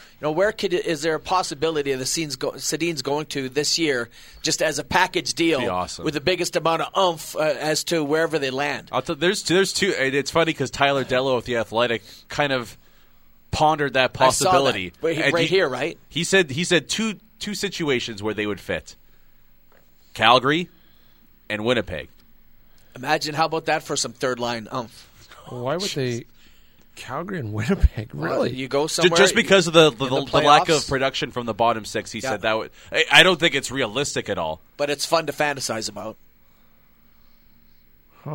is there a possibility of the Sedin's going to this year, just as a package deal, awesome, with the biggest amount of oomph as to wherever they land? There's 2. It's funny because Tyler Dellow of The Athletic kind of pondered that possibility. I saw that. Here, right? He said two situations where they would fit: Calgary and Winnipeg. Imagine, how about that for some third line oomph? Why would they? Calgary and Winnipeg, really? Well, you go somewhere just because of the lack of production from the bottom 6. He said that I don't think it's realistic at all. But it's fun to fantasize about. Huh.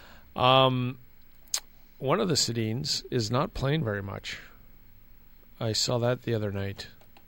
One of the Sedins is not playing very much. I saw that the other night.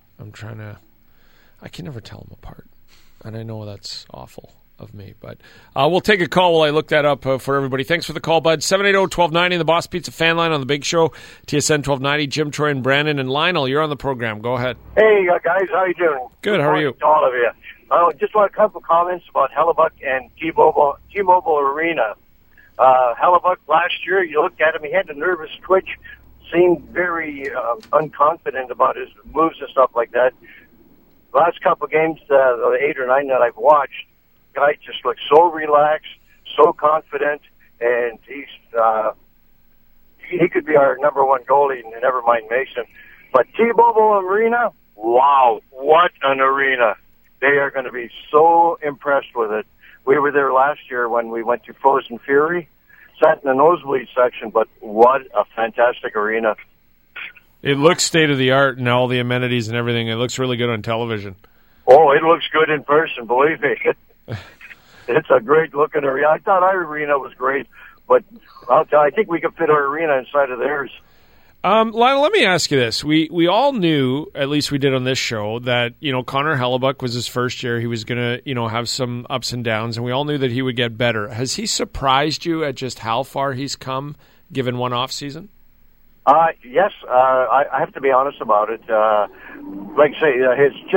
I can never tell them apart, and I know that's awful of me, but we'll take a call while I look that up for everybody. Thanks for the call, bud. 780-1290, the Boss Pizza fan line on the Big Show, TSN 1290. Jim, Troy, and Brandon, and Lionel, you're on the program. Go ahead. Hey, guys, how you doing? Good. How are you? To all of you. Just want a couple comments about Hellebuyck and T-Mobile Arena. Hellebuyck last year, you looked at him, he had a nervous twitch, seemed very unconfident about his moves and stuff like that. The last couple of games, the 8 or 9 that I've watched, guy just looks so relaxed, so confident, and he could be our number one goalie, never mind Mason. But T-Mobile Arena, wow, what an arena. They are going to be so impressed with it. We were there last year when we went to Frozen Fury, sat in the nosebleed section, but what a fantastic arena. It looks state-of-the-art and all the amenities and everything. It looks really good on television. Oh, it looks good in person, believe me. It's a great-looking arena. I thought our arena was great, but I'll tell you, I think we could fit our arena inside of theirs. Lionel, let me ask you this. We all knew, at least we did on this show, that, Connor Hellebuyck was his first year. He was going to, have some ups and downs, and we all knew that he would get better. Has he surprised you at just how far he's come, given one off season? Yes, I have to be honest about it. Like I say,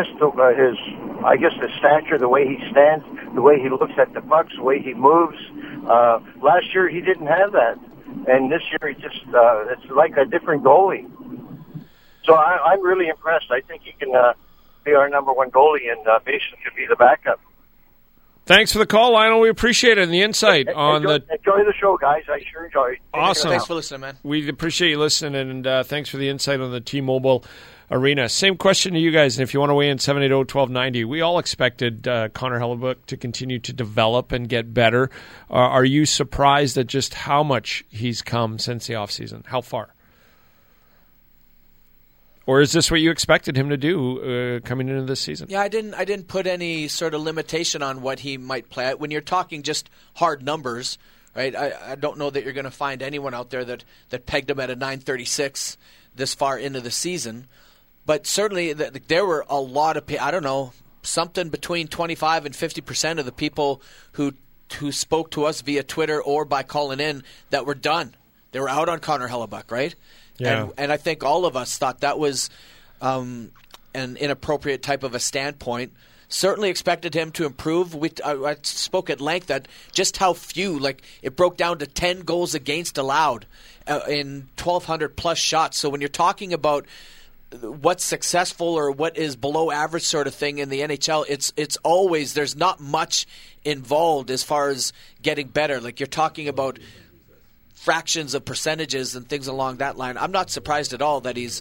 his stature, the way he stands, the way he looks at the pucks, the way he moves. Last year he didn't have that. And this year, it's like a different goalie. So I'm really impressed. I think he can be our number one goalie, and Mason could be the backup. Thanks for the call, Lionel. We appreciate it and the insight on enjoy the show, guys. I sure enjoy it. Awesome. Thanks for listening, man. We appreciate you listening, and thanks for the insight on the T-Mobile Arena. Same question to you guys, and if you want to weigh in, 780-1290. We all expected Connor Hellebuyck to continue to develop and get better. Are you surprised at just how much he's come since the offseason? How far? Or is this what you expected him to do coming into this season? Yeah, I didn't put any sort of limitation on what he might play at. When you're talking just hard numbers, right? I don't know that you're going to find anyone out there that pegged him at a .936 this far into the season. But certainly there were a lot of, I don't know, something between 25 and 50% of the people who spoke to us via Twitter or by calling in that were done. They were out on Connor Hellebuyck, right? Yeah. And I think all of us thought that was an inappropriate type of a standpoint. Certainly expected him to improve. I spoke at length that just how few, like it broke down to 10 goals against allowed in 1,200 plus shots. So when you're talking about what's successful or what is below average sort of thing in the NHL, it's always, there's not much involved as far as getting better. Like you're talking about fractions of percentages and things along that line. I'm not surprised at all that he's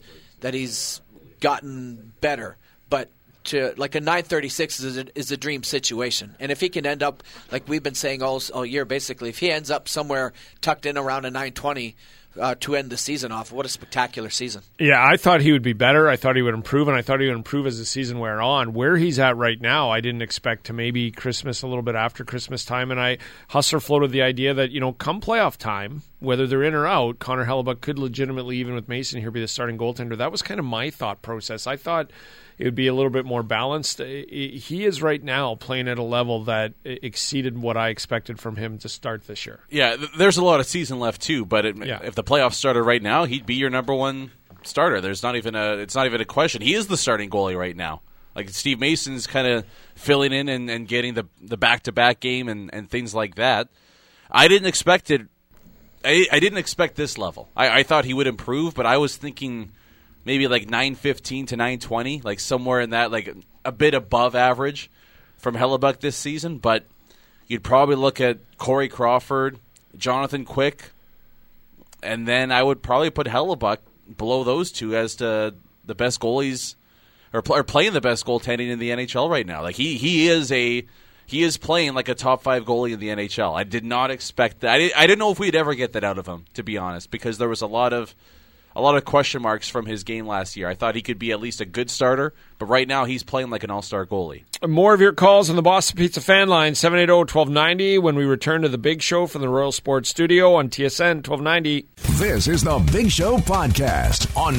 gotten better, but to like a .936 is a dream situation. And if he can end up, like we've been saying all year, basically, if he ends up somewhere tucked in around a .920 to end the season off, what a spectacular season. Yeah, I thought he would be better. I thought he would improve, and I thought he would improve as the season wore on. Where he's at right now, I didn't expect to maybe Christmas, a little bit after Christmas time, and Hustler floated the idea that, come playoff time, whether they're in or out, Connor Hellebuyck could legitimately, even with Mason here, be the starting goaltender. That was kind of my thought process. I thought it would be a little bit more balanced. He is right now playing at a level that exceeded what I expected from him to start this year. Yeah, there's a lot of season left too, but if the playoffs started right now, he'd be your number one starter. It's not even a question. He is the starting goalie right now. Like Steve Mason's kind of filling in and getting the back-to-back game and things like that. I didn't expect it. I didn't expect this level. I thought he would improve, but I was thinking maybe like 915 to 920, like somewhere in that, like a bit above average from Hellebuyck this season. But you'd probably look at Corey Crawford, Jonathan Quick, and then I would probably put Hellebuyck below those two as to the best goalies or playing the best goaltending in the NHL right now. Like he is playing like a top 5 goalie in the NHL. I did not expect that. I didn't know if we'd ever get that out of him, to be honest, because there was a lot of question marks from his game last year. I thought he could be at least a good starter, but right now he's playing like an all-star goalie. More of your calls on the Boston Pizza fan line, 780-1290, when we return to the Big Show from the Royal Sports Studio on TSN 1290. This is the Big Show podcast on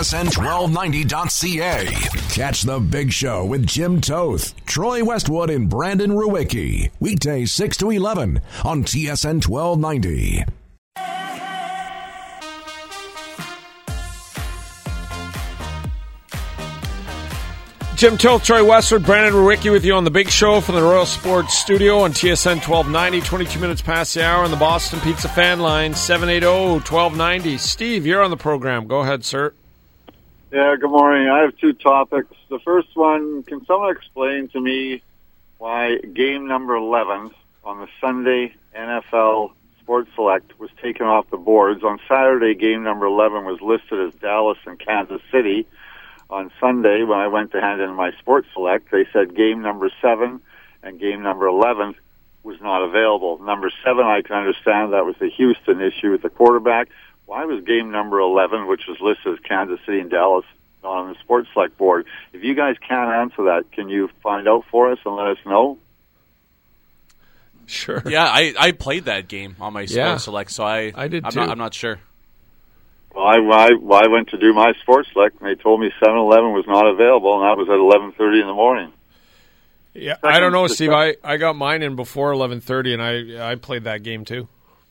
TSN1290.ca. Catch the Big Show with Jim Toth, Troy Westwood, and Brandon Ruwicki. Weekdays 6 to 11 on TSN 1290. Jim Toth, Troy Westwood, Brandon Ruwicki with you on the Big Show from the Royal Sports Studio on TSN 1290, 22 minutes past the hour on the Boston Pizza fan line, 780-1290. Steve, you're on the program. Go ahead, sir. Yeah, good morning. I have 2 topics. The first one, can someone explain to me why game number 11 on the Sunday NFL Sports Select was taken off the boards. On Saturday, game number 11 was listed as Dallas and Kansas City. On Sunday, when I went to hand in my Sports Select, they said game number 7 and game number 11 was not available. Number 7, I can understand that was the Houston issue with the quarterback. Why was game number 11, which was listed as Kansas City and Dallas, not on the Sports Select board? If you guys can't answer that, can you find out for us and let us know? Sure. Yeah, I played that game on my Sports Select, so I did too. I'm not sure. Well, I went to do my Sports Select, and they told me 7-11 was not available, and that was at 11:30 in the morning. Yeah, I don't know, Steve. I got mine in before 11:30, and I played that game too.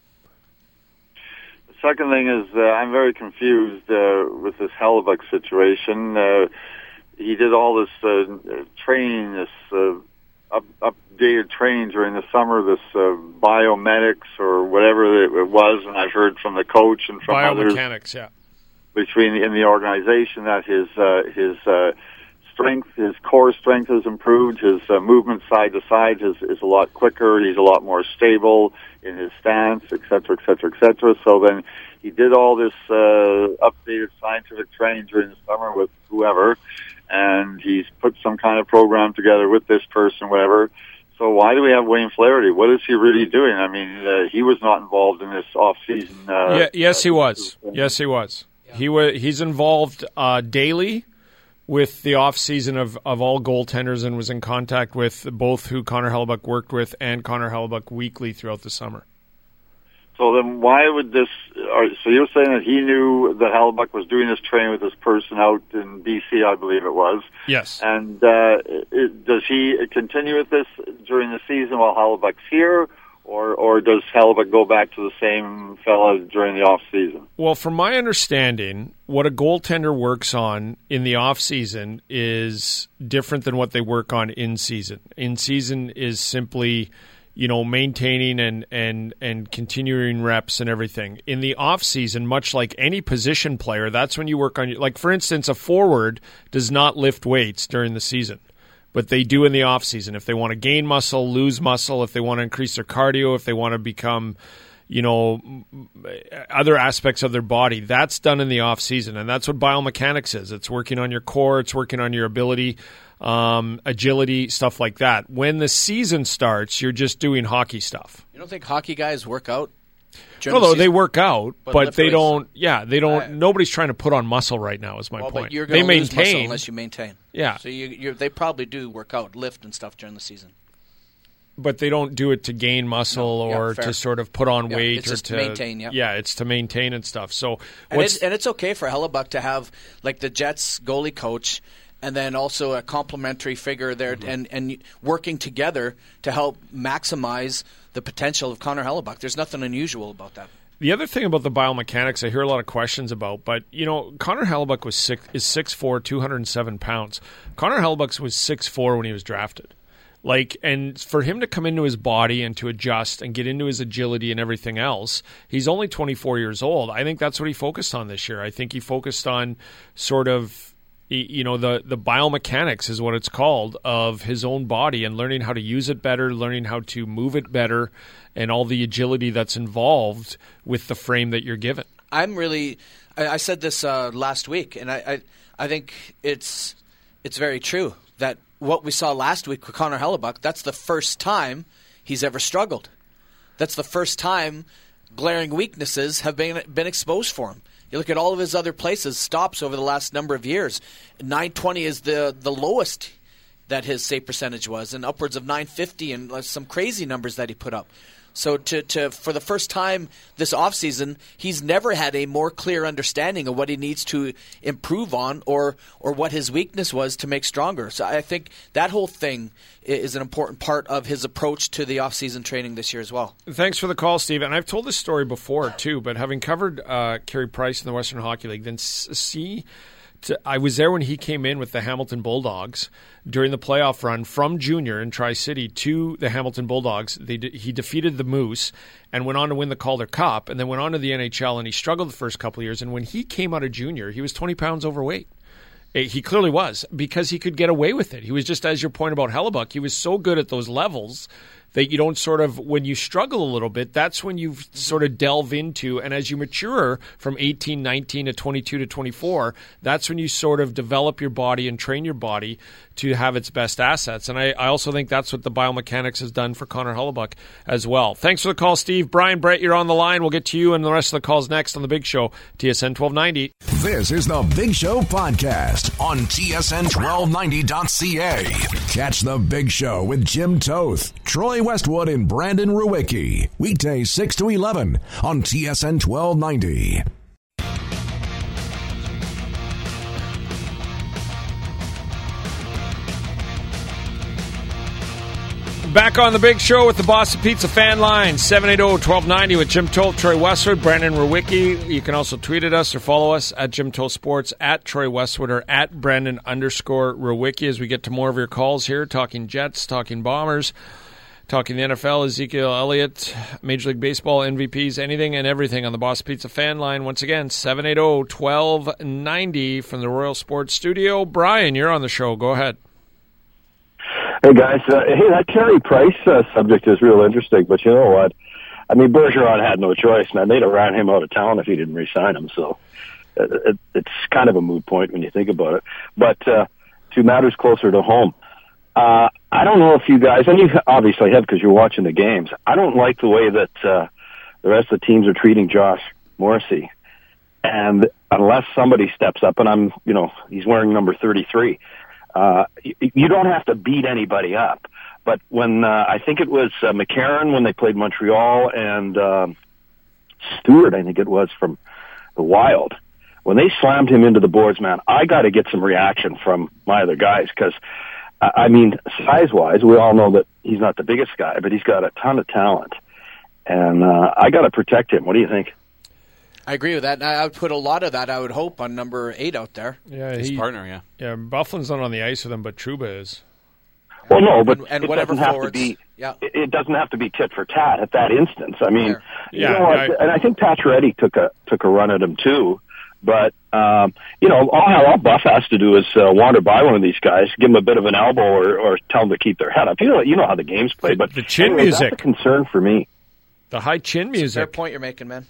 The second thing is I'm very confused with this Hellebuyck situation. He did all this training, this updated training during the summer, this biomedics or whatever it was, and I've heard from the coach and from others in the organization that his strength, his core strength has improved. His movement side to side is a lot quicker. He's a lot more stable in his stance, et cetera, et cetera, et cetera. So then he did all this updated scientific training during the summer with whoever, and he's put some kind of program together with this person, whatever. So why do we have Wayne Flaherty? What is he really doing? I mean, he was not involved in this off-season. Yes, he was. Yes, he was. Yeah. He's involved daily with the off-season of all goaltenders and was in contact with both who Connor Hellebuyck worked with and Connor Hellebuyck weekly throughout the summer. So then why would this... So you're saying that he knew that Hellebuyck was doing this training with this person out in BC, I believe it was. Yes. And does he continue with this during the season while Hellebuyck's here, or does Hellebuyck go back to the same fella during the off-season? Well, from my understanding, what a goaltender works on in the off-season is different than what they work on in season. In season is simply... maintaining and continuing reps and everything. In the off season, much like any position player, that's when you work on, like for instance, a forward does not lift weights during the season, but they do in the off season. If they want to gain muscle, lose muscle, if they want to increase their cardio, if they want to become, other aspects of their body, that's done in the off season. And that's what biomechanics is. It's working on your core. It's working on your ability, agility, stuff like that. When the season starts, you're just doing hockey stuff. You don't think hockey guys work out? No, they work out, but they don't. Yeah, they don't. Nobody's trying to put on muscle right now. Is my point. But you're going to lose muscle unless you maintain. Yeah. So they probably do work out, lift and stuff during the season. But they don't do it to gain muscle or to sort of put on weight it's or to maintain. Yeah, it's to maintain and stuff. So and it's okay for Hellebuyck to have like the Jets goalie coach. And then also a complementary figure there, and working together to help maximize the potential of Connor Hellebuyck. There's nothing unusual about that. The other thing about the biomechanics, I hear a lot of questions about, but Connor Hellebuyck is 6'4", 207 pounds. Connor Hellebuyck was 6'4" when he was drafted. And for him to come into his body and to adjust and get into his agility and everything else, he's only 24 years old. I think that's what he focused on this year. I think he focused on sort of the biomechanics is what it's called of his own body and learning how to use it better, learning how to move it better, and all the agility that's involved with the frame that you're given. I said this last week, and I think it's very true that what we saw last week with Connor Hellebuyck, that's the first time he's ever struggled. That's the first time glaring weaknesses have been exposed for him. You look at all of his other places, stops over the last number of years. 920 is the lowest that his save percentage was, and upwards of 950 and some crazy numbers that he put up. So for the first time this offseason, he's never had a more clear understanding of what he needs to improve on or what his weakness was to make stronger. So I think that whole thing is an important part of his approach to the offseason training this year as well. Thanks for the call, Steve. And I've told this story before, too, but having covered Carey Price in the Western Hockey League, then I was there when he came in with the Hamilton Bulldogs during the playoff run from junior in Tri-City to the Hamilton Bulldogs. He defeated the Moose and went on to win the Calder Cup and then went on to the NHL, and he struggled the first couple of years. And when he came out of junior, he was 20 pounds overweight. He clearly was, because he could get away with it. He was just, as your point about Hellebuyck, he was so good at those levels that you don't sort of, when you struggle a little bit, that's when you sort of delve into, and as you mature from 18, 19 to 22 to 24, that's when you sort of develop your body and train your body to have its best assets. And I also think that's what the biomechanics has done for Connor Hellebuyck as well. Thanks for the call, Steve. Brian, Brett, you're on the line. We'll get to you and the rest of the calls next on The Big Show, TSN 1290. This is The Big Show podcast on TSN1290.ca. Catch The Big Show with Jim Toth, Troy Westwood, and Brandon Ruwicki. Weekdays 6 to 11 on TSN 1290. Back on The Big Show with the Boston Pizza fan line, 780-1290 with Jim Toth, Troy Westwood, Brandon Ruwicki. You can also tweet at us or follow us at Jim Toth Sports, at Troy Westwood, or at Brandon_Ruwicki as we get to more of your calls here, talking Jets, talking Bombers, talking the NFL, Ezekiel Elliott, Major League Baseball, MVPs, anything and everything on the Boston Pizza fan line. Once again, 780-1290 from the Royal Sports Studio. Brian, you're on the show. Go ahead. Hey, guys. Hey, that Carey Price subject is real interesting, but you know what? I mean, Bergeron had no choice, man. They'd have ran him out of town if he didn't re-sign him, so it's kind of a moot point when you think about it. But to matters closer to home, I don't know if you guys, and you obviously have because you're watching the games, I don't like the way that the rest of the teams are treating Josh Morrissey. And unless somebody steps up, and he's wearing number 33, you don't have to beat anybody up. But when I think it was McCarron when they played Montreal and Stewart, I think it was from the Wild, when they slammed him into the boards, man, I got to get some reaction from my other guys because, I mean, size-wise, we all know that he's not the biggest guy, but he's got a ton of talent. And I got to protect him. What do you think? I agree with that. I would put a lot of that, I would hope, on number 8 out there. Yeah, his partner, yeah. Yeah, Bufflin's not on the ice with him, but Trouba is. Well, no, but and it whatever doesn't have forwards, to be. yeah. It doesn't have to be tit for tat at that instance. I mean, yeah, and I think Pacioretty took a run at him too. But all Buff has to do is wander by one of these guys, give him a bit of an elbow, or tell them to keep their head up. You know how the game's played, but the chin music, that's a concern for me. The high chin music. It's a fair point you're making, man.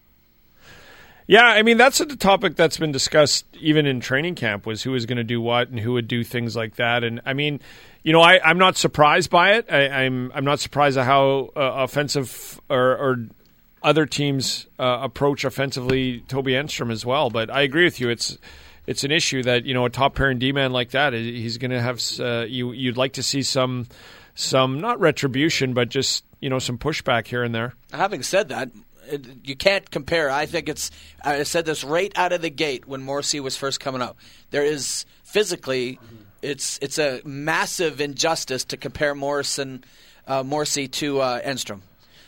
Yeah, I mean, that's a topic that's been discussed even in training camp, was who was going to do what and who would do things like that. And, I mean, I'm not surprised by it. I'm not surprised at how offensive or other teams approach offensively Toby Enstrom as well. But I agree with you. It's an issue that, a top-pairing D-man like that, he's going to have you'd like to see some not retribution, but just, some pushback here and there. Having said that, you can't compare. I think I said this right out of the gate when Morrissey was first coming up. There is physically, it's a massive injustice to compare Morrissey to Enstrom.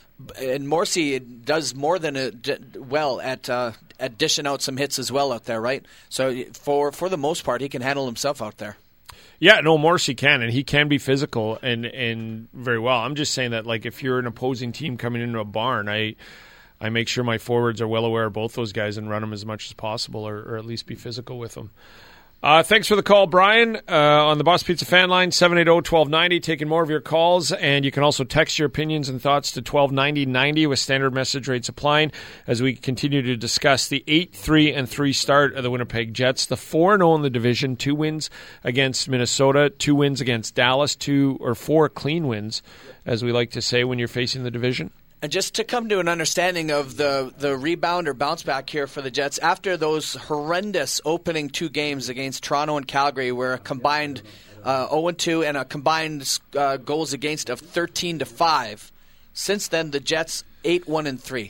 And Morrissey does more than well at dishing out some hits as well out there, right? So for the most part, he can handle himself out there. Yeah, no, Morrissey can, and he can be physical and very well. I'm just saying that, like, if you're an opposing team coming into a barn, I make sure my forwards are well aware of both those guys and run them as much as possible, or at least be physical with them. Thanks for the call, Brian, on the Boss Pizza fan line, 780-1290, taking more of your calls. And you can also text your opinions and thoughts to 129090 with standard message rates applying as we continue to discuss the 8-3-3 start of the Winnipeg Jets, the 4-0 in the division, 2 wins against Minnesota, 2 wins against Dallas, 4 clean wins, as we like to say when you're facing the division. And just to come to an understanding of the rebound or bounce back here for the Jets, after those horrendous opening 2 games against Toronto and Calgary, where a combined 0-2 and a combined goals against of 13-5, since then the Jets 8-1-3.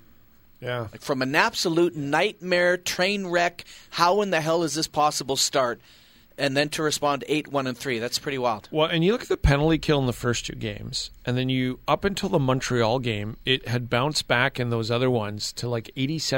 Yeah. Like, from an absolute nightmare, train wreck, how in the hell is this possible start? And then to respond 8-1-3. That's pretty wild. Well, and you look at the penalty kill in the first 2 games, and then up until the Montreal game, it had bounced back in those other ones to like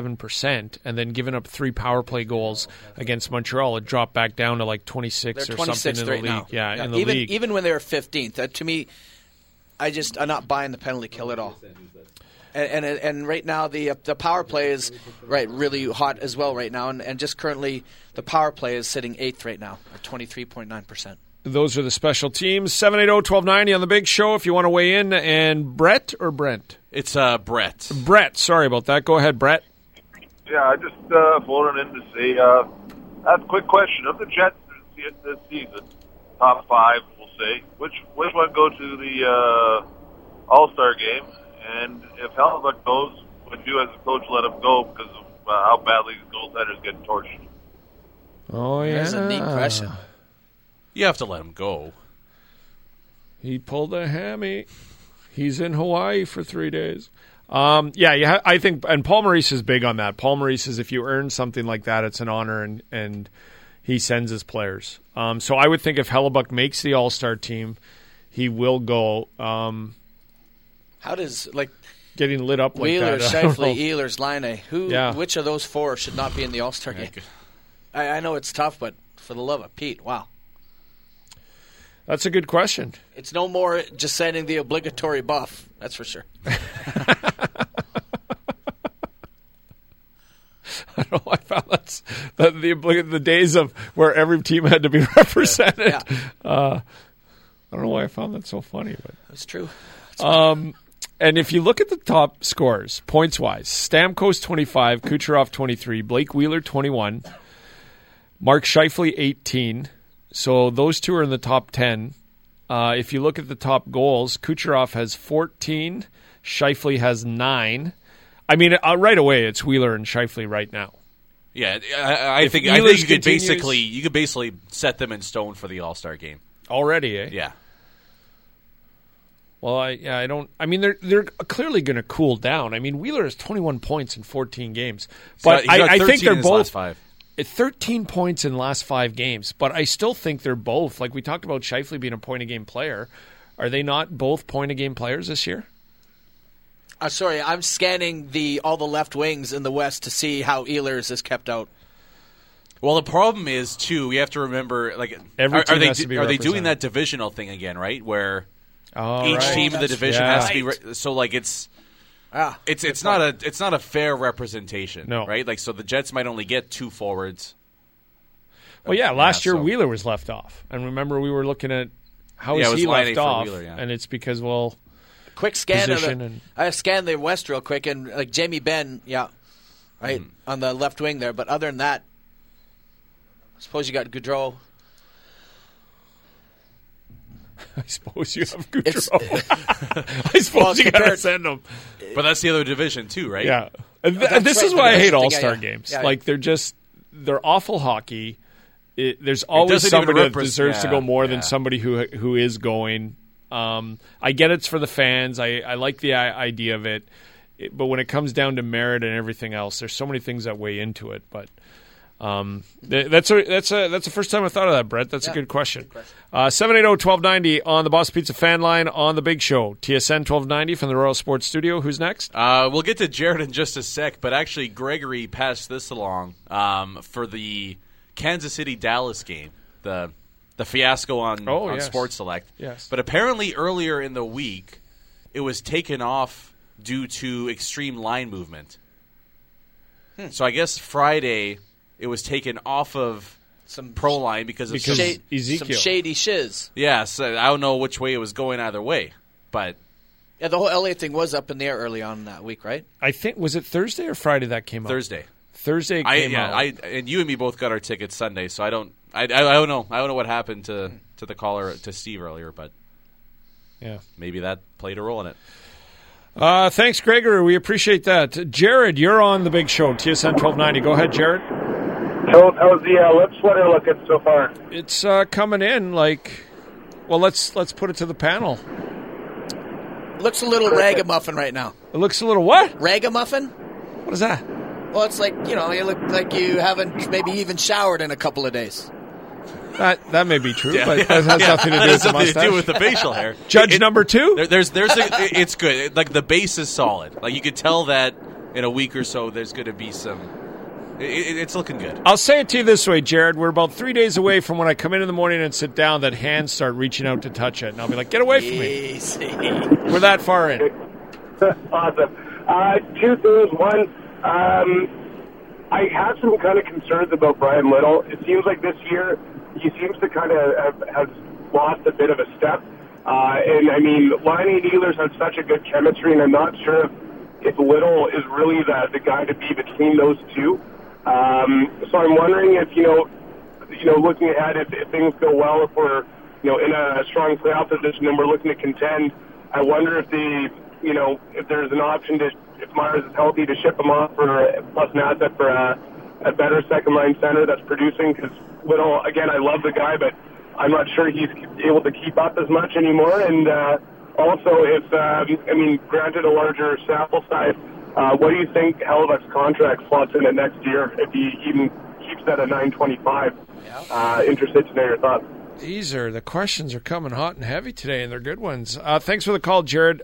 87%, and then given up 3 power play goals against Montreal, it dropped back down to like 26 They're or something in the right league. Now. Yeah, in the league. Even when they were 15th, to me, I'm not buying the penalty kill at all. And right now the power play is really hot as well right now, and just currently the power play is sitting 8th right now at 23.9%. Those are the special teams. 780-1290 on the Big Show if you want to weigh in. And Brett or Brent? It's Brett. Brett, sorry about that. Go ahead, Brett. Yeah, I just floated in to say, I have a quick question. Of the Jets this season, top 5, we'll say, which one go to the All-Star game? And if Hellebuyck goes, would you as a coach let him go because of how badly the goaltender's getting torched? Oh, yeah. That's a neat question. You have to let him go. He pulled a hammy. He's in Hawaii for 3 days. I think, and Paul Maurice is big on that. Paul Maurice says if you earn something like that, it's an honor, and he sends his players. So I would think if Hellebuyck makes the All-Star team, he will go. How does, getting lit up like Wheeler, that? Scheifele, Ehlers, Laine, which of those 4 should not be in the All-Star game? I know it's tough, but for the love of Pete, wow. That's a good question. It's no more just sending the obligatory buff, that's for sure. I don't know. I found that's the days of where every team had to be represented. Yeah. I don't know why I found that so funny, but it's true. And if you look at the top scores, points-wise, Stamkos 25, Kucherov 23, Blake Wheeler 21, Mark Scheifele 18. So those two are in the top 10. If you look at the top goals, Kucherov has 14, Scheifele has 9. I mean, right away, it's Wheeler and Scheifele right now. Yeah, I think you could basically set them in stone for the All-Star game already. Eh? Yeah. Well, I don't. I mean, they're clearly going to cool down. I mean, Wheeler has 21 points in 14 games, but I think they're both 13 points in the last 5 games. But I still think they're both, like we talked about Scheifele being a point-a-game player. Are they not both point-a-game players this year? Sorry, I'm scanning all the left wings in the West to see how Ehlers is kept out. Well, the problem is too. We have to remember, are they doing that divisional thing again? Right, where each team in the division has to be. So it's not a fair representation. No. Right. So the Jets might only get 2 forwards. Well, last year Wheeler was left off, and remember we were looking at how is he left off, Wheeler, and it's because quick scan I scanned the West real quick, and Jamie Benn, on the left wing there. But other than that, I suppose you got Gaudreau. I suppose you have Gaudreau. I suppose you got to send him. But that's the other division too, right? Yeah. This is why I hate All-Star games. Yeah. They're awful hockey. There's always somebody that deserves to go more than somebody who is going. I get it's for the fans. I like the idea of it. But when it comes down to merit and everything else, there's so many things that weigh into it. But that's the first time I thought of that, Brett. That's a good question. 780-1290 on the Boston Pizza fan line on the Big Show. TSN 1290 from the Royal Sports Studio. Who's next? We'll get to Jared in just a sec, but actually Gregory passed this along for the Kansas City-Dallas game, the fiasco on Sports Select. Yes. But apparently earlier in the week, it was taken off due to extreme line movement. So I guess Friday it was taken off of some pro line because Ezekiel. Some shady shiz. Yeah, so I don't know which way it was going either way, but the whole LA thing was up in the air early on that week, right? I think was it Thursday or Friday that came out? Thursday came out. And you and me both got our tickets Sunday, so I don't know what happened to the caller, to Steve earlier, but maybe that played a role in it. Thanks, Gregory. We appreciate that. Jared, you're on the Big Show, TSN 1290. Go ahead, Jared. How's the lip sweater looking so far? It's coming in let's put it to the panel. Looks a little ragamuffin right now. It looks a little what? Ragamuffin? What is that? Well, it's like, you look like you haven't maybe even showered in a couple of days. That may be true, but that has nothing to do with the mustache. To do with the facial hair. Judge number 2? It's good. The base is solid. You could tell that in a week or so there's going to be some... It's looking good. I'll say it to you this way, Jared. We're about 3 days away from when I come in the morning and sit down that hands start reaching out to touch it. And I'll be like, get away from me. We're that far in. Awesome. Two things. One, I have some kind of concerns about Brian Little. It seems like this year he seems to kind of has lost a bit of a step. And, I mean, Laine and Ehlers have such a good chemistry, and I'm not sure if Little is really the guy to be between those two. So I'm wondering if, looking ahead, if things go well, if we're, in a strong playoff position and we're looking to contend, I wonder if if there's an option to, if Myers is healthy, to ship him off for plus an asset for a better second-line center that's producing. Because Little, again, I love the guy, but I'm not sure he's able to keep up as much anymore. And also, if granted a larger sample size, what do you think Hellebuyck's contract slots in it next year if he even keeps that at $925? Interested to know your thoughts. The questions are coming hot and heavy today, and they're good ones. Thanks for the call, Jared.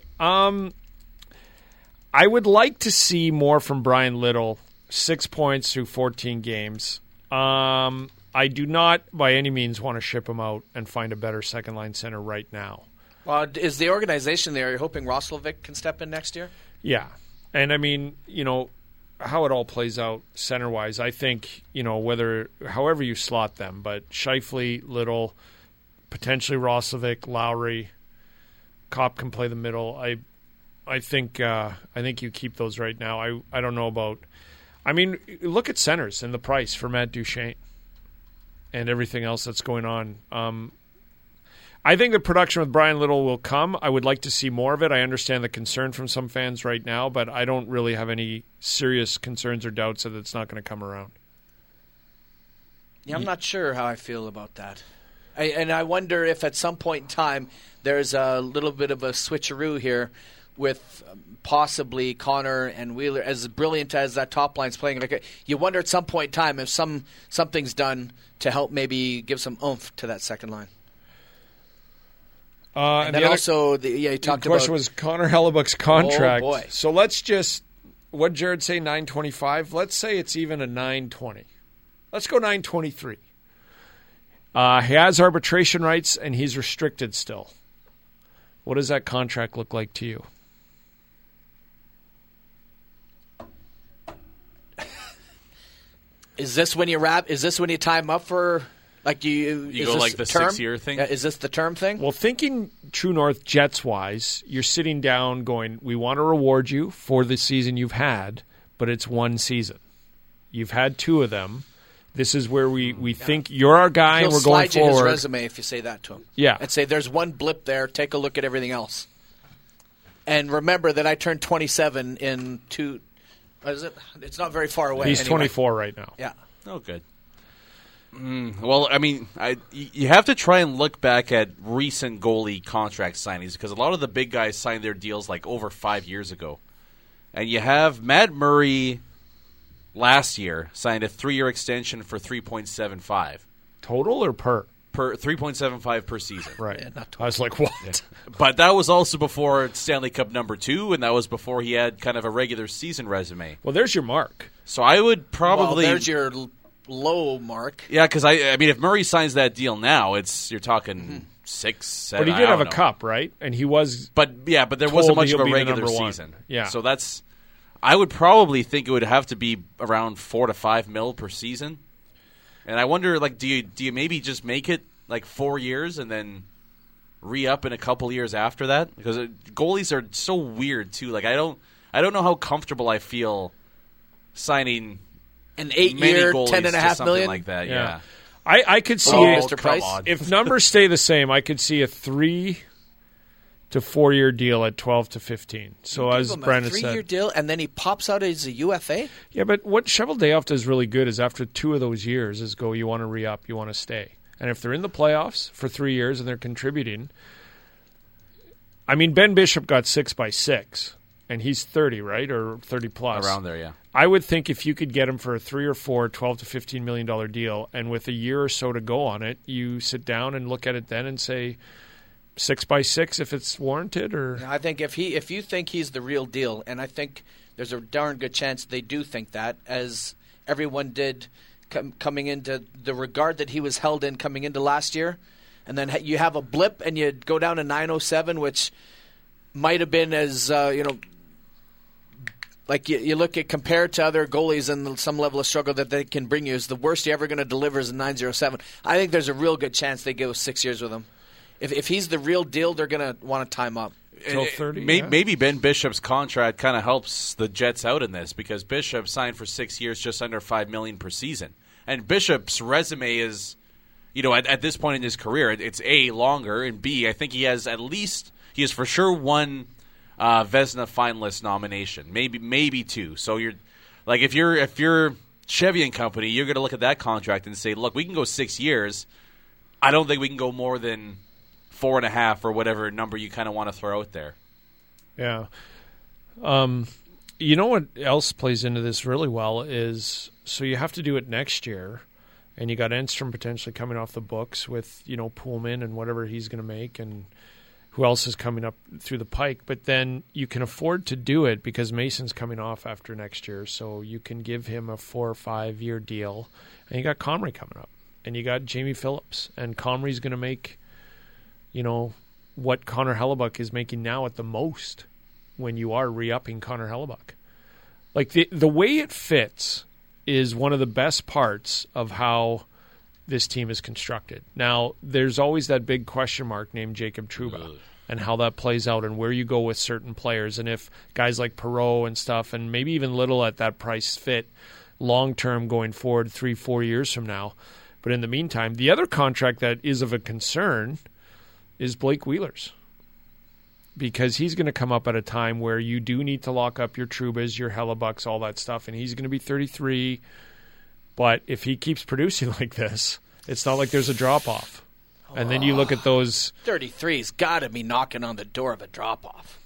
I would like to see more from Brian Little, 6 points through 14 games. I do not by any means want to ship him out and find a better second-line center right now. Well, is the organization there, you're hoping Roslovic can step in next year? Yeah. And, how it all plays out center-wise, I think, however you slot them, but Scheifele, Little, potentially Roslovic, Lowry, Kopp can play the middle. I think you keep those right now. I don't know about look at centers and the price for Matt Duchene and everything else that's going on. I think the production with Brian Little will come. I would like to see more of it. I understand the concern from some fans right now, but I don't really have any serious concerns or doubts that it's not going to come around. Yeah, I'm not sure how I feel about that. I wonder if at some point in time there's a little bit of a switcheroo here with possibly Connor and Wheeler, as brilliant as that top line's playing. You wonder at some point in time if something's done to help maybe give some oomph to that second line. And then you talked about... The question was Connor Hellebuyck's contract. Oh, boy. So let's just... What Jared say, 925? Let's say it's even a 920. Let's go 923. He has arbitration rights, and he's restricted still. What does that contract look like to you? Is this when you wrap? Is this when you tie him up for... You go like the 6-year thing? Is this the term thing? Well, thinking True North Jets-wise, you're sitting down going, we want to reward you for the season you've had, but it's one season. You've had 2 of them. This is where we think you're our guy and we're going forward. He'll slide you his resume if you say that to him. Yeah. And say, there's one blip there. Take a look at everything else. And remember that I turned 27 in 2... What is it? It's not very far away. He's 24 right now. Yeah. Oh, good. Well, you have to try and look back at recent goalie contract signings because a lot of the big guys signed their deals over 5 years ago. And you have Matt Murray last year signed a 3-year extension for $3.75. Total or per? Per $3.75 per season. Right. Yeah, I was like, what? Yeah. But that was also before Stanley Cup #2, and that was before he had kind of a regular season resume. Well, there's your mark. So I would probably... Well, there's your low mark. Yeah, because if Murray signs that deal now, you're talking 6, 7. But he did have a cup, right? And he was. But there wasn't much of a regular season. Yeah. So I would probably think it would have to be around $4 to $5 mil per season. And I wonder, do you maybe just make it 4 years and then re-up in a couple years after that? Because goalies are so weird too. I don't know how comfortable I feel signing an 8-year, $10.5 million like that. Yeah. I could see Mr. Price. If numbers stay the same, I could see a 3 to 4 year deal at 12 to 15. So as Brandon said, 3-year deal, and then he pops out as a UFA. Yeah, but what Cheveldayoff does really good is after 2 of those years is go, you want to re-up, you want to stay, and if they're in the playoffs for 3 years and they're contributing, Ben Bishop got 6 by 6. And he's 30, right? Or 30 plus. Around there, yeah. I would think if you could get him for a 3 or 4, $12 to $15 million deal, and with a year or so to go on it, you sit down and look at it then and say 6 by 6 if it's warranted? Or I think if you think he's the real deal, and I think there's a darn good chance they do think that, as everyone did coming into the regard that he was held in coming into last year, and then you have a blip and you go down to 907, which might have been as like you look at compared to other goalies and some level of struggle that they can bring you, is the worst you're ever going to deliver is a 9.07. I think there's a real good chance they go 6 years with him. If he's the real deal, they're going to want to time up. Till 30, maybe Ben Bishop's contract kind of helps the Jets out in this, because Bishop signed for 6 years, just under $5 million per season. And Bishop's resume is, at this point in his career, it's A, longer, and B, I think he has for sure one Vezina finalist nomination, maybe two. So you're like, if you're Chevy and Company, you're going to look at that contract and say, look, we can go 6 years. I don't think we can go more than 4.5 or whatever number you kind of want to throw out there. Yeah. You know what else plays into this really well is, so you have to do it next year, and you got Enstrom potentially coming off the books with, Pullman and whatever he's going to make, and who else is coming up through the pike. But then you can afford to do it because Mason's coming off after next year, so you can give him a 4 or 5 year deal. And you got Comrie coming up, and you got Jamie Phillips, and Comrie's going to make what Connor Hellebuyck is making now at the most when you are re-upping Connor Hellebuyck. Like, the way it fits is one of the best parts of how this team is constructed. Now, there's always that big question mark named Jacob Trouba and how that plays out and where you go with certain players, and if guys like Perreault and stuff, and maybe even Little at that price fit long-term going forward 3-4 years from now. But in the meantime, the other contract that is of a concern is Blake Wheeler's, because he's going to come up at a time where you do need to lock up your Trubas, your Hellebucks, all that stuff, and he's going to be 33. But if he keeps producing like this, it's not like there's a drop-off. And then you look at those... 33's got to be knocking on the door of a drop-off.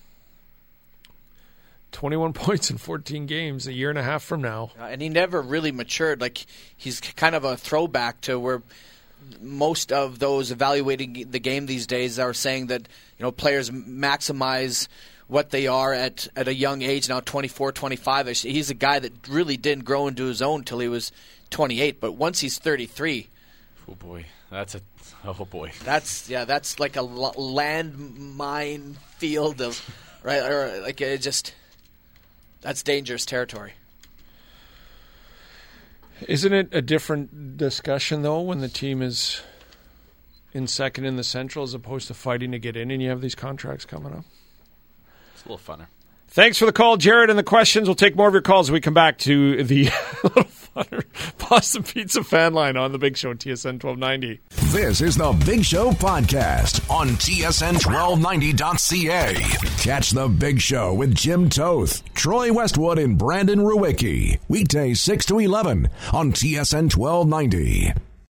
21 points in 14 games a year and a half from now. And he never really matured. Like, he's kind of a throwback to where most of those evaluating the game these days are saying that players maximize what they are at a young age, now 24, 25. He's a guy that really didn't grow into his own until he was 28. But once he's 33... Oh, boy. That's like a landmine field of... Right? Or like it just... That's dangerous territory. Isn't it a different discussion, though, when the team is in second in the Central as opposed to fighting to get in and you have these contracts coming up? It's a little funner. Thanks for the call, Jared, and the questions. We'll take more of your calls as we come back to the little funner Boston Pizza fan line on The Big Show, TSN 1290. This is The Big Show podcast on TSN1290.ca. Catch The Big Show with Jim Toth, Troy Westwood, and Brandon Ruwicki. Weekdays 6 to 11 on TSN 1290.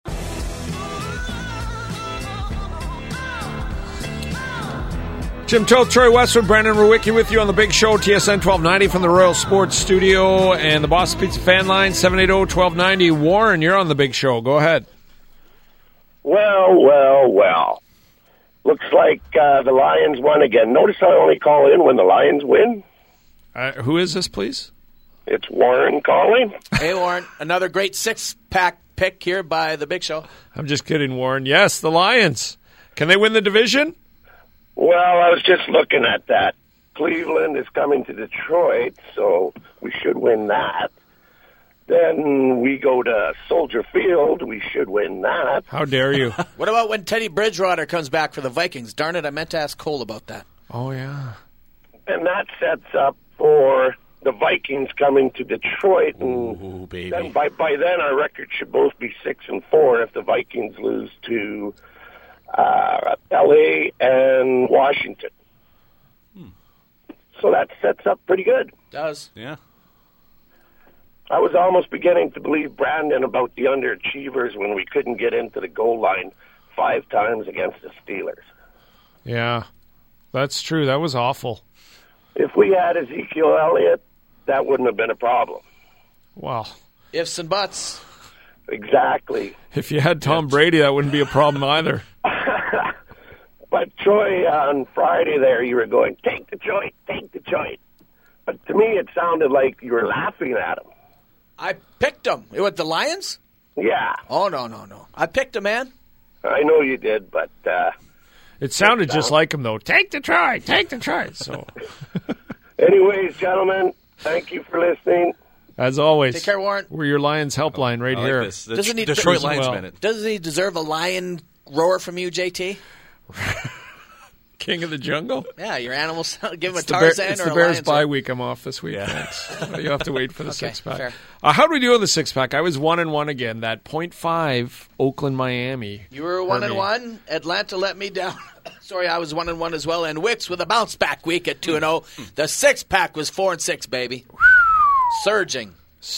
Jim Toth, Troy Westwood, Brandon Ruwicki with you on The Big Show, TSN 1290 from the Royal Sports Studio and the Boston Pizza fan line, 780-1290. Warren, you're on The Big Show. Go ahead. Well. Looks like the Lions won again. Notice I only call in when the Lions win. Who is this, please? It's Warren calling. Hey, Warren. Another great six-pack pick here by The Big Show. I'm just kidding, Warren. Yes, the Lions. Can they win the division? Well, I was just looking at that. Cleveland is coming to Detroit, so we should win that. Then we go to Soldier Field. We should win that. How dare you? What about when Teddy Bridgewater comes back for the Vikings? Darn it, I meant to ask Cole about that. Oh, yeah. And that sets up for the Vikings coming to Detroit. Ooh, baby. Then by then, our record should both be 6-4 if the Vikings lose to L.A. and Washington. So that sets up pretty good. Does. Yeah. I was almost beginning to believe Brandon about the underachievers when we couldn't get into the goal line 5 times against the Steelers. Yeah, that's true. That was awful. If we had Ezekiel Elliott, that wouldn't have been a problem. Wow. Ifs and buts. Exactly. If you had Tom Brady, that wouldn't be a problem either. But Troy, on Friday there, you were going, take Detroit. But to me, it sounded like you were laughing at him. I picked them. What, the Lions? Yeah. Oh, no. I picked them, man. I know you did, but... it sounded just like him, though. Take Detroit. So. Anyways, gentlemen, Thank you for listening. As always. Take care, Warren. We're your Lions helpline right here. Like this. Detroit Lions Minute. Doesn't he deserve a lion roar from you, JT? King of the jungle? Yeah, your animals. Give him a Tarzan it's or a the Bears' bye roar. week. I'm off this week. Yeah. Thanks. You'll have to wait for the six-pack. Fair. How do we do on the six-pack? I was 1-1 again. That 0.5 Oakland-Miami. You were 1-1. Atlanta let me down. Sorry, I was 1-1 as well. And Wicks with a bounce-back week at 2-0. The six-pack was 4-6, baby. Surging.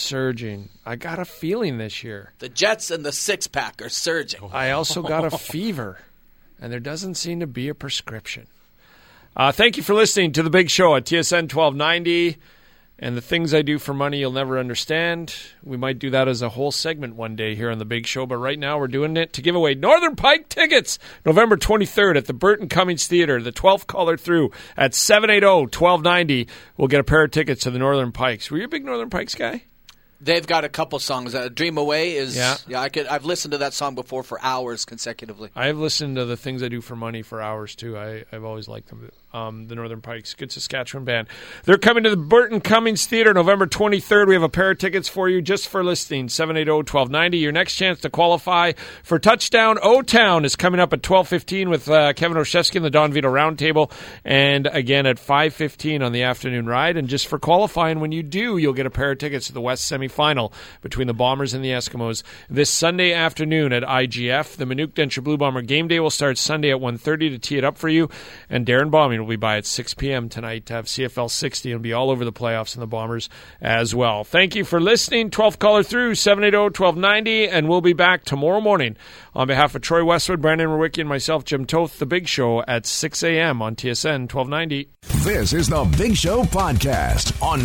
I got a feeling this year. The Jets and the six-pack are surging. I also got a fever, and there doesn't seem to be a prescription. Thank you for listening to The Big Show at TSN 1290. And the things I do for money you'll never understand. We might do that as a whole segment one day here on The Big Show, but right now we're doing it to give away Northern Pike tickets November 23rd at the Burton Cummings Theater. The 12th caller through at 780-1290 will get a pair of tickets to the Northern Pikes. Were you a big Northern Pikes guy? They've got a couple songs. Dream Away is yeah. I've listened to that song before for hours consecutively. I've listened to the things I do for money for hours too. I've always liked them. The Northern Pikes, good Saskatchewan band. They're coming to the Burton Cummings Theater November 23rd. We have a pair of tickets for you just for listening. 780-1290. Your next chance to qualify for Touchdown O-Town is coming up at 12:15 with Kevin Olszewski and the Don Vito Roundtable, and again at 5:15 on the afternoon ride. And just for qualifying, when you do, you'll get a pair of tickets to the West semifinal between the Bombers and the Eskimos this Sunday afternoon at IGF. The Minuk Densher Blue Bomber game day will start Sunday at 1:30 to tee it up for you, and Darren Bombing will be by at 6 p.m. tonight to have CFL 60 and be all over the playoffs and the Bombers as well. Thank you for listening. 12th caller through, 780-1290, and we'll be back tomorrow morning on behalf of Troy Westwood, Brandon Rewicki, and myself, Jim Toth, The Big Show at 6 a.m. on TSN 1290. This is The Big Show podcast on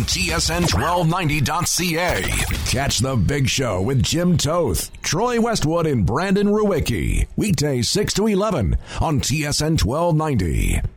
TSN1290.ca. Catch The Big Show with Jim Toth, Troy Westwood, and Brandon Rewicki. Weekdays 6 to 11 on TSN 1290.